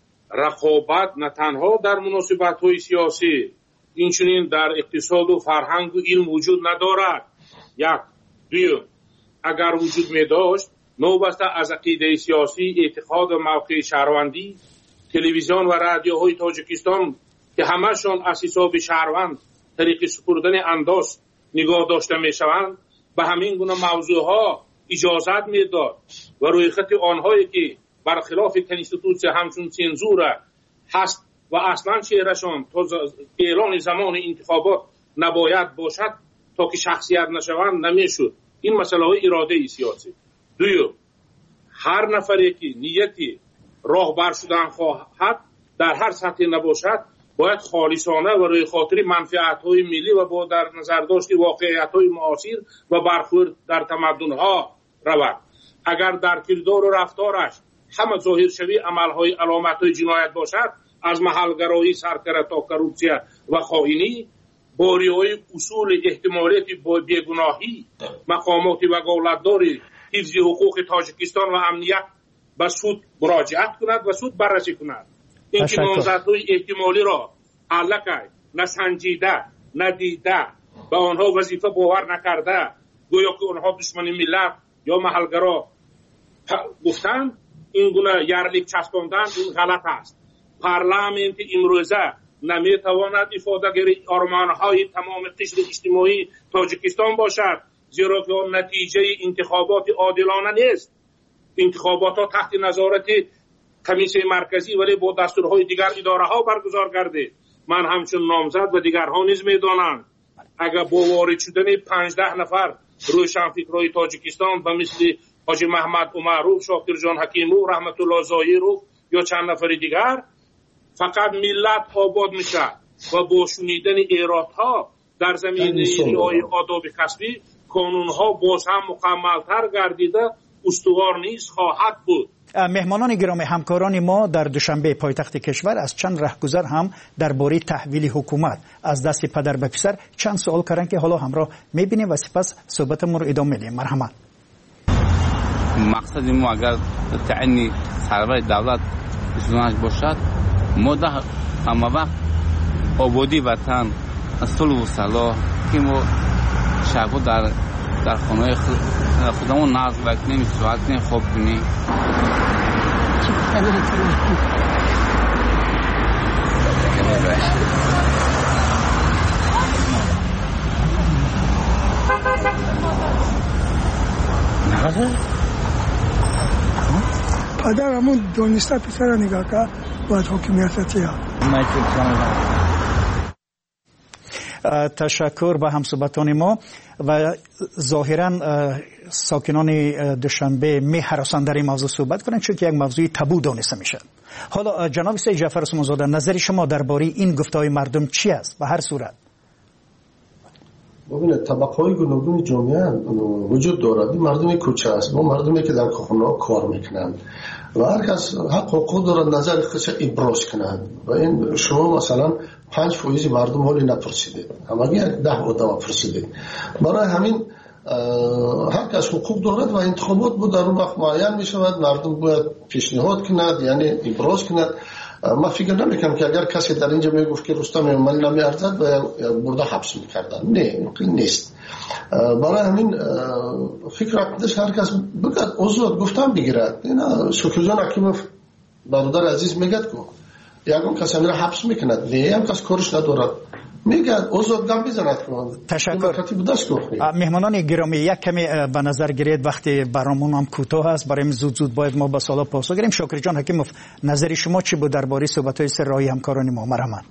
رقابت نه تنها در مناسبت‌های سیاسی، اینچنین در اقتصاد و فرهنگ و علم وجود ندارد. یک. دوم، اگر وجود می داشت نوبسته از عقیده سیاسی، اعتقاد و موقع شهروندی، تلویزیون و رادیوهای تاجیکستان که همشون از حساب شهروند طریق سپردن انداز نگاه داشته می شوند به همین گونه موضوعها اجازت می داد و روی خط آنهایی که برخلاف کنستیتوسیون همچون سنزور هست و اصلا چهرهشون تا اعلان زمان انتخابات نباید باشد تا که شخصیت نشوند نمیشد. این مسئله های اراده سیاسی. دوم، هر نفری که نیتی راهبر شدن خواهد در هر سطح نباشد باید خالصانه و روی خاطر منفعت‌های ملی و با در نظر داشت واقعیت‌های معاصر و برخورد در تمدن‌ها رود. اگر در کردار و رفتارش همه ظاهر شوی عمل‌های علامت‌های جنایت باشد، از محلگرایی سرکره تا کروپسیا و خائنی، با رعایت اصول احتمالیت بیگناهی، مقامات وکالتدار حفظ حقوق تاجیکستان و امنیت به سود مراجعت کند و سود بررسی کند. این که نامزدهای احتمالی را علکه نسنجیده ندیده به آنها وظیفه باور نکرده گویا که آنها دشمن ملت یا محلگرا گفتند، این گونه یرلیک چسباندن این غلط است. پارلمانت امروزه نمیتواند افاده‌گری آرمان‌های تمام قشر اجتماعی تاجیکستان باشد، زیرا که آن نتیجه انتخابات عادلانه نیست. انتخابات ها تحت نظارت کمیسیون مرکزی ولی با دستورهای دیگر اداره ها برگزار گردید. من همچون نامزد و دیگرها نیز میدانند اگر با وارد شدن 15 نفر روشنفکرای تاجیکستان و مثل حاجی محمد عمرو، شاکر جان حکیمو، رحمت الله ظاهرو یا چند نفر دیگر، فقط ملت آباد میشه و با شنیدن ایرادها در زمینه رعایت آداب کسبی قانونها باز هم مکملتر گردیده استوار نیست خواهد بود. مهمانان گرامی، همکاران ما در دوشنبه پایتخت کشور از چند رهگذر هم درباره تحویل حکومت از دست پدر به پسر چند سوال کردند که حالا همراه میبینیم و سپس صحبتمون رو ادامه میدیم. مرحمت. مقصد ما اگر تعیین سرور دولت بسیارش باشد، ما در همه وقت آبادی وطن، صلح و صلاح که ما شبا در خانه خودمون نقض بکنیم، ساعت کنیم، خواب کنیم. پدرمون دونسته پسر نگاه که باید حکمیت چیه. تشکر به همصحبتان ما و ظاهرا ساکنان دوشنبه می هراسان در این موضوع صحبت کنند چون که یک موضوع تابو دانسته میشه. حالا جناب سید جعفر عثمانزاده، نظر شما درباره این گفته‌های مردم چی است؟ به هر صورت ببینید طبقه‌های گوناگون جامعه وجود دارد. مردم کوچه است، ما مردمی که در کارخانه‌ها کار میکنند و هر کس حق حقوق دارد نظر خودش ابراز کنند و این شما مثلا 5% مردم حالی نپرسیدید، همگی 10 آدم پرسیدید. برای همین هر کس حقوق دارد و انتخابات بود در اون وقت معین می شود، مردم باید پیشنهاد کند، یعنی ابراز کند. ما فکر نمیکنم که اگر کسی در اینجا میگفت که رستم امامی نمیارزد و برده حبس میکردن، نه نیست. برای همین فکر کنش هر کس بگد آزاد گفتن بگیرد. اینا شکر جان حکیموف برادر عزیز میگد که یکم کسی میره حبس میکند، نه هم کس کارش ندارد، میگه آزاد گام بزند. تشکر. مهمانان گرامی، یک کمی به نظر گیرید وقتی برامون هم کوتاه است، برای زود باید ما به سوال پاسخ گیریم. شاکر جان حکیموف، نظر شما چی بود درباره صحبت‌های سر راهی همکاران ما؟ مرحمت.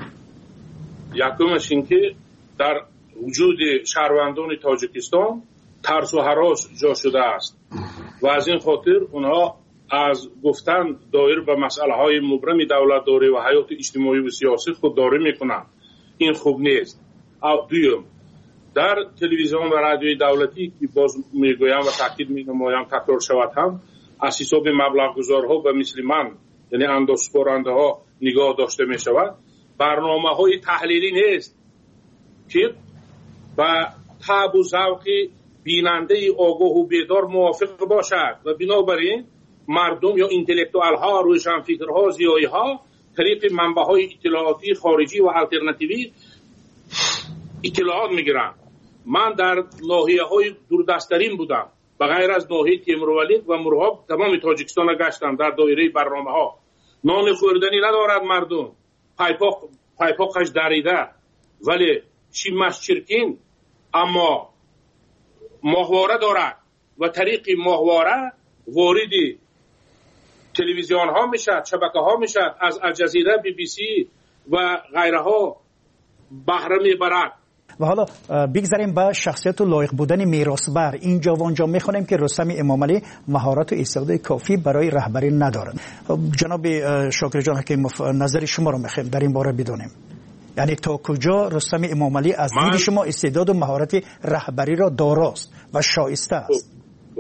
یکمش این که در وجود شهروندان تاجیکستان ترس و هراس جا شده است و از این خاطر اونها از گفتن دایر به مسائل مبرم دولت‌داری و حیات اجتماعی و سیاسی خودداری میکنند. این خوب نیست. دوم، در تلویزیون و رادیوی دولتی که باز میگویم و تاکید می‌نمایم تکرار شود هم از حساب مبلغ گذارها و مثل من، یعنی اندازه‌سپارنده ها نگاه داشته می شود. برنامه‌های تحلیلی نیست که با طبع و ذوق بیننده آگاه و بیدار موافق باشد و بنابراین مردم یا انتلکتوال ها، روشنفکرها، زیایی ها طریق منبع‌های اطلاعاتی خارجی و آلترناتیوی اطلاعات میگیرند. من در ناحیه‌های دوردست‌ترین بودم، بغیر از ناحیه تیمورولید و مرغاب تمام تاجیکستان را گشتم در دایره برنامه‌ها. نان خوردنی ندارد مردم، پایپاقش دریده ولی شیمش چرکین، اما ماهواره دارد و طریق ماهواره وارد تلویزیون ها میشد، شبکه ها میشد، از الجزیره، بی بی سی و غیره ها بهره میبرد و حالا بگذاریم به شخصیت و لایق بودن میراثبر. اینجا و آنجا میخونیم که رستم امامعلی مهارت و استعداد کافی برای رهبری ندارد. جناب شاکر جان حکیموف، نظر شما رو میخوایم در این باره بدونیم. یعنی تا کجا رستم امامعلی از دید شما استعداد و مهارت رهبری را داراست و شایسته است؟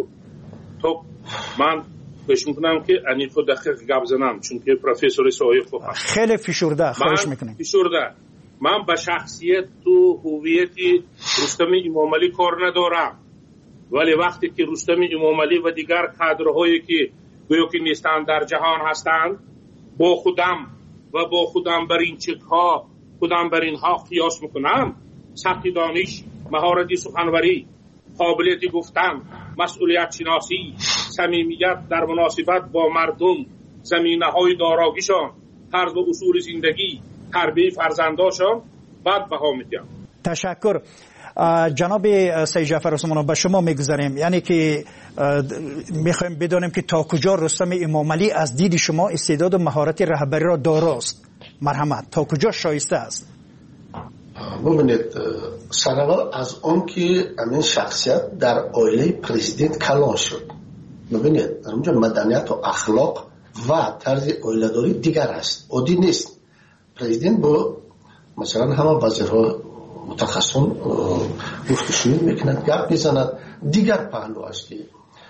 من فکر میکنم که انیف و دقیق گپ زنم، چون که پروفسور سایه خوب هست. خیلی فشرده، خواهش میکنم. من به شخصیت و هویت رستم امامعلی کار ندارم، ولی وقتی که رستم امامعلی و دیگر کادرهایی که گویا که نیستند در جهان هستند، با خودم بر این چک‌ها خودم بر اینها قیاس میکنم، سبک دانش، مهارت سخنوری، قابلیت گفتن، مسئولیت شناسی، صمیمیت در مناسبت با مردم، زمینه‌های داراگیشان، طرز و اصول زندگی، تربیت فرزنداشان بعد بها میدم. تشکر. جناب سید جعفر عثمانی، به شما میگذاریم. یعنی که میخوایم بدونیم که تا کجا رستم امامعلی از دید شما استعداد و مهارت رهبری را داراست. مرحمت، تا کجا شایسته است؟ ببینید، سرول از اون که این شخصیت در عائله پرزیدنت کلان شد. ببینید در اونجا مدنیت و اخلاق و طرز عائله‌داری دیگر است، عادی نیست. پرزیدنت با مثلا همه وزیرها متخصصون گفتگو میکنند، گپ میزنند. دیگر پهلو است که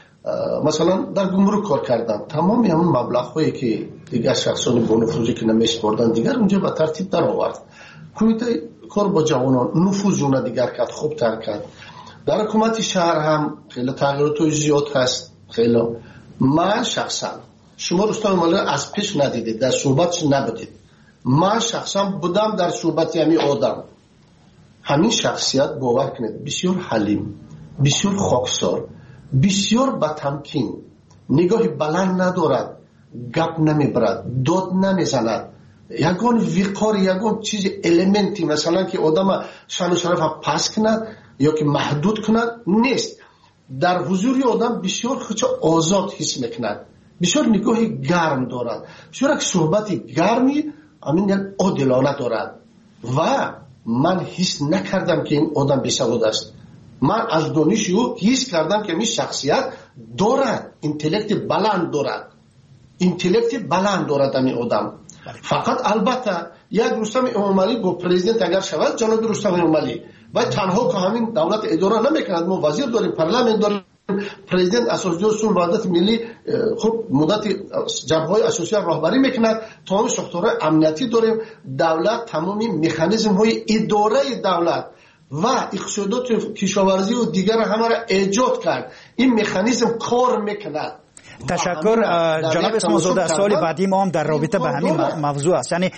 مثلا در گمرک کار کردن، تمامی همون مبلغ‌هایی که دیگر شخصان بونفروزی که نمی‌سپردن دیگر اونجا به ترتیب در آورد. کمیته کار با جوانان نفوذ اون دیگر کرد، خوب تر کرد. در حکومت شهر هم خیلی تغییرات زیاد هست. خیلی من شخصا، شما رستم امامعلی از پیش ندیدید، در صحبتش نبودید. من شخصا بودم در صحبت همین آدم. همین شخصیت باور کنید بسیار حلیم، بسیار خاکسار، بسیار با تمکین، نگاه بلند ندارد، گپ نمیبرد، داد نمیزند. یگان وقار، یگان چیز المنتی مثلا که آدم شان و شرف پس کند یا که محدود کند نیست. در حضور آدم بسیار خودش آزاد حس میکند، بسیار نگاه گرم دارد، بسیار یک صحبت گرمی همین یک عادلانه دارد. و من حس نکردم که این آدم بی‌سواد است. من از دانش او حس کردم که این شخصیت دارد، اینتלקت بلند دارد، اینتלקت بلند دارد این آدم. فقط البته یک رستم امامعلی با پرزیدنت اگر شود، جناب رستم امامعلی و تنها که همین دولت اداره نمیکند، ما وزیر داریم، پارلمان داریم، پرزیدنت اساسیون سون وحدت ملی خب مدت جبهه‌های اساسی راهبری میکند، تمام ساختارهای امنیتی داریم، دولت تمامی مکانیزم های اداره دولت و اقتصادات کشاورزی و دیگر همه را ایجاد کرد. این مکانیزم کار میکند. تشکر جناب اسماعیل‌زاده. سوال بعدی ما هم در رابطه به همین موضوع است. یعنی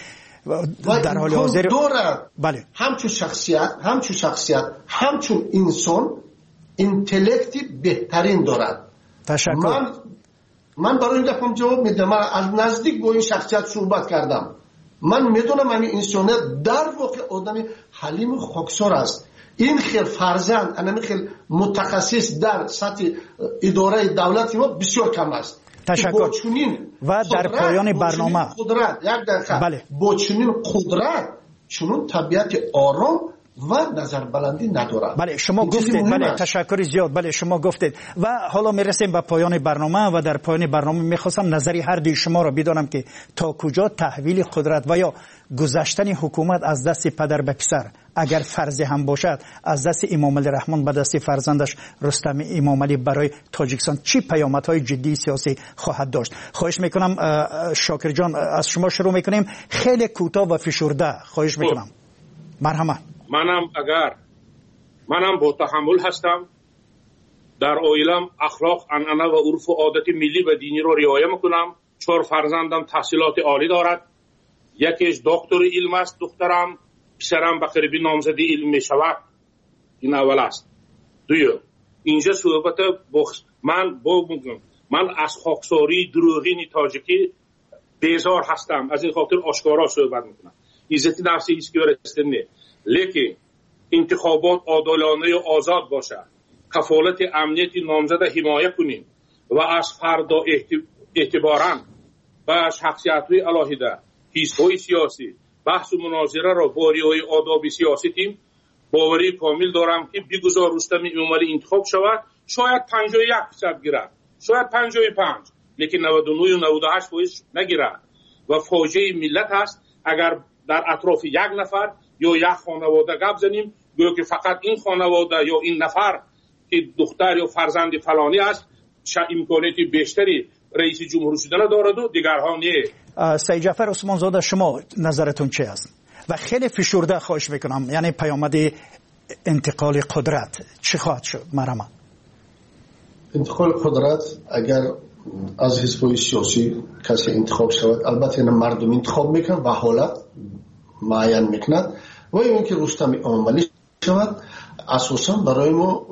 در حال حاضر بله، همچون شخصیت همچون انسان اینتלקتی بهترین دارد. تشکر. من برای این دفعه جواب میدم. من از نزدیک با این شخصیت صحبت کردم. من میدونم همین انسانیت در واقع آدم حلیم و خاکسار است. این خیلی فرزند، این خیلی متخصص در سطح اداره دولت ما بسیار کم است. تشکر. و در پایان برنامه بله، با چنین قدرت چنون طبیعت آرام و نظر بلندی ندارد. بله شما گفتید. بله تشکر زیاد. بله شما گفتید و حالا میرسیم به پایان برنامه و در پایان برنامه میخواستم نظری هر دوی شما را بدانم که تا کجا تحویل قدرت و یا گذشتن حکومت از دست پدر به پسر، اگر فرض هم باشد از دست امامعلی رحمان به دست فرزندش رستم امامعلی برای تاجیکستان چی پیامدهای جدی سیاسی خواهد داشت؟ خواهش میکنم شاکر جان از شما شروع میکنیم، خیلی کوتاه و فشرده خواهش میکنم. مرحمت. منم با تحمل هستم. در عائلم اخلاق، عنعنه و عرف و عادت ملی و دینی رو رعایت میکنم. 4 فرزندم تحصیلات عالی دارد. یکیش دکتر علم است، دخترم. پسرم به قربی نامزدی علم میشود. این اول است. دوم اینجا صحبت من از خاکساری دروغین تاجیکی بیزار هستم. از این خاطر آشکارا صحبت میکنم. عزت نفسی هیچ کی برسته نه، لیکن انتخابات عادلانه و آزاد باشد، کفالت امنیت نامزد حمایت کنیم و از فردا اعتباراً و شخصیت‌های علاهده حزب‌های سیاسی بحث و مناظره را با رعایت آداب سیاسی تیم باوری کامل دارم که بگذار رستم امامعلی انتخاب شود، شاید 51% گیرد، شاید 55، لیکن 99 و 98% نگیرد و فاجعه ملت است اگر در اطراف یک نفر یا یک خانواده گپ زنیم گویا که فقط این خانواده یا این نفر که دختر یا فرزند فلانی است امکانات بیشتری رئیس جمهور شدن دارد و دیگرها نه. سید جعفر عثمان زاده، شما نظرتون چی است؟ و خیلی فشرده خواهش میکنم، یعنی پیامد انتقال قدرت چی خواهد شد؟ مرحبا. انتقال قدرت اگر از حزب‌های سیاسی کسی انتخاب شود، البته مردم انتخاب میکنن و حالت معین میکند و اینکه رستم امامعلی شود، اساسا برای ما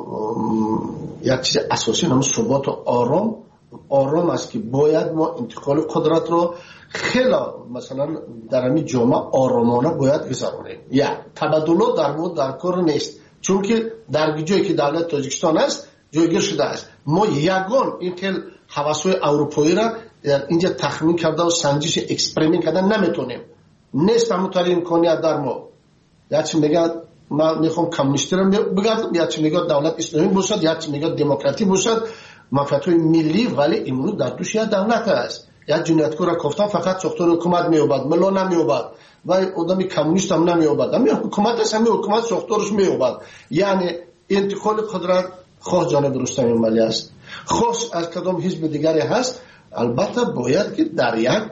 یک چیز اساسی نام ثبات و آرام است که باید ما انتقال قدرت رو خیلی مثلا در همین جامعه آرامانه باید گذرانیم. یا تبادلات در مورد در کار نیست، چون که در جایی که دولت تاجیکستان است جایگیر شده است. ما یگان این خیلی حواسای اروپایی را اینجا تخمین کرده و سنجش اکسپریمنت کردن نمیتونیم. نیست همونطوری امکانیت در ما. یا چی میگه من میخوام کمونیستی رو بگردم، یا چی میگه دولت اسلامی باشد، یا چی میگه دموکراتی باشد، منفعت‌های ملی، ولی امروز در دوش یک دولت است. یک جنایتکار را گفتن فقط ساختار حکومت میوبد، ملا نمیوبد و آدمی کمونیست هم نمیوبد، همین حکومت است، همین حکومت ساختارش میوبد. یعنی انتقال قدرت خواه جانب رستم امامعلی است، خاص از کدام حزب دیگری هست، البته باید که در یک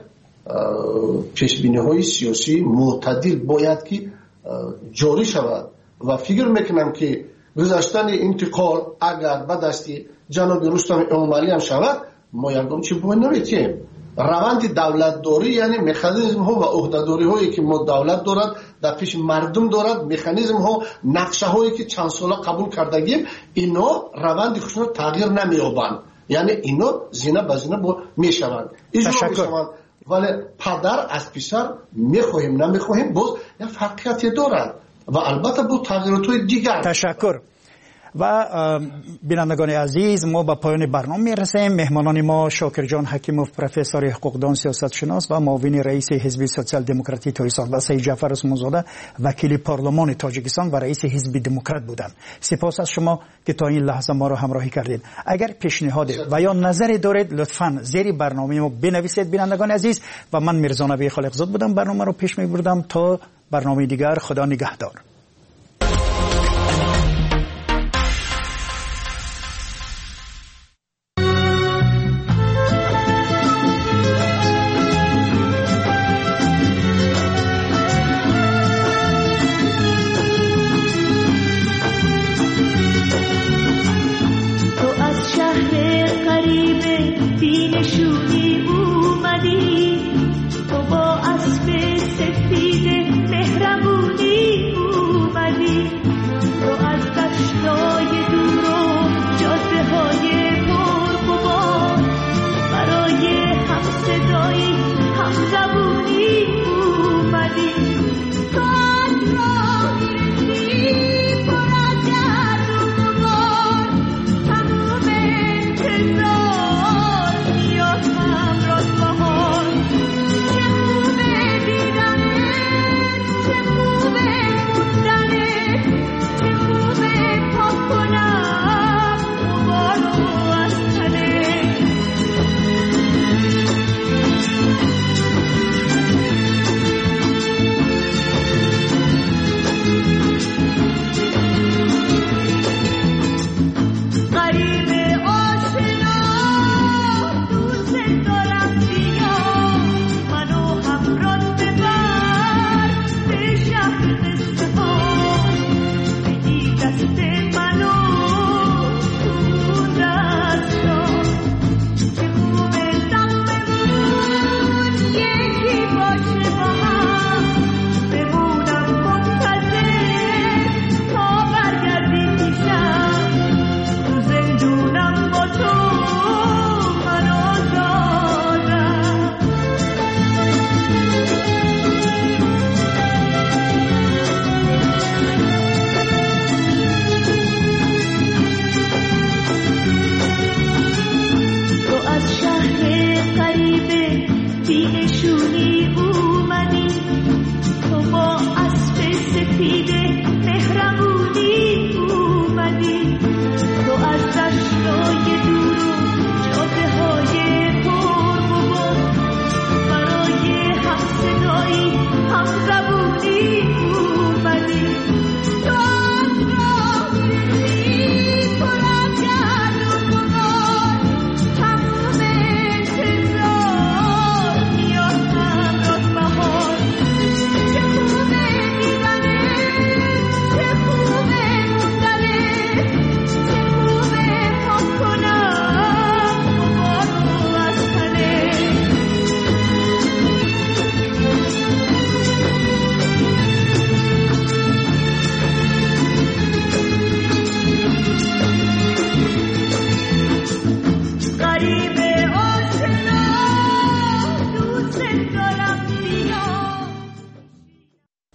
پیشبینی‌های سیاسی معتدل باید که جاری شود و فکر میکنم که گذاشتن انتقال اگر به دستی جناب رستم امامعلی هم شود، ما یکم چی باید نمیتیم. روند دولت داری یعنی مکانیزم ها و عهده‌داری هایی که ما دولت دارد در پیش مردم دارد، مکانیزم ها نقشه هایی که چند ساله قبول کردگیم، اینا روند خودشون تغییر نمی‌یابند، یعنی اینا زینه به زینه میشوند، اجرا میشوند. ولی پدر از پسر میخواهیم نمیخواهیم باز یک فرقیتی دارد و البته با تغییرات دیگر. تشکر. و بینندگان عزیز، ما به پایان برنامه میرسیم. مهمانان ما شاکر جان حکیموف، پروفسور حقوقدان سیاست شناس و معاون رئیس حزب سوسیال دموکراتی تاجیکستان، و سید جعفر عثمان زاده وکیل پارلمان تاجیکستان و رئیس حزب دموکرات بودند. سپاس از شما که تا این لحظه ما را همراهی کردید. اگر پیشنهاد و یا نظری دارید لطفاً زیر برنامه ما بنویسید بینندگان عزیز. و من میرزا نبی خالقزاد بودم، برنامه رو پیش میبردم. تا برنامه دیگر، خدا نگهدار. نشونی اومدی تو با اسب سفید مهربونی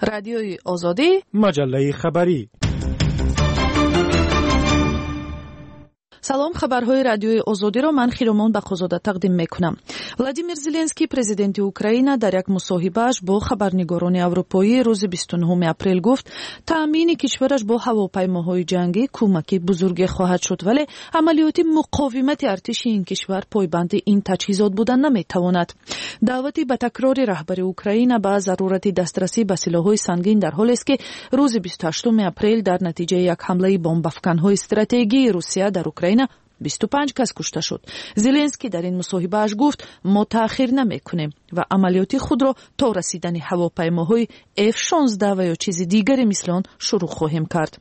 رادیوی آزادی، مجله خبری. سلام، خبرهای رادیوی آزادی را من خیرومان بقازاده تقدیم میکنم. ولادیمیر زلنسکی پرزیدنت اوکراینا در یک مصاحبهش با خبرنگاران اروپایی روز 29 اپریل گفت تامین کشورش با هواپیماهای جنگی کمکی بزرگی خواهد شد، ولی عملیات مقاومت ارتش این کشور پایبند این تجهیزات بودن نمیتواند. دعوتی به تکرار رهبر اوکراینا به ضرورت دسترسی به سلاح‌های سنگین در حالی است که روز 28 اپریل در نتیجه یک حمله بمب‌افکن‌های استراتژیکی روسیه در اوکراینا 25 کس کشته شد. زلنسکی در این مصاحبه‌اش گفت ما تأخیر نمی‌کنیم و عملیات خود را تا رسیدن هواپیماهای F-16 و یا چیز دیگری مثل آن شروع خواهیم کرد.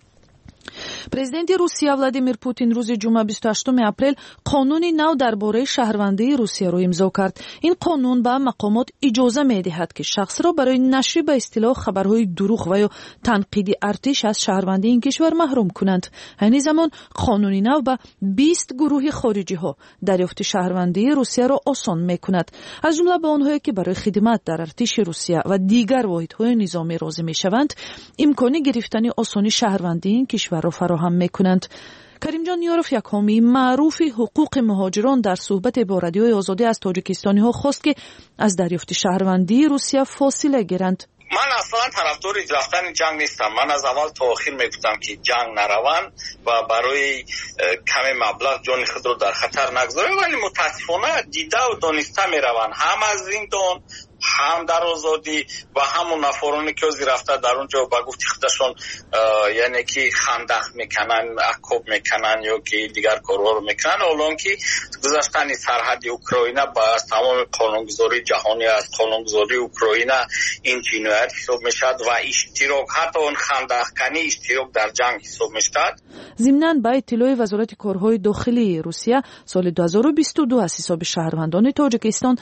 پرزیدنت روسیه ولادیمیر پوتین روز جمعه 28 اپریل قانونی نو درباره شهروندی روسیه را امضا کرد. این قانون به مقامات اجازه می‌دهد که شخص را برای نشر به اصطلاح خبرهای دروغ و یا تنقید ارتش از شهروندی این کشور محروم کنند. همین زمان قانونی نو به 20 گروه خارجی ها دریافت شهروندی روسیه را آسان می‌کند، از جمله به آنهایی که برای خدمت در ارتش روسیه و دیگر واحدهای نظامی راضی می‌شوند امکان گرفتن آسانی شهروندی این کشور را فراهم میکنند. کریم جان یاروف، یک حامی معروف حقوق مهاجران، در صحبت با رادیوی آزادی از تاجیکستانی ها خواست که از دریافت شهروندی روسیه فاصله گیرند. من اصلا طرفدار رفتن جنگ نیستم. من از اول تا آخر میگفتم که جنگ نروند و برای کم مبلغ جان خود رو در خطر نگذارند، ولی متاسفانه دیده و دانسته میروند، هم از زندان هم در آزادی و همون نفرانی که از رفته در اونجا با گفتی خودشون یعنی که خندق میکنن، عقب میکنن یا که دیگر کارها رو میکنن. الان که گذشتن سرحد اوکراینا با تمام قانونگذاری جهانی از قانونگذاری اوکراینا این جنایت حساب میشد و اشتراک، حتی اون خندق کنی اشتراک در جنگ حساب میشد. ضمناً با اطلاع وزارت کارهای داخلی روسیه سال 2022 از حساب شهروندان تاجیکستان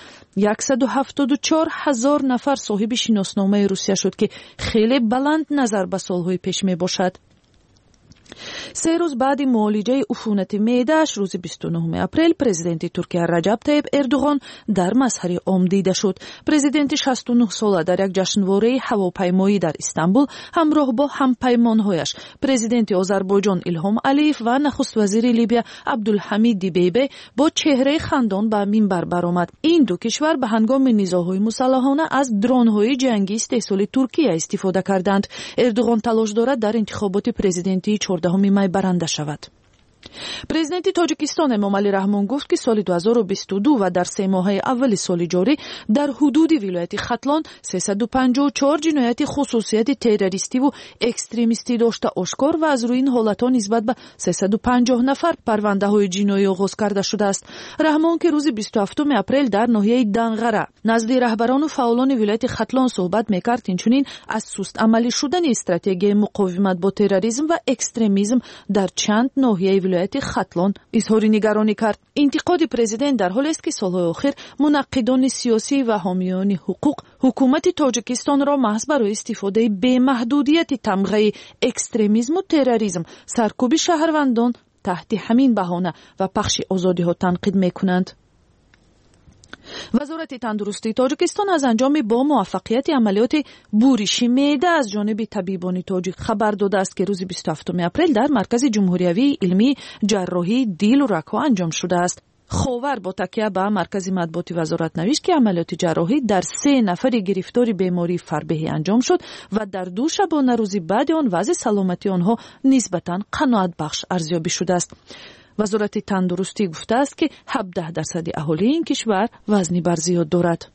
174,000 نفر صاحب شناسنامه روسیه شد که خیلی بلند نظر به سالهای پیش می باشد. 3 روز بعد معالجه عفونت معده‌اش روز 29 اپریل پرزیدنت ترکیه رجب طیب اردوغان در مظهر عام دیده شد. پرزیدنت 69 ساله در یک جشنواره هواپیمایی در استانبول همراه با همپیمانهایش پرزیدنت آذربایجان ایلهام علیف و نخست وزیر لیبیا عبدالحمید دیبیبه با چهره خندان به منبر برآمد. این دو کشور به هنگام نزاع‌های مسلحانه از درون‌های جنگی استحصال ترکیه استفاده کردند. اردوغان تلاش دارد در انتخابات پرزیدنتی 14 می برنده شود. پرزیدنت تاجیکستان امام علی رحمان گفت که سال 2022 و در 3 ماه اول سال جاری در حدود ولایت ختلان 354 جنایت خصوصیت تروریستی و اکستریمیستی داشته آشکار و از روی این حالت‌ها نسبت به 350 نفر پرونده‌های جنایی آغاز کرده شده است. رحمان که روز 27 اپریل در ناحیه دنغره نزد رهبران و فعالان ولایت ختلان صحبت می‌کرد، اینچنین از سست عملی شدن استراتژی مقاومت با تروریسم و اکستریمیسم در چند ناحیه ولایت ختلان اظهار نگرانی کرد. انتقاد پرزیدنت در حالی است که سالهای اخیر منقدان سیاسی و حامیان حقوق حکومت تاجیکستان را محض برای استفاده به محدودیت تمغه اکستریمیسم و تروریسم، سرکوب شهروندان تحت همین بهانه و پخش آزادی ها تنقید میکنند. وزارت تندرستی تاجیکستان از انجام با موفقیت عملیات بورش معده از جانب طبیبان تاجیک خبر داده است که روز 27 اپریل در مرکز جمهوری علمی جراحی دیل و رگ‌ها انجام شده است. خاور با تکیه به مرکز مطبوعاتی وزارت نوشت که عملیات جراحی در 3 نفر گرفتار بیماری فربهی انجام شد و در 2 شبانه روز بعد آن وضع سلامتی آنها نسبتاً قناعت بخش ارزیابی شده است. وزارت تندرستی گفته است که 17% اهالی این کشور وزن بر زیاد دارد.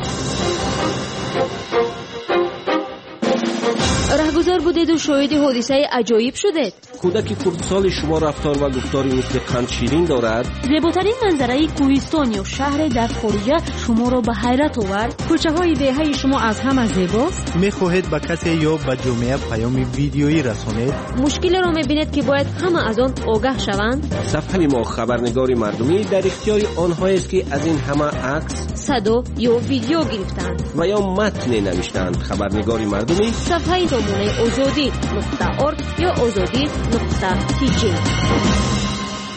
رهگذر بودید و شاهد حادثه عجایب شدید. کودک خردسال شما رفتار و گفتاری مثل قند شیرین دارد. زیباترین منظره کوهستانی و شهر در خارج شما را به حیرت آورد. کوچه های دهه شما از همه زیباست. میخواهید به کسی یا به جامعه پیام ویدیویی رسانید؟ مشکلی را میبینید که باید همه از آن آگاه شوند. صفحه ما خبرنگار مردمی در اختیار آنهایی است که از این همه عکس، صدا یا ویدیو گرفتند و یا متن نوشتند. خبرنگار مردمی صفحه زمانه azadi.org یا azadi.tg.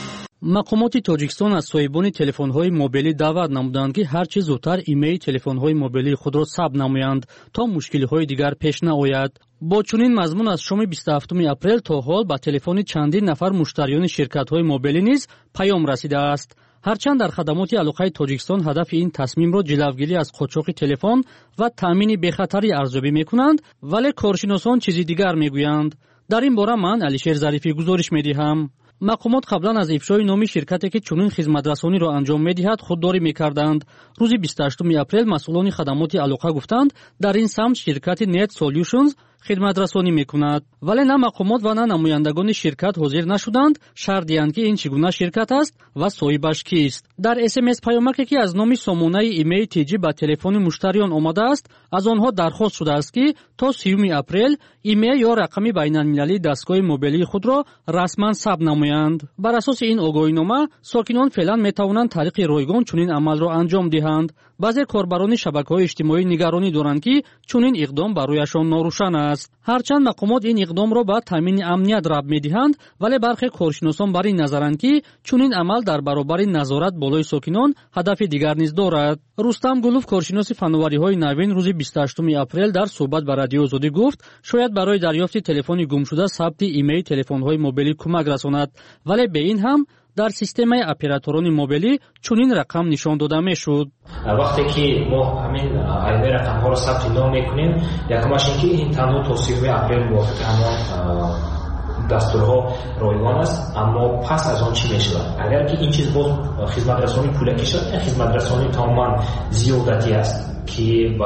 мақомоти тоҷикистон аз соҳибони телефонҳои мобилӣ даъват намуданд ки ҳарчи зудтар имейи телефонҳои мобилии худро сабт намоянд то мушкилиҳои дигар пеш наояд. бо чунин мазмун аз шоми 27 апрел то ҳол ба телефони чандин нафар муштариёни ширкатҳои мобилӣ низ паём расидааст. ҳарчанд дар хадамоти алоқаи тоҷикистон ҳадафи ин тасмимро ҷилавгирӣ аз қочоқи телефон ва таъмини бехатарӣ арзёбӣ мекунанд, вале коршиносон чизи дигар мегӯянд. дар ин бора ман Алишер Зарифӣ гузориш медиҳам. мақомот қаблан аз ифшои номи ширкате ки чунин хизматрасониро анҷом медиҳад худдорӣ мекарданд. рӯзи 28 апрел масъулони хадамоти алоқа гуфтанд дар ин самт ширкати Net Solutions хидматрасонӣ мекунад, вале на мақомот ва на намояндагони ширкат ҳозир нашуданд шарҳ диҳанд ки ин чӣ гуна ширкат аст ва соҳибаш кист. дар SMS паёмаке ки аз номи сомонаи имейи тиҷӣ ба телефони муштариён омадааст, аз онҳо дархост шудааст ки то 30 апрел имейл ё рақами байналмилалии дастгоҳи мобилии худро расман сабт намоянд. бар асоси ин огоҳинома сокинон феълан метавонанд тариқи ройгон чунин амалро анҷом диҳанд. баъзе корбарони шабакаҳои иҷтимоӣ нигаронӣ доранд ки чунин иқдом бар рӯяшон норӯшан аст. ҳарчанд мақомот ин иқдомро ба таъмини амният рабт медиҳанд, вале бархе коршиносон бар ин назаранд ки чунин амал дар баробари назорат болои сокинон ҳадафи дигар низ дорад. рустам гулов, коршиноси фанновариҳои навин, рӯзи 28 апрел дар суҳбат ба Радиои Озодӣ гуфт шояд барои дарёфти телефони гумшуда сабти имейли телефонҳои мобилӣ кӯмак расонад, вале бе ин ҳам дар системаи операторони мобилӣ чунин рақам нишон дода мешуд. вақте ки мо ҳамин аймаи рақамҳоро сабти ном мекунем, якумаш ин ки ин танҳо то 30 апрел мувофиқи ҳамон дастурҳо ройгон аст, аммо пас аз он чӣ мешавад? агар ки ин чиз боз хизматрасонӣ пулакӣ шавад, ин хизматрасонӣ тамоман зиёдатӣ аст ки ба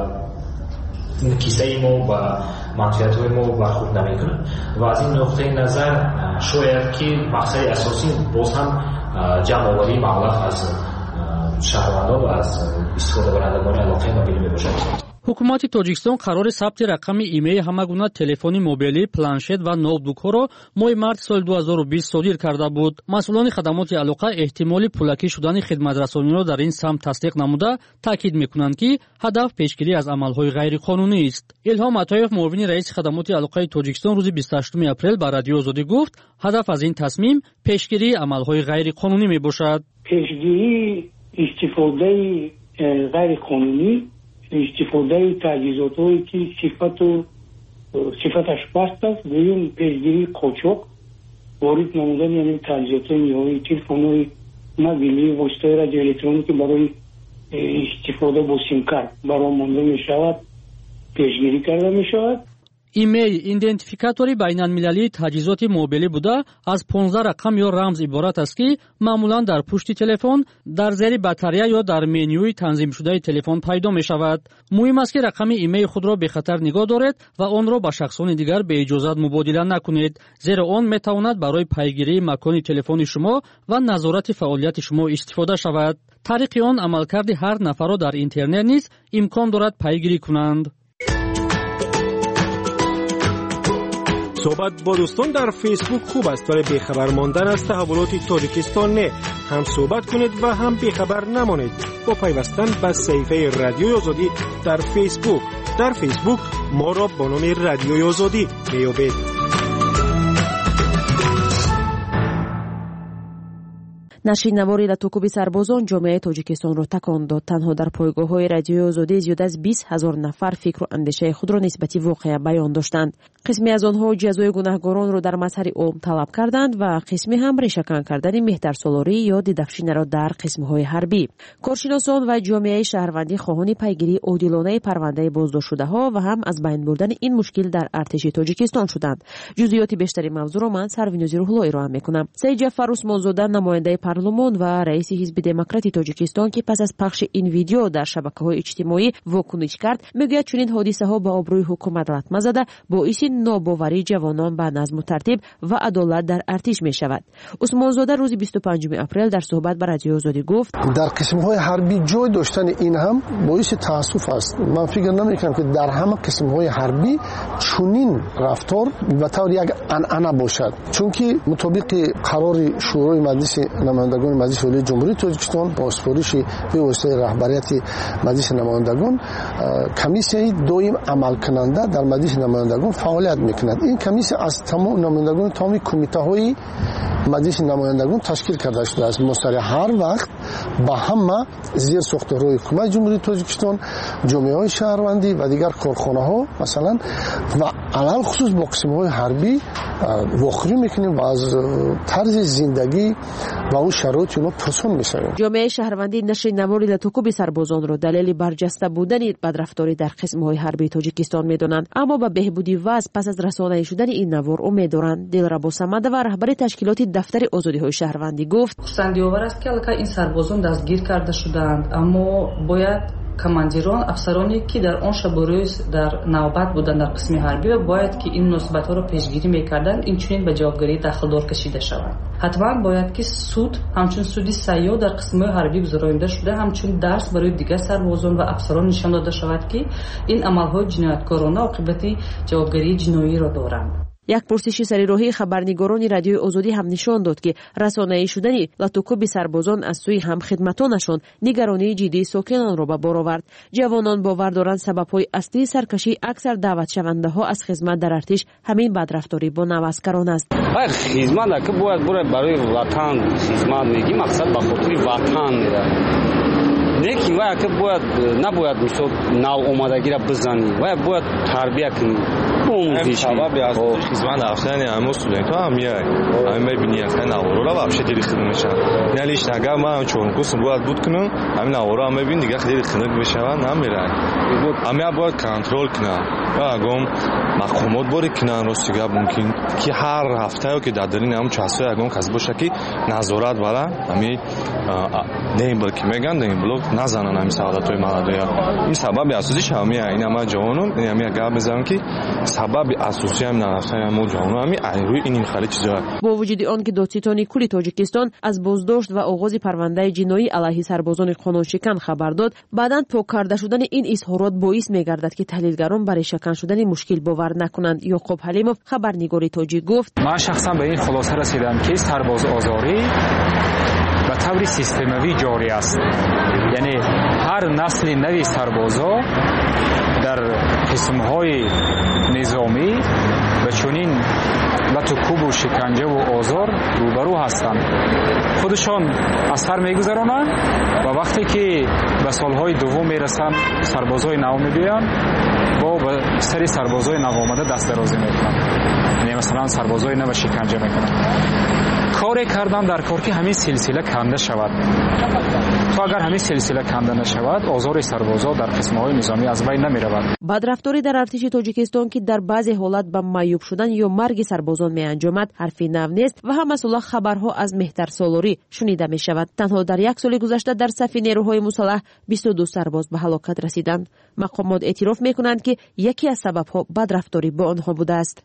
кисаи мо ба манфиатҳои мо бархурд намекунад ва аз ин нуқтаи назар шояд ки мақсади асосӣ боз ҳам ҷамъоварии маблағ аз шаҳрвандон ва аз истифодабарандагони алоқаи мобилӣ мебошад. ҳукумати тоҷикистон қарори сабти рақами имейли ҳама гуна телефони мобилӣ, планшет ва ноутбукҳоро моҳи марти соли 2020 содир карда буд. масъулони хадамоти алоқа эҳтимоли пулакӣ шудани хидматрасониро дар ин самт тасдиқ намуда таъкид мекунанд ки ҳадаф пешгирӣ аз амалҳои ғайриқонунист. илҳом атоев, муовини раиси хадамоти алоқаи тоҷикистон, рӯзи 28 апрел ба Радиои Озодӣ гуфт ҳадаф аз ин тасмим пешгирии амалҳои ғайриқонунӣ мебошад. пешгирии истифодаи ғайриқонунӣ, истифодаи таҷҳизотҳое ки сифаташ паст аст, дуюм пешгирии қочоқ, ворид намудани яъне таҷҳизотҳои ниҳоии телефонҳои мобилӣ, воситаҳои радиоэлектроники барои истифода бо симкард баром монда мешавад, пешгирӣ карда мешавад. имейл идентификатори байналмилалии таҷҳизоти мобилӣ буда аз 15 рақам ё рамз иборат аст ки маъмулан дар пушти телефон, дар зери батарея ё дар менюи танзимшудаи телефон пайдо мешавад. муҳим аст ки рақами имейли худро бехатар нигоҳ доред ва онро ба шахсони дигар беиҷозат мубодила накунед, зеро он метавонад барои пайгирии макони телефони шумо ва назорати фаъолияти шумо истифода шавад. тариқи он амалкарди ҳар нафарро дар интернет низ имкон дорад пайгирӣ кунанд. صحبت با دوستان در فیسبوک خوب است، ولی بیخبر ماندن از تحولات تاجیکستان نه. هم صحبت کنید و هم بیخبر نمانید با پیوستن به صفحه رادیوی آزادی در فیسبوک. در فیسبوک ما را با نام رادیوی آزادی میابید. нашринавори латукуби сарбозон ҷомеаи тоҷикистонро такон дод. танҳо дар пойгоҳҳои радиои озодӣ зиёда аз 20 000 нафар фикру андешаи худро нисбати воқеа баён доштанд. қисме аз онҳо ҷазои гунаҳгоронро дар мазҳари ом талаб карданд ва қисме ҳам решакан кардани меҳтарсолорӣ ё дидахшинаро дар қисмҳои ҳарбӣ. коршиносон ва ҷомеаи шаҳрвандӣ хоҳони пайгирии одилонаи парвандаи боздоштшудаҳо ва ҳам аз байн бурдани ин мушкил дар артиши тоҷикистон шуданд. ҷузъиёти бештари мавзӯъро ман Сарвинузи Рӯҳлоиро ҳам мекунам. Саид Ҷафар Усмонзода, намояндаи парлумон ва раиси ҳизби демократи тоҷикистон, ки пас аз пахши ин видео дар шабакаҳои иҷтимоӣ вокуниш кард, мегӯяд чунин ҳодисаҳо ба обрӯи ҳукумат латма зада боиси нобоварии ҷавонон ба назму тартиб ва адолат дар артиш мешавад. Усмонзода рӯзи 25 апрел дар суҳбат ба Радиои Озодӣ гуфт: дар қисмҳои ҳарбӣ ҷой доштани ин ҳам боиси таассуф аст. ман фикр намекунам ки дар ҳама қисмҳои ҳарбӣ чунин рафтор ба таври як анъана бошад, чунки мутобиқи қарори шӯрои маҷлиси نمایندگان مجلس عالی جمهوری تاجیکستان با سفارش به واسطه رهبریت مجلس نمایندگان کمیسیون دائم عمل کننده در مجلس نمایندگان فعالیت میکند. این کمیسیون از تمام نمایندگان تمام کمیته های مجلس نمایندگان تشکیل کرده شده است. مستقل هر وقت با همه زیر ساختارهای حکومت جمهوری تاجیکستان، جامعه های شهروندی و دیگر کارخانه ها مثلا و علل خصوص با قسم های حربی واخری میکنیم و از طرز زندگی و اون شرایط اونا پرسان میشویم. جامعه شهروندی نشر نواری لتوکوب سربازان را دلیل برجسته بودن بدرفتاری در قسم های حربی تاجیکستان میدونند، اما با بهبودی وضع پس از رسانه شدن این نوار امید دارند. دلربا صمد و رهبر تشکیلات دفتر آزادی های شهروندی گفت خصوصی‌آور است که البته این سربازان دستگیر کرده شدند، اما باید کماندیران افسرانی که در آن شب و روز در نوبت بودند در قسم حربی و باید که این مناسبت‌ها را پیشگیری می‌کردند این چنین به جوابگیری داخلدار کشیده شوند. حتما باید که سود همچون سودی سیاه در قسم‌های حربی گذرانده شده همچون درس برای دیگر سربازان و افسران نشان داده شود که این عمل‌های جنایتکارانه عاقبت جوابگیری جنایی را دارند. یک پرسش سریراهی خبرنگاران رادیوی آزادی هم نشان داد که رسانه‌ای شدن لاتوکوب سربازان از سوی هم خدمتانشان نگرانی جدی ساکنان را به بار آورد. جوانان باور دارند سبب‌های اصلی سرکشی اکثر دعوت شونده ها از خدمت در ارتش همین بدرفتاری با نوسکران است. خدمت که باید برای وطن خدمت میگی مقصد به خاطر وطن میره. لیکن وای که نباید مثل نو اومدگی را بزنی و باید تربیت کنی. هم سبب از خدمت رفتن همه استودنت‌ها هم میای. همین میبینی اصلا نوارا واقعا خیلی خدمتشن. یعنی اگر من چون کوس باید بود کنم همین نوارا هم میبینی دیگه خیلی خدمت بشن نمیرن. همین باید کنترل کنن. و اگم مقامات باری کنن راستیگه ممکن که هر هفته که در درین هم چهسته اگم کس باشه که نظارت برن همین نیم بلکی میگن نیم بلوک نزنن همین سعادت‌های مردیا. این سبب اساسیش همیه. این همه جوانان این همین اگر بزنن که سبب اساسی هم نرفتن هم جوانان همین روی این خیلی چیزا. با وجود آن که دادستانی کل تاجیکستان از بازداشت و آغاز پرونده جنایی علیه سربازان قانونشکن خبر داد، بعداً پاک کرده شدن این اظهارات باعث می‌گردد که تحلیلگران برای شکن شدن مشکل باور نکنند. یعقوب حلیمов خبرنگار تاجیک گفت: من شخصا به این خلاصه رسیدم که سرباز آزاری به طور سیستماتی جاری است. یعنی هر نسل نوی سربازا در قسم‌های نظامی و چنین لطوکوب و شکنجه و آزار روبرو هستند. خودشان از سر میگذرانند و وقتی که به سالهای دوم میرسند سربازای نو میبینند با به سری سربازای نو آمده دست درازی میکنند. یعنی مثلا سربازای نو شکنجه میکنند. کاری کردن در کار که همین سلسله کنده شود. تو اگر همین سلسله کنده نشود آزار سربازا در قسم‌های نظامی از بین نمیرود. بدرفتاری در ارتش تاجیکستان که در بعضی حالات به معیوب شدن یا مرگ سربازان می انجامد حرفی نو نیست و هم مسئله خبرها از مهتر سالاری شنیده می شود. تنها در یک سال گذشته در صف نیروهای مسلح 22 سرباز به هلاکت رسیدند. مقامات اعتراف می کنند که یکی از سببها بدرفتاری با آنها بوده است.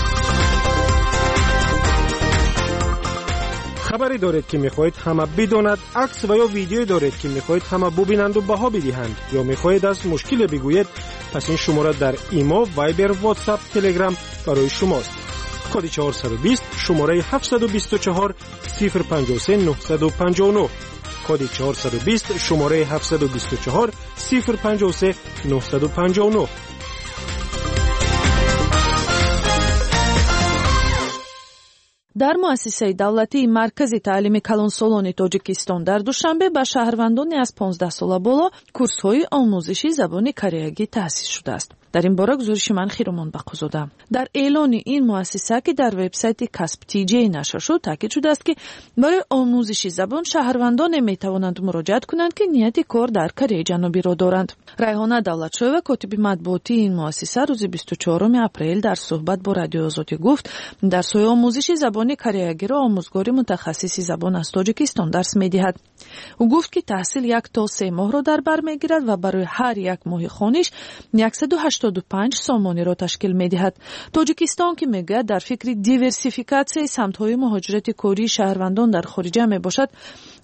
خبری دارید که میخواهید همه بداند، عکس و یا ویدیویی دارید که میخواهید همه ببینند و بها بدهند یا میخواهید از مشکل بگویید، پس این شماره در ایما، وایبر، واتساپ، تلگرام برای شماست. کد 420 شماره 724 053 959 کد 420 شماره 724 053 959. در مؤسسه دولتی مرکزی تعلیم کلانسولان تاجیکستان در دوشنبه به شهروندان از 15 ساله بالا کورس‌های آموزشی زبان کره تأسیس شده است. در این باره گزارش من خیرمان بقوزاده. در اعلان این مؤسسه که در وبسایت کسب تیجی نشر شد تاکید شده است که برای آموزش زبان شهروندان می توانند مراجعت کنند که نیت کار در کره جنوبی را دارند. ریحانه دولتشویه کاتب مطبوعاتی این مؤسسه روز 24 اپریل در صحبت با رادیو آزادی گفت در سوی آموزش زبان کره را آموزگار متخصص زبان از تاجیکستان درس می‌دهد. او گفت که تحصیل 1 تا 3 ماه را در بر می‌گیرد و برای هر یک ماه خوانش 185 سامانی را تشکیل می‌دهد. تاجیکستان که میگه در فکر دیورسیفیکاسیون سمت‌های مهاجرت کاری شهروندان در خارج میباشد،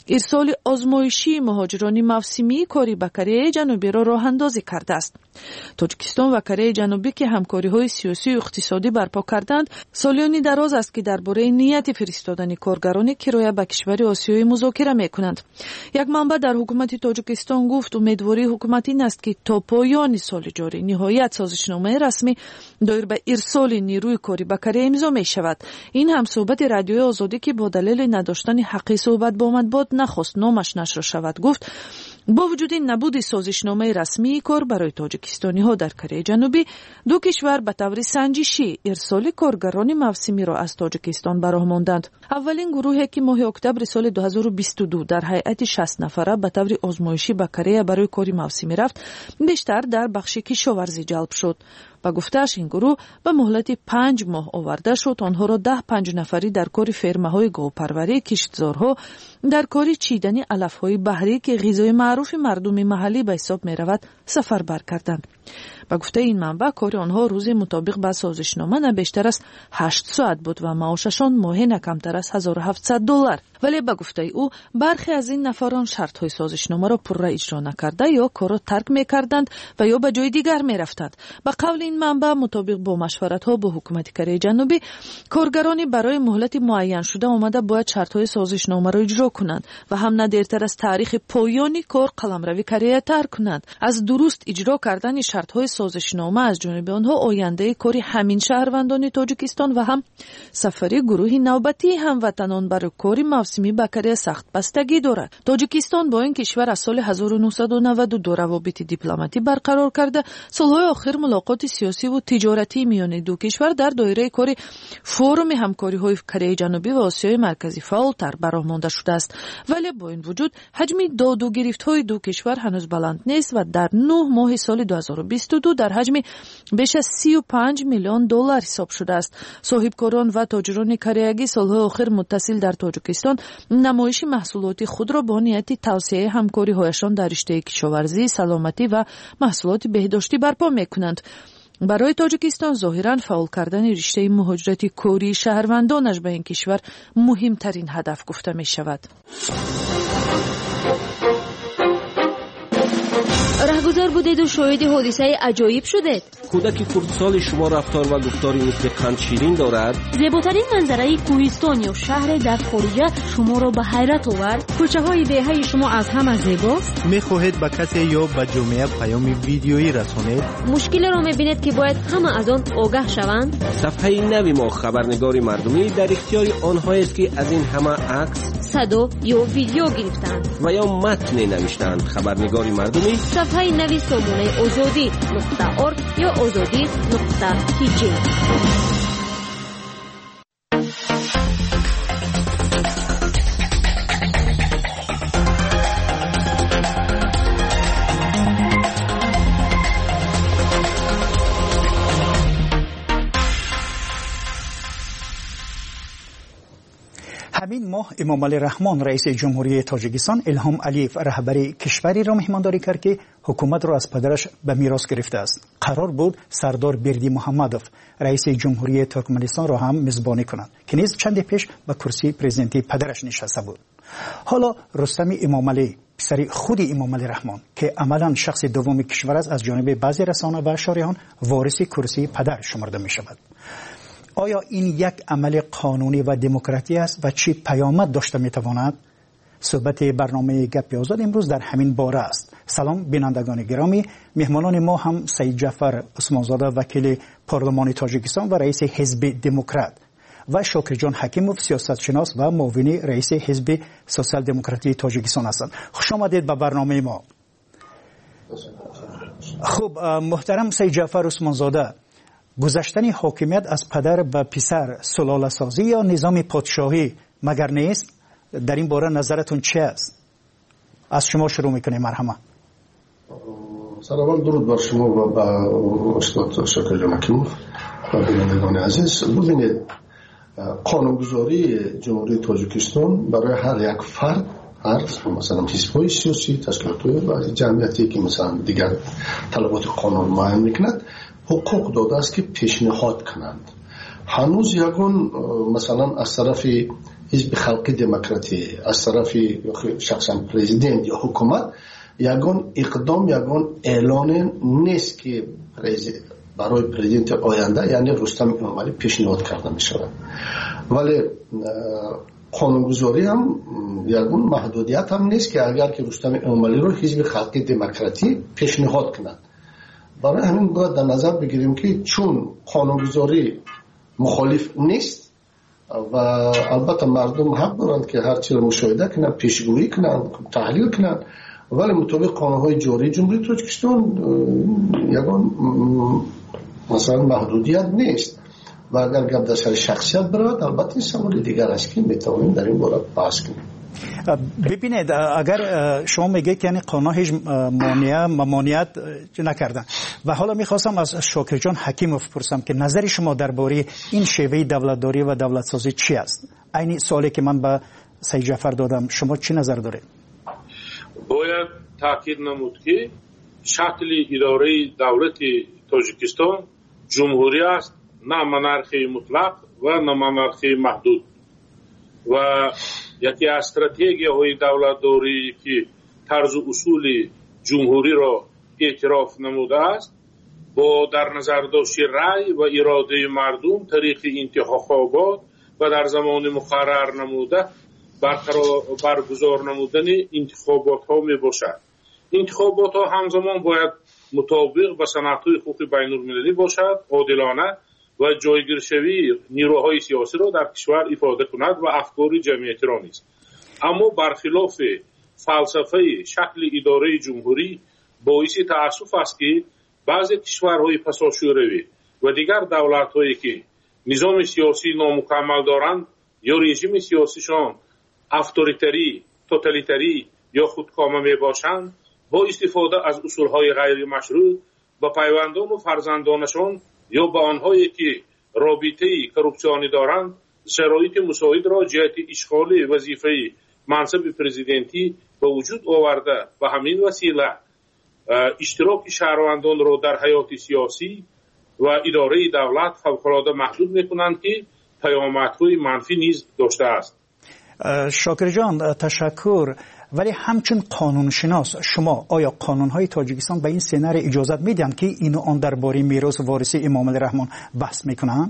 ارسال آزمایشی مهاجران موسمی کاری با کره جنوبی را راه اندازی کرده است. تاجیکستان و کره جنوبی که همکاری‌های سیاسی و اقتصادی برپا کردند، سالیانی دراز است که درباره نیت فرستادن کارگران کرایه به کشور آسیایی مذاکره می‌کنند. یک منبع در حکومت تاجیکستان گفت امیدواری حکومت این است که تا پایان سال جاری نهایت سازشنامه رسمی دایر به ارسال نیروی کاری به کره امضا می‌شود. این هم صحبت رادیوی آزادی که با دلیل نداشتن حق صحبت با مطبوعات نخواست نامش نشر شود گفت با وجود نبود سازشنامه رسمی کار برای تاجیکستانی‌ها در کره جنوبی، دو کشور به طور سنجشی ارسال کارگران موسمی را از تاجیکستان به راه ماندند. اولین گروهی که ماه اکتبر سال 2022 در هیئت 60 نفره به طور آزمایشی به کره برای کاری موسمی رفت، بیشتر در بخش کشاورزی جلب شد. با گفته‌اش این گروه به مهلت 5 ماه آورده شد آنها را 10-5 نفری در کار فرمه‌های گاوپروری، کشتزارها، در کار چیدن علف‌های بحری که غذای معروف مردم محلی به حساب می‌رود سفربر کردند. با گفته این منبع کار آنها روزی مطابق با سازشنامه نه بیشتر از 8 ساعت بود و معاششان ماهی نه کمتر از $1700. ولی با گفته او برخی از این نفران شرط‌های سازشنامه را پورا اجرا نکرده یا کار را ترک می‌کردند و یا به جای دیگر می‌رفتند. با قول این منبع مطابق با مشورت‌ها با حکومت کره جنوبی، کارگرانی برای مهلت معین شده آمده باید شرط‌های سازشنامه را اجرا کنند و هم نه دیرتر از تاریخ پایانی کار قلمروی کره ترک کنند. از درست اجرا کردن شرط‌های سازشنامه از جانب آنها آینده کاری همین شهروندان تاجیکستان و هم سفری گروه نوبتی هموطنان برای کاری موسمی به کره سخت بستگی دارد. تاجیکستان با این کشور از سال 1992 روابط دیپلماتی برقرار کرده. سالهای آخر ملاقات سیاسی و تجارتی میان دو کشور در دایره کار فورم همکاری‌های کره جنوبی و آسیای مرکزی فعال‌تر برآمده مانده شده است. ولی با این وجود حجم داد و گریفت‌های دو کشور هنوز بلند نیست و در 9 ماه سال 2022 در حجم بیش از $35 میلیون حساب شده است. صاحبکاران و تاجران کره‌ای سالهای آخر متصل در تاجیکستان نمایش محصولات خود را با نیت توسعه همکاری‌هایشان در رشته کشاورزی، سلامتی و محصولات بهداشتی برپا می‌کنند. برای تاجیکستان ظاهراً فعال کردن رشته مهاجرت کاری شهروندانش به این کشور مهمترین هدف گفته می‌شود. رهگذر بودید و شاهد حادثه عجایب شدید. کودک خردسال شما رفتار و گفتاری مثل قند شیرین دارد. زیباترین منظره کوهستان یا شهر در خارجه شما را به حیرت آورد. کوچه های دهه شما از همه زیباست. می‌خواهید به کسی یا به جامعه پیام ویدیویی رسانید؟ مشکل را می‌بینید که باید همه از آن آگاه شوند. صفحه نوی ما خبرنگاری مردمی در اختیار آنهایی است که از این همه عکس، صدا یا ویدیو گرفتند و یا متن نوشتند. خبرنگاری مردمی صفحه نوی سامانه آزادی.org یا آزادی.tk. همین ماه امامعلی رحمان رئیس جمهوری تاجیکستان الهام علیف رهبری کشوری را مهمانداری کرد که حکومت را از پدرش به میراث گرفته است. قرار بود سردار بردی محمدوف رئیس جمهوری ترکمنستان را هم میزبانی کنند که نیز چند پیش به کرسی پرزیدنتی پدرش نشسته بود. حالا رستم امامعلی پسر خود امامعلی رحمان که عملاً شخص دوم کشور است از جانب بعضی رسانه و شارحان وارث کرسی پدر شمرده می شود. آیا این یک عمل قانونی و دموکراتی است و چه پیامد داشته میتواند؟ صحبت برنامه گپ آزاد امروز در همین باره است. سلام بینندگان گرامی، مهمانان ما هم سید جعفر عثمانزاده وکیل پارلمان تاجیکستان و رئیس حزب دموکرات و شاکر جان حکیموف سیاستشناس و معاون رئیس حزب سوسیال دموکراتی تاجیکستان هستند. خوش آمدید به برنامه ما. خب محترم سید جعفر عثمانزاده، گذشتن حاکمیت از پدر به پسر سلاله سازی یا نظام پادشاهی مگر نیست؟ در این باره نظرتون چه است؟ از شما شروع میکنیم. مرحبا. سلام، درود بر شما و به استاد شاکر جان حکیموف و بینندگان عزیز. ببینید، قانونگذاری جمهوری تاجیکستان برای هر یک فرد، هر مثلا حزب‌های سیاسی، تشکیلات‌های و جمعیتی که مثلا دیگر طلبات قانون معین میکند حقوق داده است که پیشنهاد کنند. هنوز یگان مثلا از طرف حزب خلقی دموکراتی از طرف شخصا پرزیدنت یا حکومت یگان اقدام یگان اعلان نیست که برای پرزیدنت آینده یعنی رستم امامعلی پیشنهاد کرده می شود. ولی قانونگذاری هم یگان محدودیت هم نیست که اگر که رستم امامعلی رو حزب خلقی دموکراتی پیشنهاد کنند. برای همین باید در نظر بگیریم که چون قانونگذاری مخالف نیست و البته مردم حق دارند که هر چیز مشاهده کنند، پیشگویی کنند، تحلیل کنند، ولی مطابق قانونهای جاری جمهوری تاجیکستان یگان مثلا محدودیت نیست و اگر گپ در سر شخصیت برود البته این سوال دیگر است که میتوانیم در این باره بحث کنیم. ببینید اگر شما میگید که یعنی قانون هیچ ممانعت نکردن و حالا میخواستم از شاکر جان حکیموف بپرسم که نظر شما درباره این شیوه دولتداری و دولتسازی چی است؟ عین سوالی که من به سید جعفر دادم، شما چی نظر دارید؟ باید تاکید نمود که شکل اداره دولت تاجیکستان جمهوری است، نه منارخی مطلق و نه منارخی محدود و یکی از استراتژی‌های دولتداری که طرز اصول جمهوری را اعتراف نموده است با در نظر داشت رأی و اراده مردم طریق انتخابات و در زمان مقرر نموده برگزار نمودن انتخابات ها می باشد. انتخابات ها همزمان باید مطابق با سنت‌های حقوق بین المللی باشد، عادلانه و جایگیر شوی نیروهای سیاسی را در کشور افاده کند و افکار جمعیتی را نیست. اما برخلاف فلسفه شکل اداره جمهوری باعث تأسف است که بعضی کشورهای پساشوروی و دیگر دولت‌هایی که نظام سیاسی نامکمل دارند یا رژیم سیاسیشان اتوریتری، توتالیتری یا خودکامه می باشند با استفاده از اصولهای غیر مشروع با پیوندان و فرزندانشان یا با آنهایی که رابطه کروپسیونی دارند شرایط مساعد را جهت اشغال وظیفه منصب پرزیدنتی به وجود آورده و همین وسیله اشتراک شهروندان را در حیات سیاسی و اداره دولت فوق‌العاده محدود می‌کنند که پیامدهای منفی نیز داشته است. شاکر جان تشکر. ولی همچون قانونشناس شما آیا قانونهای تاجیکستان به این سناریو اجازه میدن که اینو آن درباره میراث وارثی امامعلی رحمان بحث میکنن؟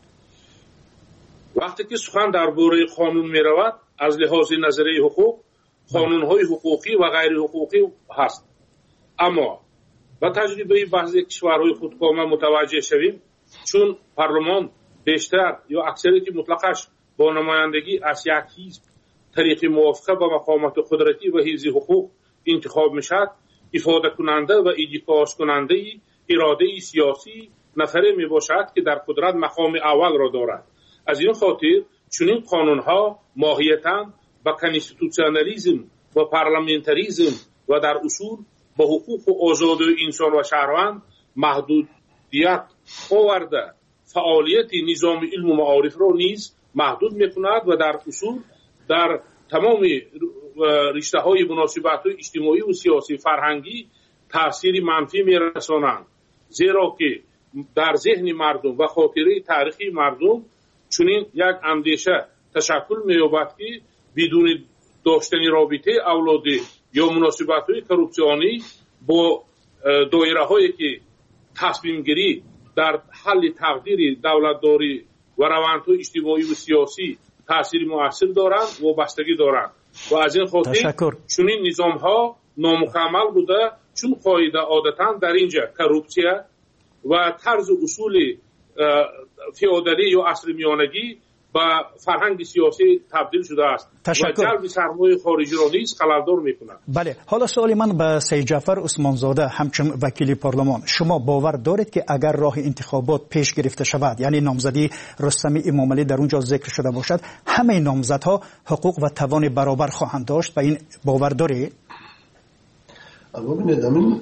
وقتی که سخن درباره قانون میرود از لحاظ نظریه حقوق قانونهای حقوقی و غیر حقوقی هست، اما با تجربه بعضی کشورهای خودکامه متوجه شویم چون پارلمان بیشتر یا اکثریت مطلقش با نمایندگی از یک حزب طریق موافقه با مقامات قدرتی و حفظ حقوق انتخاب میشد، افاده کننده و ایجاز کننده اراده سیاسی نفره می باشد که در قدرت مقام اول را دارد. از این خاطر چنین قانونها ماهیتاً با کانستیتوسیونالیسم و پارلمانتاریسم و در اصول با حقوق و آزادی انسان و شهروند محدودیت آورده فعالیت نظام علم و معارف را نیز محدود میکند و در اصول در تمام رشته های مناسبت اجتماعی و سیاسی فرهنگی تأثیر منفی میرسانند، زیرا که در ذهن مردم و خاطره تاریخی مردم چنین یک اندیشه تشکل می‌یابد که بدون داشتن رابطه اولادی یا مناسبت‌های کروپسیونی با دایره‌هایی که تصمیم گیری در حل تقدیر دولتداری و روندهای اجتماعی و سیاسی تأثیر مؤثر دارند و بستگی دارند و از این خاطر چنین نظام‌ها نامکمل بوده چون قاعده عادتاً در اینجا کروپسیا و طرز اصول فئودالی یا عصر میانگی با فرهنگ سیاسی تبدیل شده است و جلب سرمایه خارجی را نیز خلل‌دار می‌کند. بله، حالا سوالی من به سید جعفر عثمانزاده همچون وکیل پارلمان، شما باور دارید که اگر راه انتخابات پیش گرفته شود یعنی نامزدی رستم امامعلی در اونجا ذکر شده باشد همه نامزدها حقوق و توان برابر خواهند داشت و این باور دارید؟ ببینید همین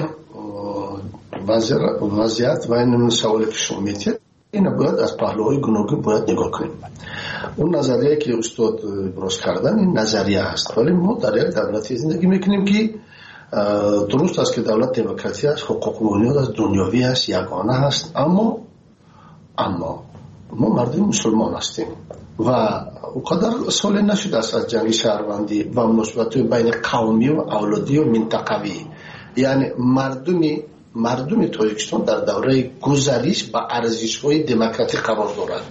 وضعیت و این سوالی که شما می‌پرسید این باید از پهلوهای گوناگون باید نگاه کنیم. اون نظریه که استاد ابراز کردن این نظریه هست، ولی ما در یک دولتی زندگی میکنیم که درست است که دولت دموکراسی است، حقوق بنیاد از دنیوی است، یگانه هست، اما ما مردم مسلمان هستیم و اونقدر سال نشده است از جنگ شهروندی و مناسبت بین قومی و اولادی و منطقوی. یعنی مردم تاجیکستان در دوره گذریش با ارزش‌های دموکراتیک قرار دارد.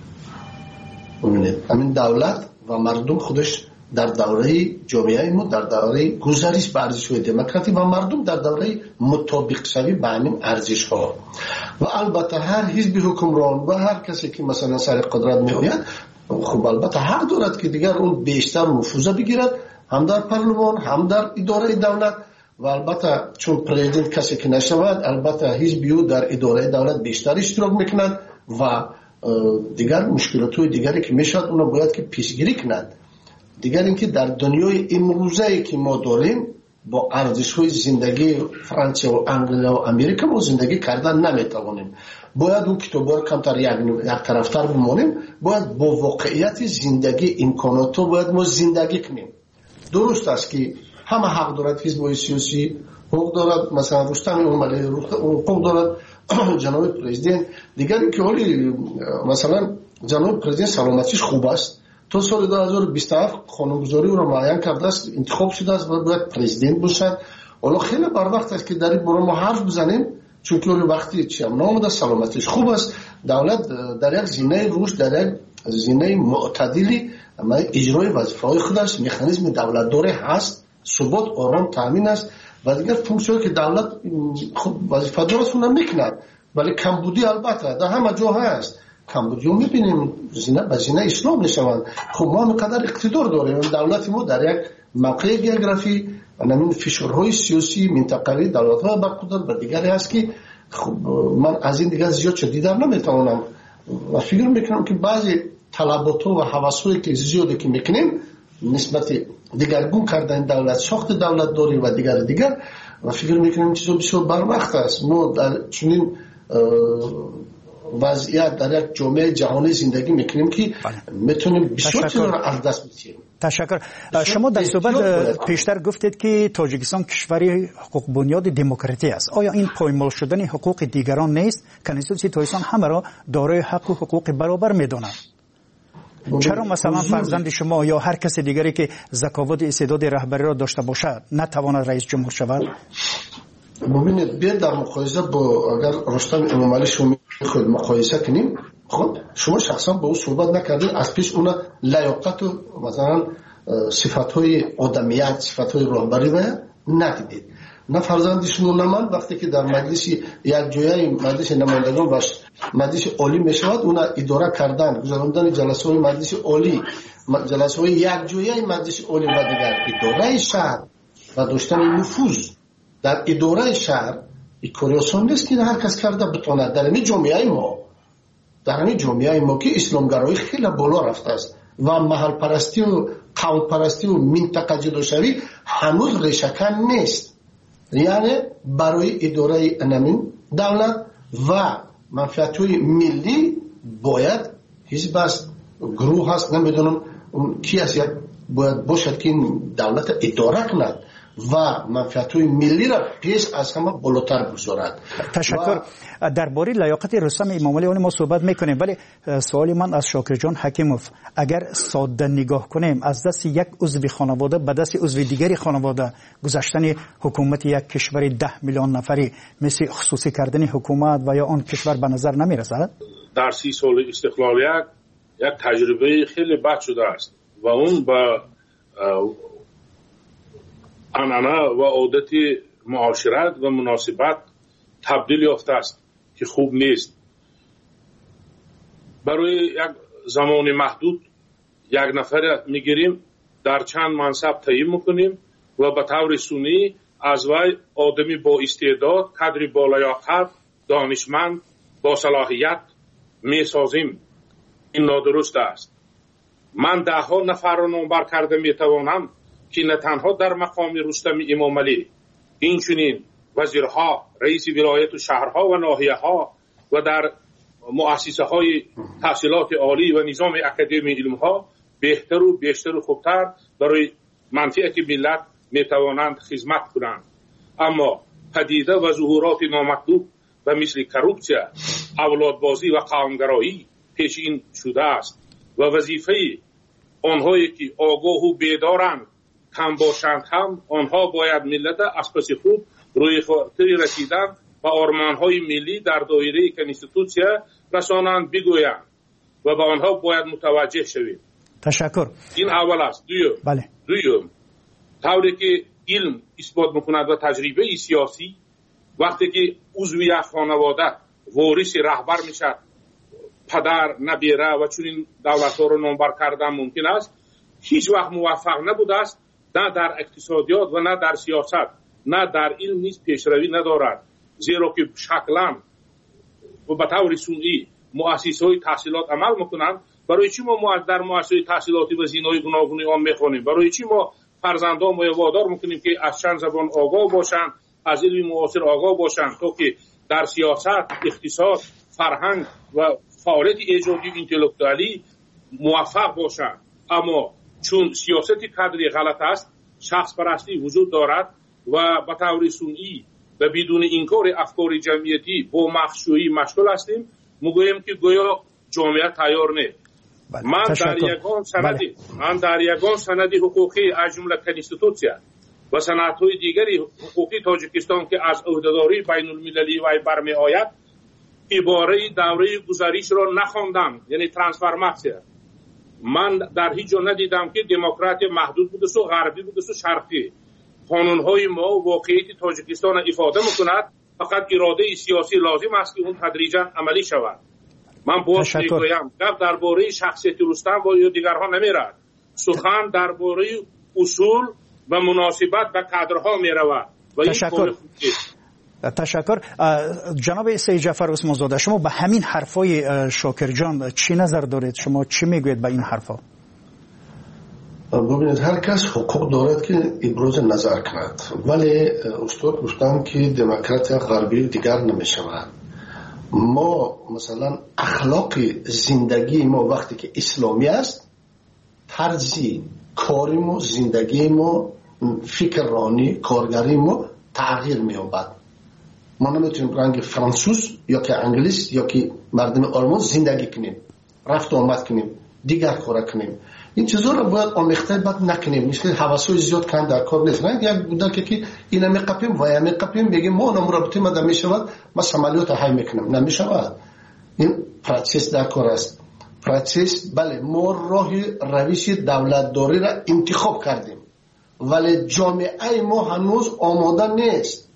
ببینید همین دولت و مردم خودش در دوره جامعه ما در دوره گذریش به ارزش‌های دموکراتیک و مردم در دوره مطابق شوی به همین ارزش‌ها. و البته هر حزب حکمران و هر کسی که مثلا سر قدرت میآید خب البته حق دارد که دیگر اون بیشتر نفوذ بگیرد، هم در پارلمان هم در اداره دولت. و البته چون پرزیدنت کسی که نشود البته حزبیو در اداره دولت بیشتر اشتراک میکنند و دیگر مشکلات‌های دیگری که میشد اونا باید که پیشگیری کنند. دیگر اینکه در دنیای امروزه که ما داریم با ارزش‌های زندگی فرانسه و انگلیس و امریکا ما زندگی کردن نمیتوانیم. باید اون کتاب‌ها کمتر یک طرفتر بمانیم، باید با واقعیت زندگی امکانات باید ما زندگی کنیم. درست است که همه حق دارد حزب‌های سیاسی حقوق دارد، مثلا رستم امالی حقوق دارد، جناب پرزیدنت دیگری که حالی مثلا جناب پرزیدنت سلامتیش خوب است، تا سال 2027 قانونگذاری او را معین کرده است، انتخاب شده است و باید پرزیدنت باشد. حالا خیلی بر وقت است که در این باره ما حرف بزنیم، چون که وقتی چی هم نامده سلامتیش خوب است، دولت در یک زینه رشد، در یک زینه معتدلی اجرای وظیفه‌های خودش مکانیزم دولت داره هست، ثبات آرام تامین است و دیگر فونکسیونی که دولت خود وظیفه دارست اون میکند. ولی کمبودی البته در همه جا هست، کمبودی رو میبینیم زینه به زینه اسلام نشوند. خب ما اینقدر اقتدار داریم، دولت ما در یک موقع گئوگرافی و نمین فشارهای سیاسی منطقوی دولت‌ها برقرار و دیگری هست که خب من از این دیگر زیاد چه دیدن نمیتوانم و فکر میکنم که بعضی طلبات و هوس‌هایی که زیادی که میکنیم نسبت دیگرگون کردن دولت، ساخت دولت داری و دیگر و فکر میکنم چیزا بسیار بر وقت است. ما در چنین وضعیت در یک جامعه جهانی زندگی میکنیم که میتونیم بسیار چیزا را از دست بدیم. تشکر. شما در صحبت پیشتر گفتید که تاجیکستان کشوری حقوق بنیاد دموکراتی است. آیا این پایمال شدن حقوق دیگران نیست؟ کنستیتوسی تاجیکستان همه را دارای حق و حقوق برابر میداند. چرا مثلا فرزند شما یا هر کس دیگری که ذکاوت استعداد رهبری را داشته باشد نتواند رئیس جمهور شود؟ ببینید بیاید در مقایسه با اگر رستم امالی شما خود مقایسه کنیم، خب شما شخصا با او صحبت نکردید، از پیش اون لیاقت و مثلا صفات‌های آدمیت، صفات‌های رهبری را ندیدید. نه فرزندشون نه من وقتی که در مجلس یک جایه مجلس نمایندگان و مجلس عالی میشود اون اداره کردن گذراندن جلسه های مجلس عالی، جلسه های یک جایه مجلس عالی و دیگر اداره شهر و داشتن نفوذ در اداره شهر این کاری آسان نیست که هر کس کرده بتواند. در همین جامعه ما که اسلامگرایی خیلی بالا رفته است و محل پرستی و قوم پرستی و منطقه جداشوی هنوز ریشه‌کن نیست. یعنی برای اداره انمین دولت و منفعت‌های ملی باید حزب است، گروه هست، نمیدونم کی است، باید باشد که این دولت اداره کند و منفعت‌های ملی را پیش از همه بالاتر بگذارد. تشکر. درباره لیاقت رستم امامی ما صحبت میکنیم، ولی سوالی من از شاکر جان حکیموف، اگر ساده نگاه کنیم از دست یک عضو خانواده به دست عضو دیگری خانواده گذاشتن حکومت یک کشور 10 میلیون نفری مثل خصوصی کردن حکومت و یا آن کشور به نظر نمیرسد؟ در 30 سال استقلالیت یک تجربه خیلی بد شده است و اون به عنعنه و عادت معاشرت و مناسبت تبدیل یافته است که خوب نیست. برای یک زمان محدود یک نفر میگیریم، در چند منصب تعیین میکنیم و به طور سنی از وی آدمی با استعداد، کادری با لیاقت، دانشمند، با صلاحیت میسازیم. این نادرست است. من 10 نفر را نامبر کرده میتوانم که نه تنها در مقام رستم امامی، این چنین وزیرها، رئیس ولایت و شهرها و ناحیه‌ها و در مؤسسه های تحصیلات عالی و نظام اکادمی علمها بهتر و بیشتر و خوبتر برای منفعت ملت میتوانند خدمت کنند. اما پدیده و ظهورات نامطلوب و مثل کروپسیا، اولادبازی و قومگرایی پیشین شده است و وظیفه آنهایی که آگاه و بیدارند کم باشند هم آنها باید ملت از پس خود روی خاطری رسیدن و آرمانهای ملی در دایره کنستیتوسیا رسانند بگویند و به آنها باید متوجه شویم. تشکر. این اول است. دویم طوری که علم اثبات میکند و تجربه سیاسی وقتی که عضو یک خانواده وارث رهبر میشد پدر نبیره و چنین دولت‌ها رو نامبر کردن ممکن است هیچ وقت موفق نبوده است نه در اقتصادیات و نه در سیاست نه در علم نیز پیشروی ندارد زیرا که شکلا و به طور سنئی مؤسسه‌های تحصیلات عمل میکنند. برای چی ما در مؤسسه تحصیلاتی و زینای گوناگون آن میخوانیم؟ برای چی ما فرزندان ما وادار میکنیم که از چند زبان آگاه باشند از علم معاصر آگاه باشند تا که در سیاست اقتصاد فرهنگ و فعالیت ایجادی اینتלקتوالی موفق باشند؟ اما چون سیاست کادری غلط است شخص پرستی وجود دارد و به طور سنئی و بدون انکار افکار جمعیتی با مخشویی مشغول هستیم میگوییم که گویا جامعه تیار نیست. من در یگان سند حقوقی از جمله کنستیتوسیا و سندهای دیگری حقوقی تاجیکستان که از عهدهداری بین المللی و برمی آید عباره دوره گذشته را نخواندم، یعنی ترانسفورماسیا. من در هیچ جا ندیدم که دموکراسی محدود بوده و غربی بوده و شرقی. قانونهای ما و واقعیت تاجیکستان افاده میکند، فقط اراده سیاسی لازم است که اون تدریجا عملی شود. من باز میگویم گپ درباره شخصیت رستم و یا دیگرها نمیرد، سخن درباره اصول و مناسبت به کادرها میرود و این تشکر. جناب سید جعفر عثمان زاده، شما به همین حرفای شاکر جان چی نظر دارید؟ شما چی میگوید به این حرفا؟ ببینید هر کس حقوق دارد که ابراز نظر کند، ولی استاد گفتم که دموکراسی غربی دیگر نمیشود. ما مثلا اخلاق زندگی ما وقتی که اسلامی است، طرز کاری ما، زندگی ما، فکرانی کارگری ما تغییر می‌یابد. ما نمیتونیم رنگ فرانسوز یا که انگلیس یا که مردم آلمان زندگی کنیم، رفت و آمد کنیم، دیگر کار کنیم. این چیزا رو باید آمیخته بد نکنیم. مثل حواسای زیاد کن در کار نیست. نه یک بوده که اینا میقپیم و یا میقپیم بگیم ما مرابطه ما میشود، ما عملیات های میکنیم. نمیشود. این پروسس در کار است. پروسس بله ما راه روش دولتداری را انتخاب کردیم، ولی جامعه ما هنوز آماده نیست.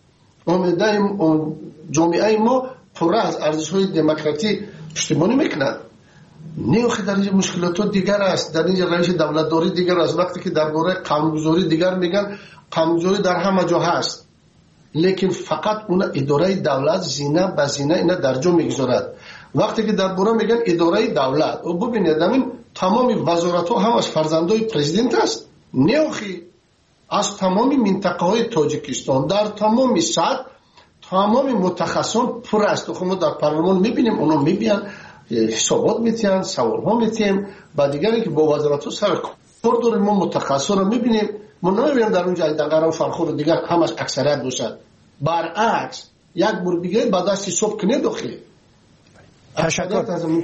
جامعه ما پر از ارزش‌های دموکراسی پشتیبانی میکند. نیوخی در اینجا مشکلات دیگر است، در اینجا روش دولتداری دیگر است. وقتی که درباره قانونگذاری دیگر میگن، قانونگذاری در همه جا هست، لیکن فقط اون اداره دولت زینه به زینه اینا در جا میگذارد. وقتی که درباره میگن اداره دولت، و ببینید همین تمام وزارت‌ها هم از فرزندای پرزیدنت است. نیوخی از تمام منطقه های تاجیکستان در تمام سطح تمام متخصصان پر است. خب ما در پارلمان میبینیم، اونا میبینن حسابات میتین، سوال ها میتیم، بعد دیگری که با وزارت ها سر کار داریم، ما متخصص رو میبینیم. ما نمیبینیم در اونجا دقیقا فرخور دیگر همش اکثریت باشد. برعکس یک بار دیگه بعد از صبح کنه داخلی تشکر.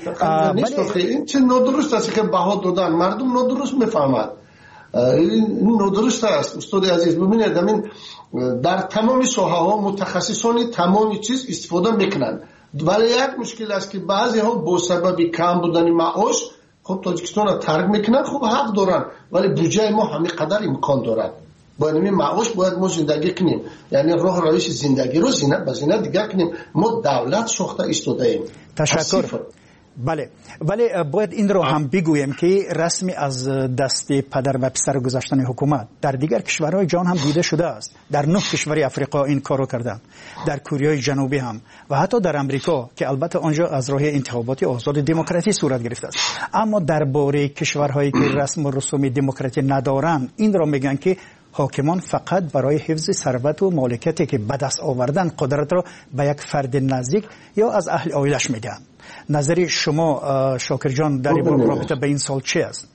این چه نادرست است که بها دادن، مردم نادرست میفهمد. این نادرست است. استاد عزیز ببینید همین در تمام ساحه ها متخصصان تمام چیز استفاده میکنن، ولی یک مشکل است که بعضی ها با سبب کم بودن معاش خب تاجیکستان را ترک میکنن. خب حق دارن، ولی بودجه ما همین قدر امکان دارد. با این معاش باید ما زندگی کنیم، یعنی راه روش زندگی رو زینه به زینه دیگر کنیم. ما دولت ساخته ایستاده ایم. تشکر. بله، ولی باید این رو هم بگویم که رسمی از دست پدر و پسر گذاشتن حکومت در دیگر کشورهای جهان هم دیده شده است. در 9 کشور افریقا این کارو کردن، در کره جنوبی هم و حتی در امریکا که البته آنجا از راه انتخاباتی آزاد دموکراسی صورت گرفته است. اما درباره کشورهایی که رسم و رسوم دموکراسی ندارند، این را میگن که حاکمان فقط برای حفظ ثروت و مالکیتی که به دست آوردن قدرت را به یک فرد نزدیک یا از اهل عائلش میدن. نظری شما شاکر جان در رابطه به این سال چی است؟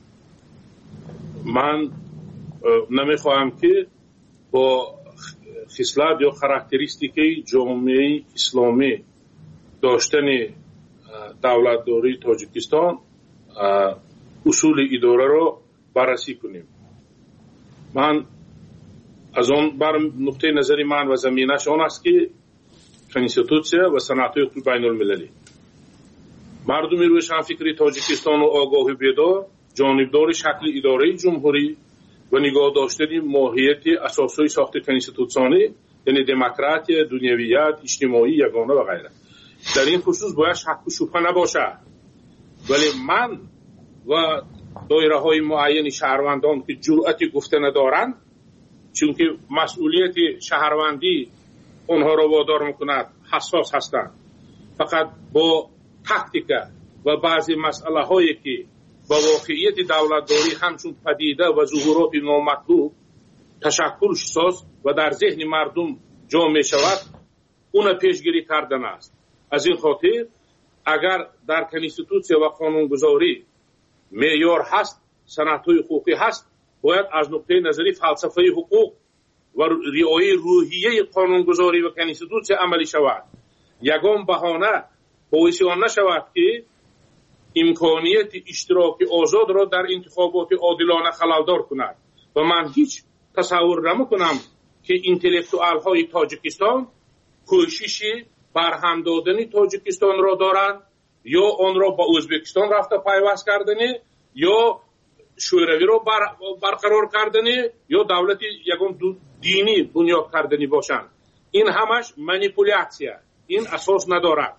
من نمیخواهم که با خصلت یا خاراکتریستیکی جامعه اسلامی داشتن دولتداری تاجیکستان اصول اداره رو بررسی کنیم. من از اون بر نقطه نظری من و زمینش آن است که کنستیتوسیا و صنعت‌های بین المللی مردمی روشنفکری تاجیکستان و آگاه بیدار جانبدار شکل اداره جمهوری و نگاه داشتن ماهیت اساسی ساخت کنستیتوسیونی یعنی دموکراسی، دنیویت، اجتماعی یگانه و غیره در این خصوص باید شک و شبهه نباشه. ولی من و دایره های معین شهروندان که جرأت گفته ندارند، چون که مسئولیت شهروندی اونها را وادار میکند حساس هستند، فقط با تاکتیکا و بعضی مسئله هایی که با واقعیت دولتداری همچون پدیده و ظهورات نامطلوب تشکل ساز و در ذهن مردم جا می شود اون پیشگیری کردن است. از این خاطر اگر در کنستیتوسیا و قانونگذاری معیار هست، صنعت‌های حقوقی هست، باید از نقطه نظری فلسفه حقوق و رعایت روحیه قانونگذاری و کنستیتوسیا عملی شود. یگان بهانه باعث آن نشود که امکانیت اشتراک آزاد را در انتخابات عادلانه خللدار کند و من هیچ تصور نمی‌کنم که انتلکتوال های تاجیکستان کوشش برهم دادن تاجیکستان را دارند یا آن را با ازبکستان رفته پیوست کردن یا شوروی را برقرار کردن یا دولت یگان دینی بنیاد کردنی باشند. این همش مانیپولیاسیه، این اساس ندارد.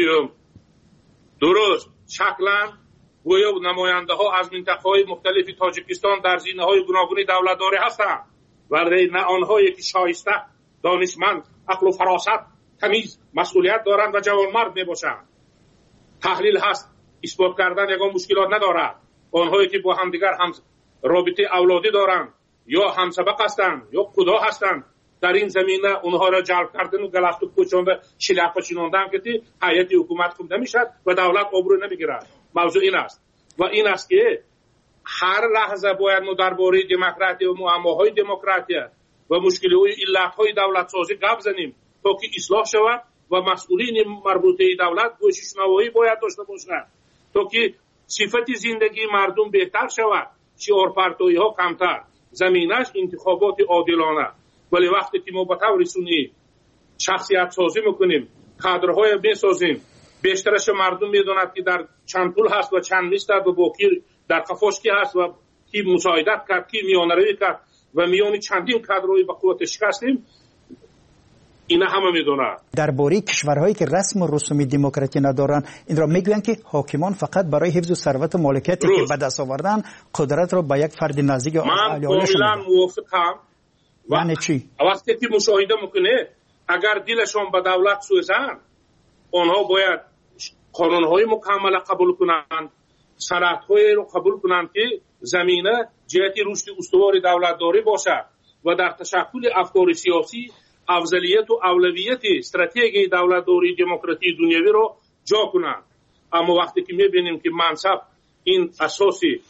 درست شکلا گویا نماینده ها از منطقه های مختلف تاجیکستان در زینه های گوناگون دولتداری هستند ولی نه آنهایی که شایسته، دانشمند، عقل و فراست، تمیز، مسئولیت دارند و جوانمرد می باشند. تحلیل هست، اثبات کردن یگان مشکلات ندارد. آنهایی که با همدیگر هم رابطه اولادی دارند یا همسبق هستند یا خدا هستند، در این زمینه اونها را جلب کردن و گلفت و کوچانده شلافه چیناندن که هیئت حکومت خوب نمیشد و دولت آبرو نمیگیرد. موضوع این است و این است که هر لحظه باید ما درباره دموکراسی و معماهای دموکراسی و مشکلات علت‌های دولت سازی گپ زنیم تا که اصلاح شود و مسئولین مربوطه دولت گوششنوایی باید داشته باشند تا که صفت زندگی مردم بهتر شود، شعارپرتویی ها کمتر، زمینش انتخابات عادلانه. ولی وقتی که ما با طور سنی شخصیت سازی میکنیم، کادرهای بسازیم، بیشترش مردم میدوند که در چند پول هست و چند نیست و باقی در قفاش کی هست و کی مساعدت کرد، کی میانروی کرد و میانی چندین کادرهای به قوت شکستیم، اینا همه میدونند. درباره کشورهایی که رسم و رسوم دموکراسی ندارند این را میگویند که حاکمان فقط برای حفظ ثروت و مالکیتی که به دست آوردن قدرت را به یک فرد نزدیک من کاملا موافقم. یعنی چی؟ وقتی که مشاهده میکنه اگر دلشون به دولت سوزن، آنها باید قانونهای مکمل قبول کنند، صنعت‌های رو قبول کنند که زمینه جهت رشد استوار دولتداری باشد و در تشکل افکار سیاسی افضلیت و اولویت استراتژی دولتداری دموکراسی دنیوی رو جا کنند. اما وقتی که میبینیم که منصب این اساسی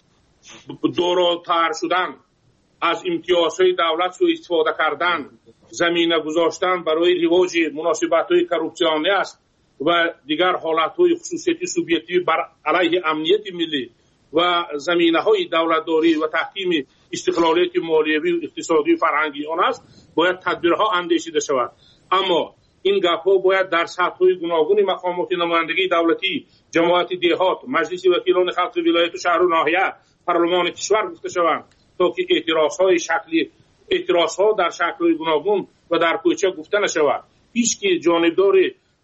دوراتر شدن، از امتیازهای دولت سوء استفاده کردن، زمینه گذاشتن برای رواج مناسبت‌های کروپسیونی است و دیگر حالت‌های خصوصیتی سوبیکتیو بر علیه امنیت ملی و زمینه‌های دولتداری و تحکیم استقلالیت مالیوی و اقتصادی و فرهنگی آن است، باید تدبیرها اندیشیده شود. اما این گپ‌ها باید در سطح‌های گوناگون مقامات نمایندگی دولتی، جماعت دهات، مجلس وکیلان خلق ولایت و شهر و ناحیه، پارلمان کشور گفته شوند تا که اعتراضها در شکل‌های گوناگون و در کوچه گفته نشود. هیچ که جانبدار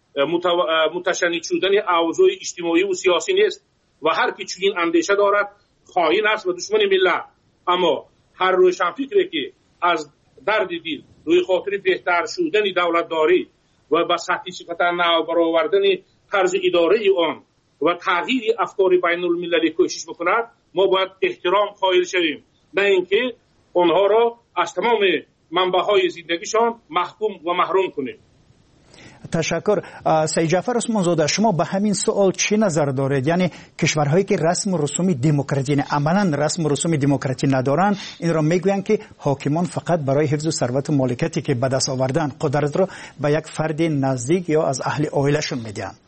متشنج شدن اوضاع اجتماعی و سیاسی نیست و هر کی چنین اندیشه دارد خائن است و دشمن ملت. اما هر روشنفکری که از درد دل روی خاطر بهتر شدن دولتداری و به سطح صفت نو برآوردن طرز اداره آن و تغییر افکار بین المللی کوشش بکند، ما باید احترام قائل شویم، نه اینکه آنها را از تمام منبع‌های زندگیشان محکوم و محروم کنیم. تشکر. سید جعفر عثمان زاده، شما به همین سوال چی نظر دارید؟ یعنی کشورهایی که رسم و رسوم دموکراسی، عملاً رسم و رسوم دموکراسی ندارند، این را میگویند که حاکمان فقط برای حفظ ثروت و مالکیتی که به دست آوردن قدرت را به یک فرد نزدیک یا از اهل عائلهشون میدن.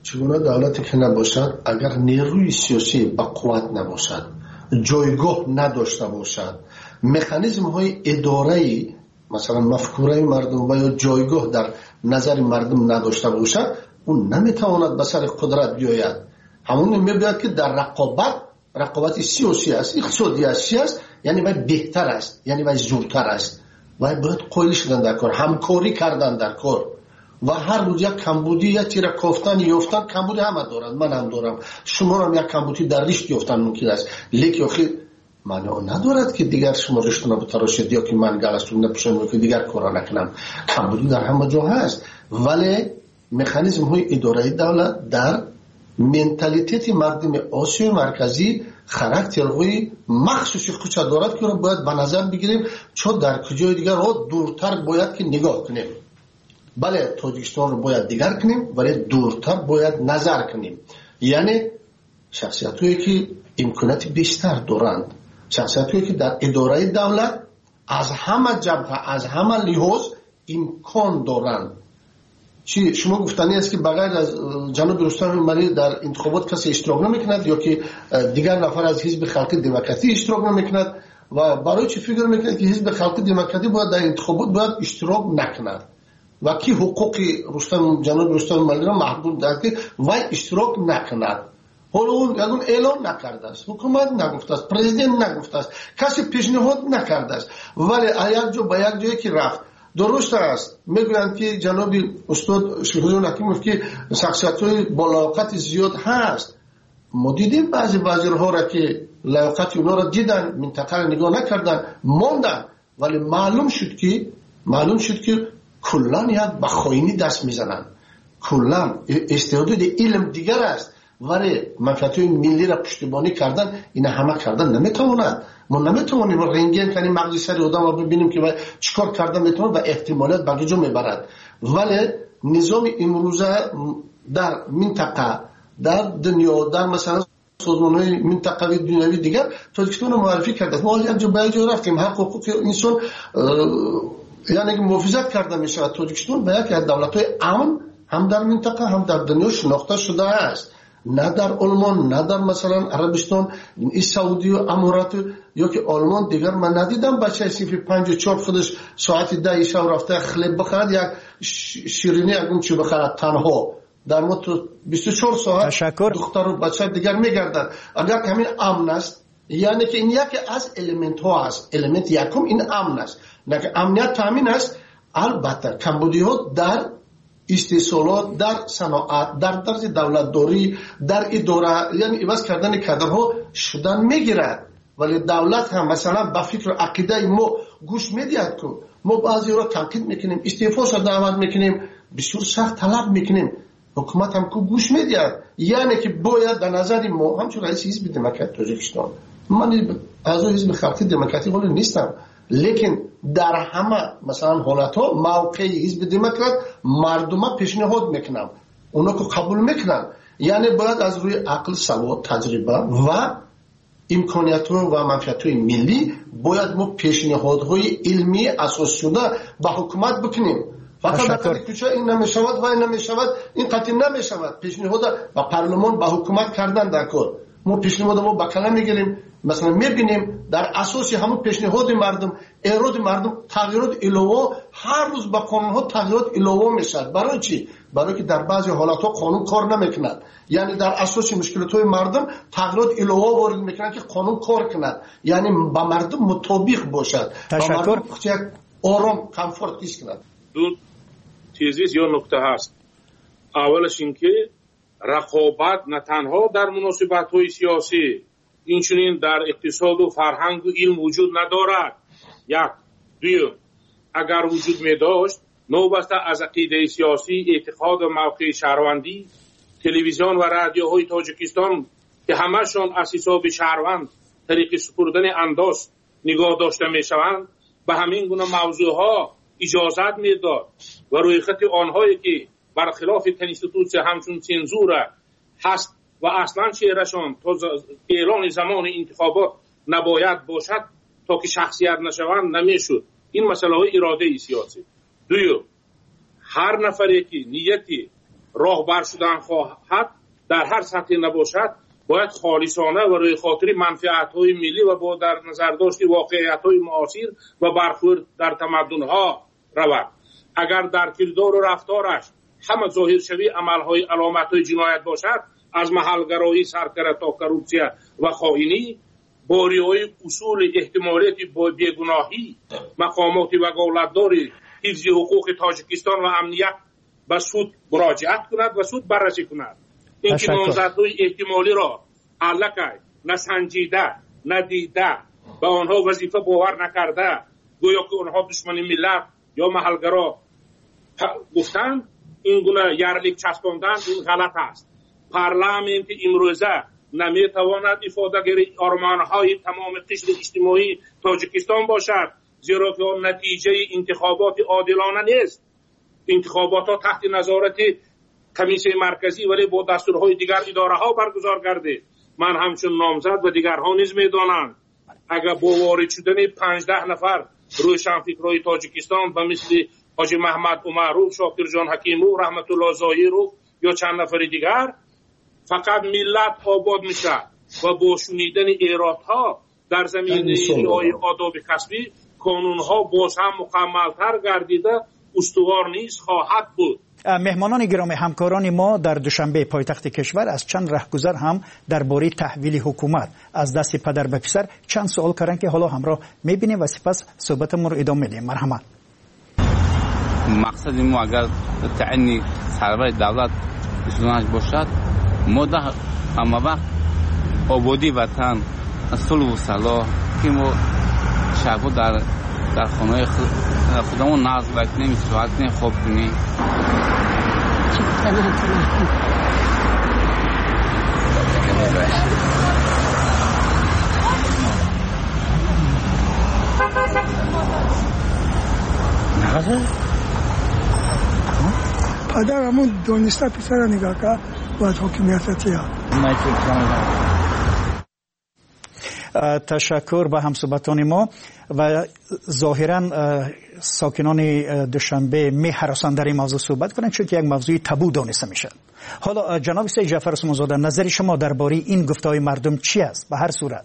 چگونه دولتی که نباشد اگر نیروی سیاسی با قوت نباشد، جایگاه نداشته باشد، مکانیزم های اداره‌ای مثلا مفکوره مردم و یا جایگاه در نظر مردم نداشته باشد، اون نمیتواند به سر قدرت بیاید. همون میباید که در رقابت سیاسی است، اقتصادی است، یعنی باید بهتر است، یعنی باید زورتر است، باید قوی شدن در کار، همکاری کردن در کار. و هر روز یک کمبودی یا تیره کافتن یافتن، کمبودی همه دارند، من هم دارم، شما هم یک کمبودی در رشت یافتن ممکن است، لیکن آخه معنی ندارد که دیگر شما رشت بتراشید یا که من گلستون نپوشم که دیگر کارا نکنم. کمبودی در همه جا هست، ولی مکانیزم های اداره دولت در منتالیتت مردم آسیای مرکزی خاراکترهای مخصوصی خودش دارد که رو باید به نظر بگیریم، چون در کجای دیگر رو دورتر باید که نگاه کنیم. بله تاجیکستان رو باید دیگر کنیم، ولی دورتر باید نظر کنیم. یعنی شخصیت‌هایی که امکانات بیشتر دارند، شخصیت‌هایی که در اداره دولت از همه جبهه، از همه لحاظ امکان دارند. چی شما گفتنی است که بغیر از جناب رستم ملی در انتخابات کسی اشتراک نمیکند یا که دیگر نفر از حزب خلق دموکراتی اشتراک نمیکند و برای چی فکر میکند که حزب خلق دموکراتی باید در انتخابات باید اشتراک نکند و کی حقوق جناب رستم ملی را محدود دارد که وای اشتراک نکند؟ حالا اون اعلام نکرده است، حکومت نگفته است، پرزیدنت نگفته است، کسی پیشنهاد نکرده است، ولی یک جا به یک جایی که رفت. درست است، میگویند که جناب استاد شهید حکیموف که شخصیت‌های با لیاقت زیاد هست. ما دیدیم بعضی وزیرها را که لیاقت اونا را دیدن، منطقه را نگاه نکردن، ماندن، ولی معلوم شد که کلا یک به خائنی دست میزنن. کلا استعداد علم دیگر است، ولی منفعت‌های ملی را پشتیبانی کردن، این همه کردن نمیتواند. ما نمیتونیم رنگین کنیم مغز سر آدم رو ببینیم که چیکار کردن میتونه و احتمالات به جا میبرد. ولی نظام امروزه در منطقه، در دنیا، در مثلا سازمان‌های منطقوی دنیوی دیگر تاجیکستان رو معرفی کرده. ما یک جا به جا رفتیم، حقوق انسان یعنی که محافظت کرده میشه. تاجیکستان به یکی از دولت‌های امن هم در منطقه هم در دنیا شناخته شده است. نه در آلمان، نه در مثلا عربستان، سعودی و امارات یا که آلمان دیگر من ندیدم بچه صفر 54 خودش ساعت 10 شب رفته خلب بخرد، یک شیرینی اگون چی بخرد تنها در مدت 24 ساعت دختر و بچه دیگر میگردن. اگر همین امن است، یعنی که این یکی از الیمنت ها است. الیمنت یکم این امن است، نه که امنیت تامین است. البته کمبودی ها در استحصالات، در صنعت، در طرز دولتداری، در اداره، یعنی عوض کردن کادرها شدن میگیرد. ولی دولت هم مثلا با فکر و عقیده ما گوش میدهد که ما بعضی را تنقید میکنیم، استعفاش را دعوت میکنیم، بسیار سخت طلب میکنیم، حکومت هم که گوش میدهد. یعنی که باید در نظر ما، همچون رئیس حزب دموکرات تاجیکستان، من از حزب خلق دموکراتی ولی نیستم، لیکن در همه مثلا حالت ها موقع حزب دموکرات مردم پیشنهاد میکنم، اونا که قبول میکنن. یعنی باید از روی عقل، سواد، تجربه و امکانیت ها و منفعت های ملی باید ما پیشنهادهای علمی اساس شده به حکومت بکنیم. فقط در کوچه این نمیشود و این نمیشود، این قطعی نمیشود. پیشنهاد به پارلمان به حکومت کردن در کار، ما پیشنهاد ما با کلام میگیریم، مثلا میبینیم در اساس همون پیشنهاد مردم، اراد مردم، تغییرات علاوه، هر روز با قانون ها تغییرات علاوه میشد. برای چی؟ برای که در بعضی حالات ها قانون کار نمیکند. یعنی در اساس مشکلات های مردم تغییرات علاوه وارد میکنند که قانون کار کند، یعنی با مردم مطابق باشد. تشکر. یک آرام کامفورت ایست کند. دو چیزی یا نکته هست. اولش اینکه رقابت نه تنها در مناسبت‌های سیاسی، اینچنین در اقتصاد و فرهنگ و علم وجود ندارد. یک. دوم، اگر وجود می داشت، نوبسته از عقیده سیاسی، اعتقاد و موقع شهروندی، تلویزیون و رادیوهای تاجیکستان که همشان از حساب شهروند طریق سپردن انداز نگاه داشته می شوند، به همین گونه موضوعها اجازت می داد و روی خط آنهایی که برخلاف کنستیتوسیون همچون سنزور هست و اصلا چهرهشان تا اعلان زمان انتخابات نباید باشد تا که شخصیت نشوند نمیشد. این مسئله های اراده سیاسی. دوم، هر نفری که نیتی راهبر شدن خواهد در هر سطحی نباشد باید خالصانه و روی خاطر منفعت‌های ملی و با در نظر داشت واقعیت‌های معاصر و برخورد در تمدن‌ها رود. اگر در کردار و رفتارش همه ظاهر شوی عمل‌های علامت‌های جنایت باشد، از محلگرایی سرکره تا کروپسیا و خائنی، با رعایت اصول احتمالیت بیگناهی، مقامات وکالتدار حفظ حقوق تاجیکستان و امنیت به سود مراجعت کند و سود بررسی کند. اینکه نامزدهای احتمالی را علکه نسنجیده ندیده به آنها وظیفه باور نکرده گویا که آنها دشمن ملت یا محلگرا گفتند، این گونه یرلیک چسباندن این غلط است. پارلمانت امروزه نمیتواند افاده‌گری آرمان‌های تمام قشر اجتماعی تاجیکستان باشد، زیرا که آن نتیجه انتخابات عادلانه نیست. انتخابات ها تحت نظارت کمیسیون مرکزی ولی با دستورهای دیگر اداره ها برگزار گردید. من همچون نامزد و دیگرها نیز میدانند اگر با وارد شدن 15 نفر روشنفکرای تاجیکستان به مثل حاجی محمد عمرو، شاکر جان حکیمو، رحمت الله ظاهرو یا چند نفر دیگر فقط ملت آباد میشه و با شنیدن ایرادها در زمینه رعایت آداب کسبی قانونها باز هم مکمل‌تر گردیده استوار نیست خواهد بود. مهمانان گرامی، همکاران ما در دوشنبه پایتخت کشور از چند رهگذر هم درباره تحویل حکومت از دست پدر به پسر چند سوال کردند که حالا همراه میبینیم و سپس صحبتمون رو ادامه میدیم. مرحمت. مقصد ما اگر تعیین سرور دولت اسلامش باشد، ما در همه وقت آبادی وطن، صلح و صلاح که ما شبا در خانه خودمون ناز بکنیم، ساعت کنیم، خواب کنیم. چی گفتن پدرمون دونسته پسر نگاه که باید حکومیت چیه. تشکر به همصحبتان ما و ظاهرا ساکنان دوشنبه می هراسان در این موضوع صحبت کنند چون که یک موضوع تابو دانسته میشه. حالا جناب سید جعفر عثمانزاده، نظر شما درباره این گفته‌های مردم چی است؟ به هر صورت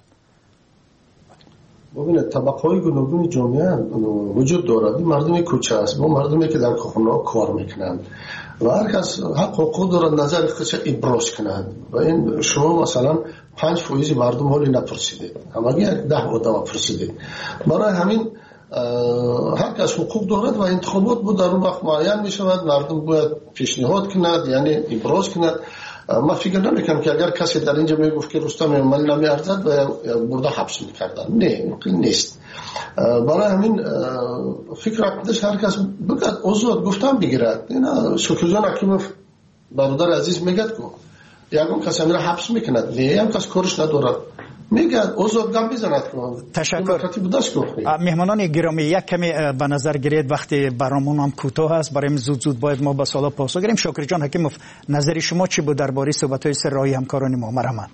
ببینید طبقه‌های گوناگون جامعه وجود دارد. این مردم کوچه است، ما مردمی که در کارخانه‌ها کار میکنند و هر کس حق حقوق دارد نظر خودش ابراز کند و این شما مثلا 5% مردم حالی نپرسیدید، همگی 10 آدم پرسیدید. برای همین هر کس حقوق دارد و انتخابات بود در اون وقت معین می شود، مردم باید پیشنهاد کند، یعنی ابراز کند. ما فکر نمیکنم که اگر کسی در اینجا میگفت که رستم عمل نمیارزد و برده حبس میکردن، نه ممکن نیست. برای همین فکر اقدش هر کس بگد آزاد گفتن بگیرد. اینا شکرجان حکیموف برادر عزیز میگد که یکم کسی میره حبس میکند، نه هم کس کارش ندارد، میگه آزاد گم بزند. تشکر. مهمانان گرامی، یک کمی به نظر گیرید وقتی برامون هم کوتاه است، برای زود باید ما به سوالا پاسخ گیریم. شاکر جان حکیموف، نظر شما چی بود درباره صحبت‌های سر راهی همکاران ما؟ مرحمت.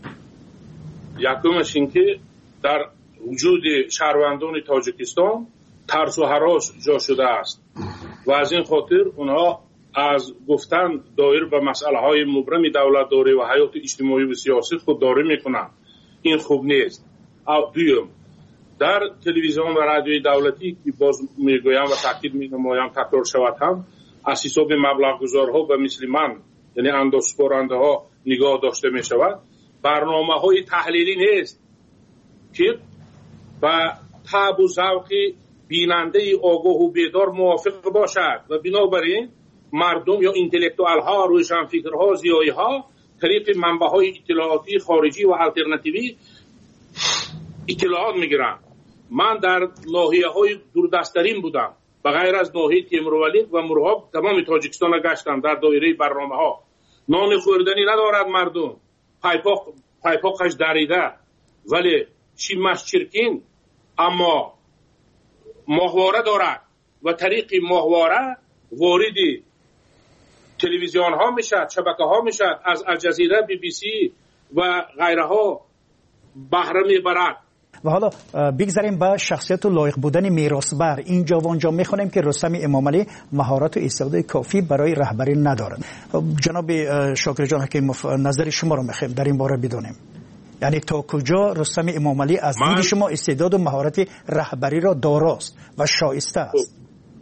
یکمش این که در وجود شهروندان تاجیکستان ترس و هراس جا شده است و از این خاطر اونها از گفتن دایر به مسائل‌های مبرم دولت‌داری و حیات اجتماعی و سیاسی خودداری میکنند. این خوب نیست. دوم، در تلویزیون و رادیوی دولتی که باز میگویم و تاکید می‌نمایم تکرار شود هم از حساب مبلغ گذارها به مثل من، یعنی اندازه‌سپارنده ها نگاه داشته می شود. برنامه‌های تحلیلی نیست که با طبع و ذوق بیننده آگاه و بیدار موافق باشد و بنابراین مردم یا انتلکتوال ها، روشنفکرها، زیایی ها طریق منبع‌های اطلاعاتی خارجی و آلترناتیوی اطلاعات میگیرن. من در ناحیه‌های دوردست‌ترین بودم، بغیر از ناحیه تیمرولیک و مرغاب تمام تاجیکستان گشتم در دایره برنامه‌ها. نان خوردنی ندارد مردم، پایپاقش دریده، ولی چیمش چرکین، اما ماهواره دارد و طریق ماهواره وارد تلویزیون ها میشد، شبکه ها میشد، از الجزیره، بی بی سی و غیره ها بهره میبرد. و حالا بگذاریم به شخصیت و لایق بودن میراثبر. اینجا و اونجا میخونیم که رستم امامعلی مهارت و استعداد کافی برای رهبری ندارد. جناب شاکر جان حکیموف، نظر شما رو میخوایم در این باره بدونیم. یعنی تا کجا رستم امامعلی از دید شما استعداد و مهارت رهبری را داراست و شایسته است؟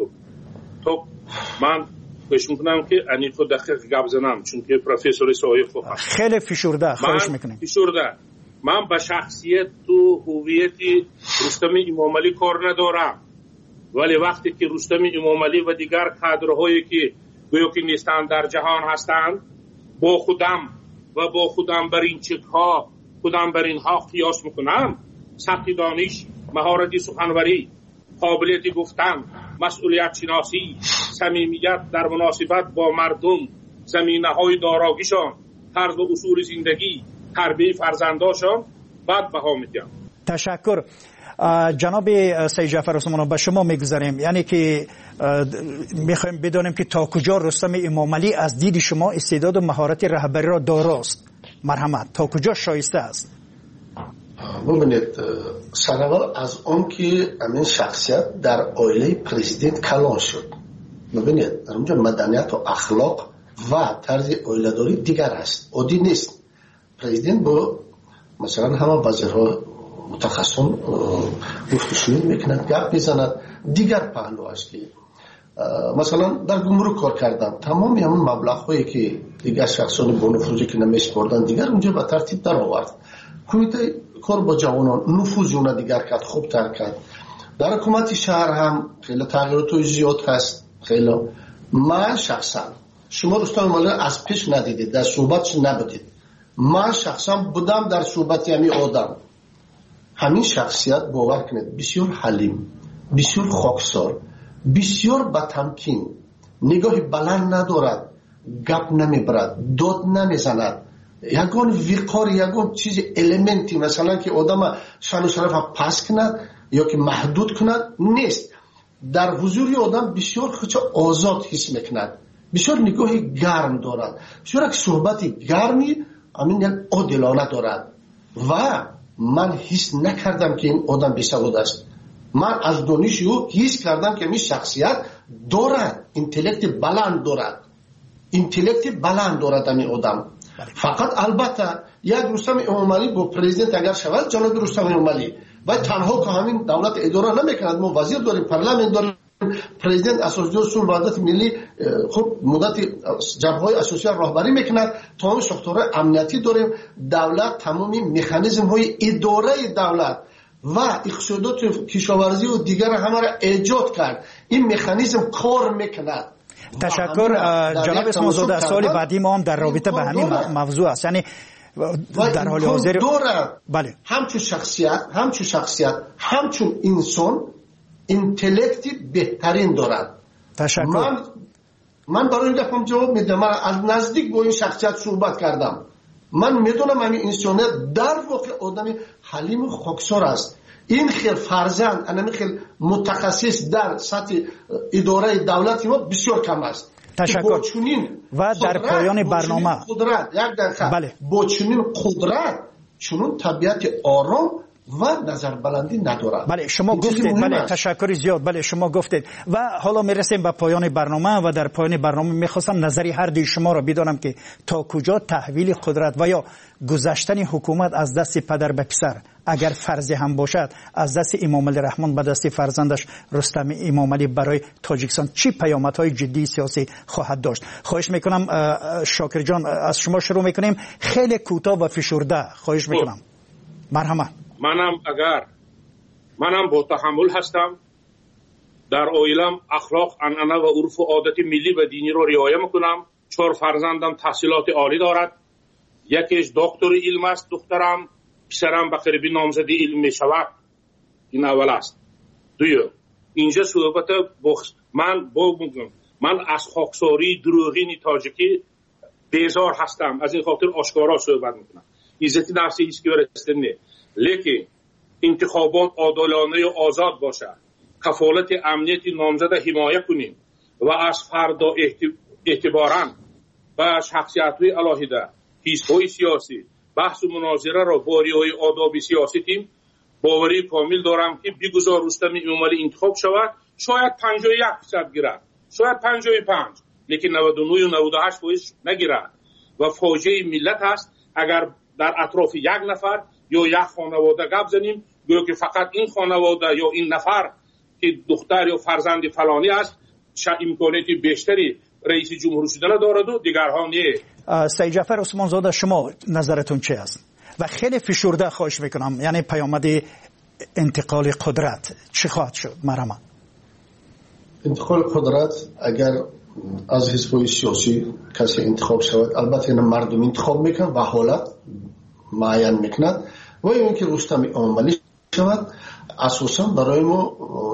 تو من فکر میکنم که انی خود دقیق گپ زنم، چون که پروفسور سایه خوب خیلی فشرده خواهش میکنم. من به شخصیت و هویت رستم امامعلی کار ندارم، ولی وقتی که رستم امامعلی و دیگر کادرهایی که گویا که نیستند در جهان هستند با خودم بر این چیزها خودم بر اینها قیاس میکنم، سبک دانش، مهارت سخنوری، قابلیت گفتن، مسئولیت شناسی، صمیمیت در مناسبت با مردم، زمینه‌های داراگیشان، طرز و اصول زندگی، تربیت فرزنداشان بعد بها میدم. تشکر. جناب سید جعفر عثمانی به شما میگذاریم، یعنی که میخوایم بدونیم که تا کجا رستم امامعلی از دید شما استعداد و مهارت رهبری را داراست. مرحمت، تا کجا شایسته است؟ ببینید، سرول از اون که همین شخصیت در عائله پرزیدنت کلان شد. ببینید در اونجا مدنیت و اخلاق و طرز عائله‌داری دیگر است، عادی نیست. پرزیدنت با مثلا همه وزیرها متخصصون گفتگو میکنند، گپ میزنند. دیگر پهلو است که مثلا در گمرک کار کردن، تمامی همون مبلغ‌هایی که دیگر شخصان با نفوذی که نمیسپردن دیگر اونجا به ترتیب در آورد. کمیته کار با جوانان نفوذ اون دیگر کرد، خوب تر کرد. در حکومت شهر هم خیلی تغییرات زیاد هست. خیلی من شخصا، شما رستم امامعلی از پیش ندیدید، در صحبتش نبودید، من شخصا بودم در صحبت همین آدم. همین شخصیت باور کنید بسیار حلیم، بسیار خاکسار، بسیار با تمکین، نگاه بلند ندارد، گپ نمیبرد، داد نمیزند. یگان وقار، یگان چیز المنتی مثلا که آدم شان و شرف پس کند یا که محدود کند نیست. در حضور آدم بسیار خودش آزاد حس میکند، بسیار نگاه گرم دارد، بسیار یک صحبت گرمی همین یک عادلانه دارد. و من حس نکردم که این آدم بی‌سواد است. من از دانش او حس کردم که این شخصیت دارد، اینتלקت بلند دارد، اینتלקت بلند دارد این آدم. فقط البته یک رستم امامعلی با پرزیدنت اگر شود، جناب رستم امامعلی و تنها که همین دولت اداره نمیکند. ما وزیر داریم، پارلمان داریم، پرزیدنت اساسدار اصول وحدت ملی خب مدت جبهه‌های اساسی راهبری میکند، تمام ساختارهای امنیتی داریم، دولت تمامی مکانیزم‌های اداره دولت و اقتصادات کشاورزی و دیگر همه را ایجاد کرد. این مکانیزم کار میکند. تشکر. جناب اسماعیل‌زاده، سوال بعدی ما هم در رابطه به همین موضوع است. یعنی در حال حاضر بله، همچون شخصیت همچون انسان اینتלקتی بهترین دارد. تشکر. من برای این دفعه جواب میدم. من از نزدیک با این شخصیت صحبت کردم. من میدونم همین انسانیت در واقع آدم حلیم و خاکسار است. این خیلی فرزند، این خیلی متخصص در سطح اداره دولتی ما بسیار کم است. تشکر. و در پایان برنامه بله، با چنین قدرت چنون طبیعت آرام و نظر بلندی ندارد. بله شما گفتید، بله تشکر زیاد، بله شما گفتید. و حالا میرسیم به پایان برنامه و در پایان برنامه میخواستم نظری هر دوی شما را بدانم که تا کجا تحویل قدرت و یا گذشتن حکومت از دست پدر به پسر، اگر فرض هم باشد از دست امامعلی رحمان به دست فرزندش رستم امامعلی برای تاجیکستان چی پیامدهای جدی سیاسی خواهد داشت؟ خواهش میکنم شاکر جان از شما شروع میکنیم، خیلی کوتاه و فشرده خواهش میکنم. مرحمت. منم با تحمل هستم. در عائلم اخلاق، عنعنه و عرف و عادت ملی و دینی رو رعایت میکنم. 4 فرزندم تحصیلات عالی دارد. یکیش دکتر علم است، دخترم، پسرم بقریبی نامزدی علم میشود. این اول است. دوم اینجا صحبت من از خاکساری دروغین تاجیکی بیزار هستم، از این خاطر آشکارا صحبت میکنم. عزت نفسی هیچ کی برسته نه، لیکن انتخابات عادلانه و آزاد باشه، کفالت امنیت نامزد حمایت کنیم و از فردا اعتباراً با شخصیت‌های علاهده، حزب‌های سیاسی بحث و مناظره را با رعایت آداب سیاسی تیم باوری کامل دارم که بگذار رستم امامعلی انتخاب شود، شاید 51% گیرد، شاید 55، لیکن 99 و 98% نگیرد و فاجعه ملت است اگر در اطراف یک نفر یا یک خانواده گپ زنیم گویا که فقط این خانواده یا این نفر که دختر یا فرزند فلانی است امکانات بیشتری رئیس جمهور شدن دارد و دیگرها نه. سید جعفر عثمان زاده، شما نظرتون چی است؟ و خیلی فشرده خواهش میکنم، یعنی پیامد انتقال قدرت چی خواهد شد؟ مرحبا. انتقال قدرت اگر از حزب‌های سیاسی کسی انتخاب شود، البته این مردم انتخاب میکنن و حالت معین میکند و اینکه رستم امامعلی شود، اساسا برای ما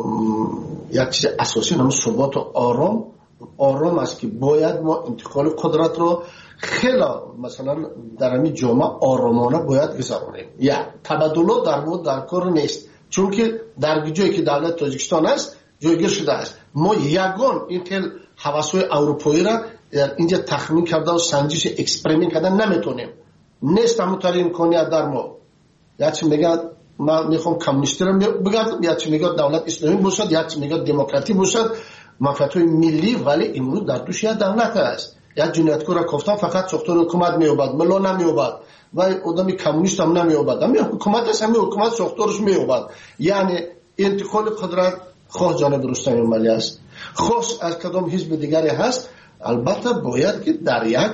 یک چیز اساسی نام ثبات و آرام است که باید ما انتقال قدرت رو خیلی مثلا در همین جامعه آرامانه باید گذرانیم. یا تبادل در کار نیست، چون که در جایی که دولت تاجیکستان است جایگیر شده است. ما یگان این خیلی حواسای اروپایی را اینجا تخمین کرده و سنجش اکسپریمنت کردن نمیتونیم. نیست همونطوری امکانیت در ما. یا چی میگه من میخوام کمونیستی را بگردم، یا چی میگه دولت اسلامی باشد، یا چی میگه دموکراتی باشد، منفعت‌های ملی، ولی امروز در توش یک دولت است. یک جنایتکار را گفتم فقط ساختار حکومت میوبد، ملا نمیوبد و آدمی کمونیست هم نمیوبد، همین حکومت است، همین حکومت ساختارش میوبد. یعنی انتقال قدرت خواه جانب رستم امامعلی است، خاص از کدام حزب دیگری هست. البته باید که در یک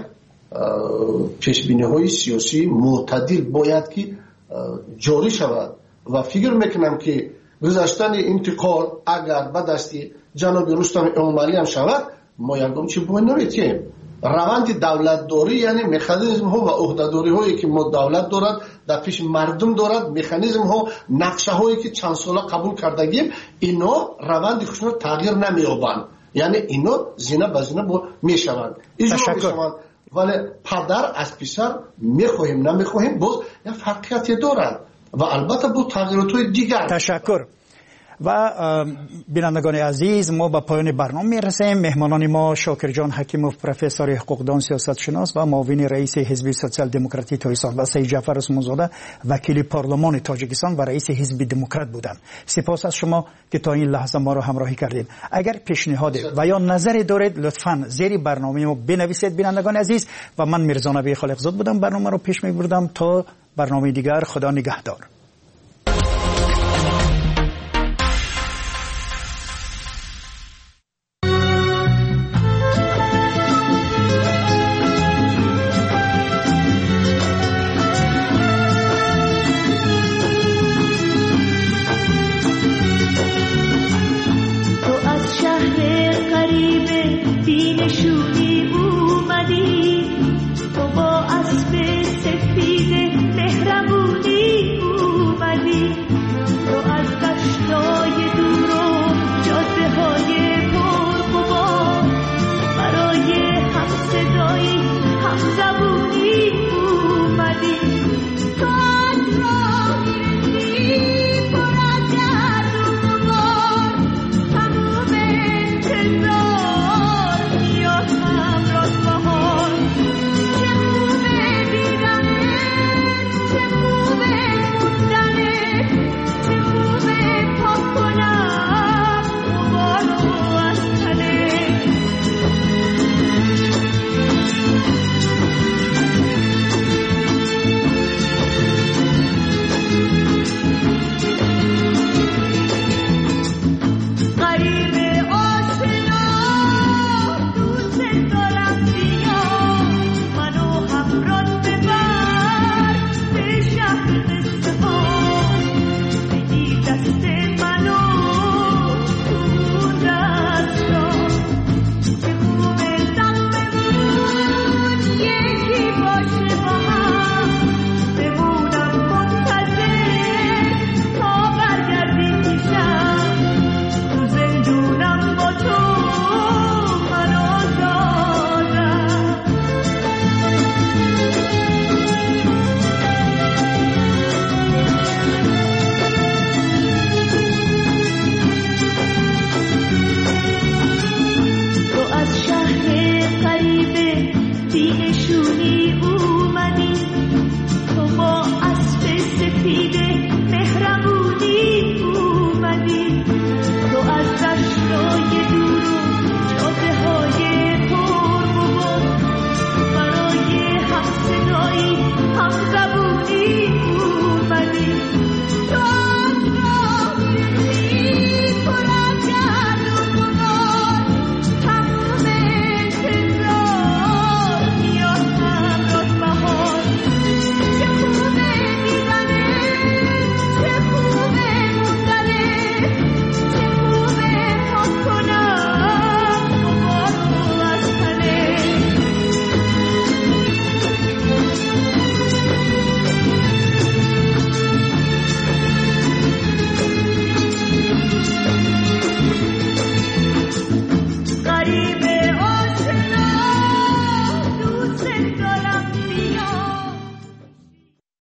پیشبینی‌های سیاسی معتدل باید که جاری شود و فکر میکنم که گذاشتن انتقال اگر به دستی جناب رستم امامعلی هم شود، ما یکم چی باید نمیتیم. روند دولت داری یعنی مکانیزم ها و عهده‌داری هایی که ما دولت دارد در پیش مردم دارد، مکانیزم ها نقشه هایی که چند ساله قبول کردگیم، اینا روند خودشون رو تغییر نمی‌یابند. یعنی اینا زینه به زینه میشوند، اجرا میشوند، ولی پدر از پسر میخواهیم نمیخواهیم باز یک فرقیتی دارد و البته با تغییرات دیگر. تشکر. و بینندگان عزیز، ما به پایان برنامه میرسیم. مهمانان ما شاکر جان حکیموف، پروفسور حقوقدان سیاست شناس و معاون رئیس حزب سوسیال دموکراتی تاجیکستان، و سید جعفر عثمان زاده وکیل پارلمان تاجیکستان و رئیس حزب دموکرات بودند. سپاس از شما که تا این لحظه ما را همراهی کردید. اگر پیشنهاد و یا نظری دارید لطفاً زیر برنامه ما بنویسید بینندگان عزیز. و من میرزا نبی خالقزاد بودم، برنامه رو پیش میبردم. تا برنامه دیگر، خدا نگهدار.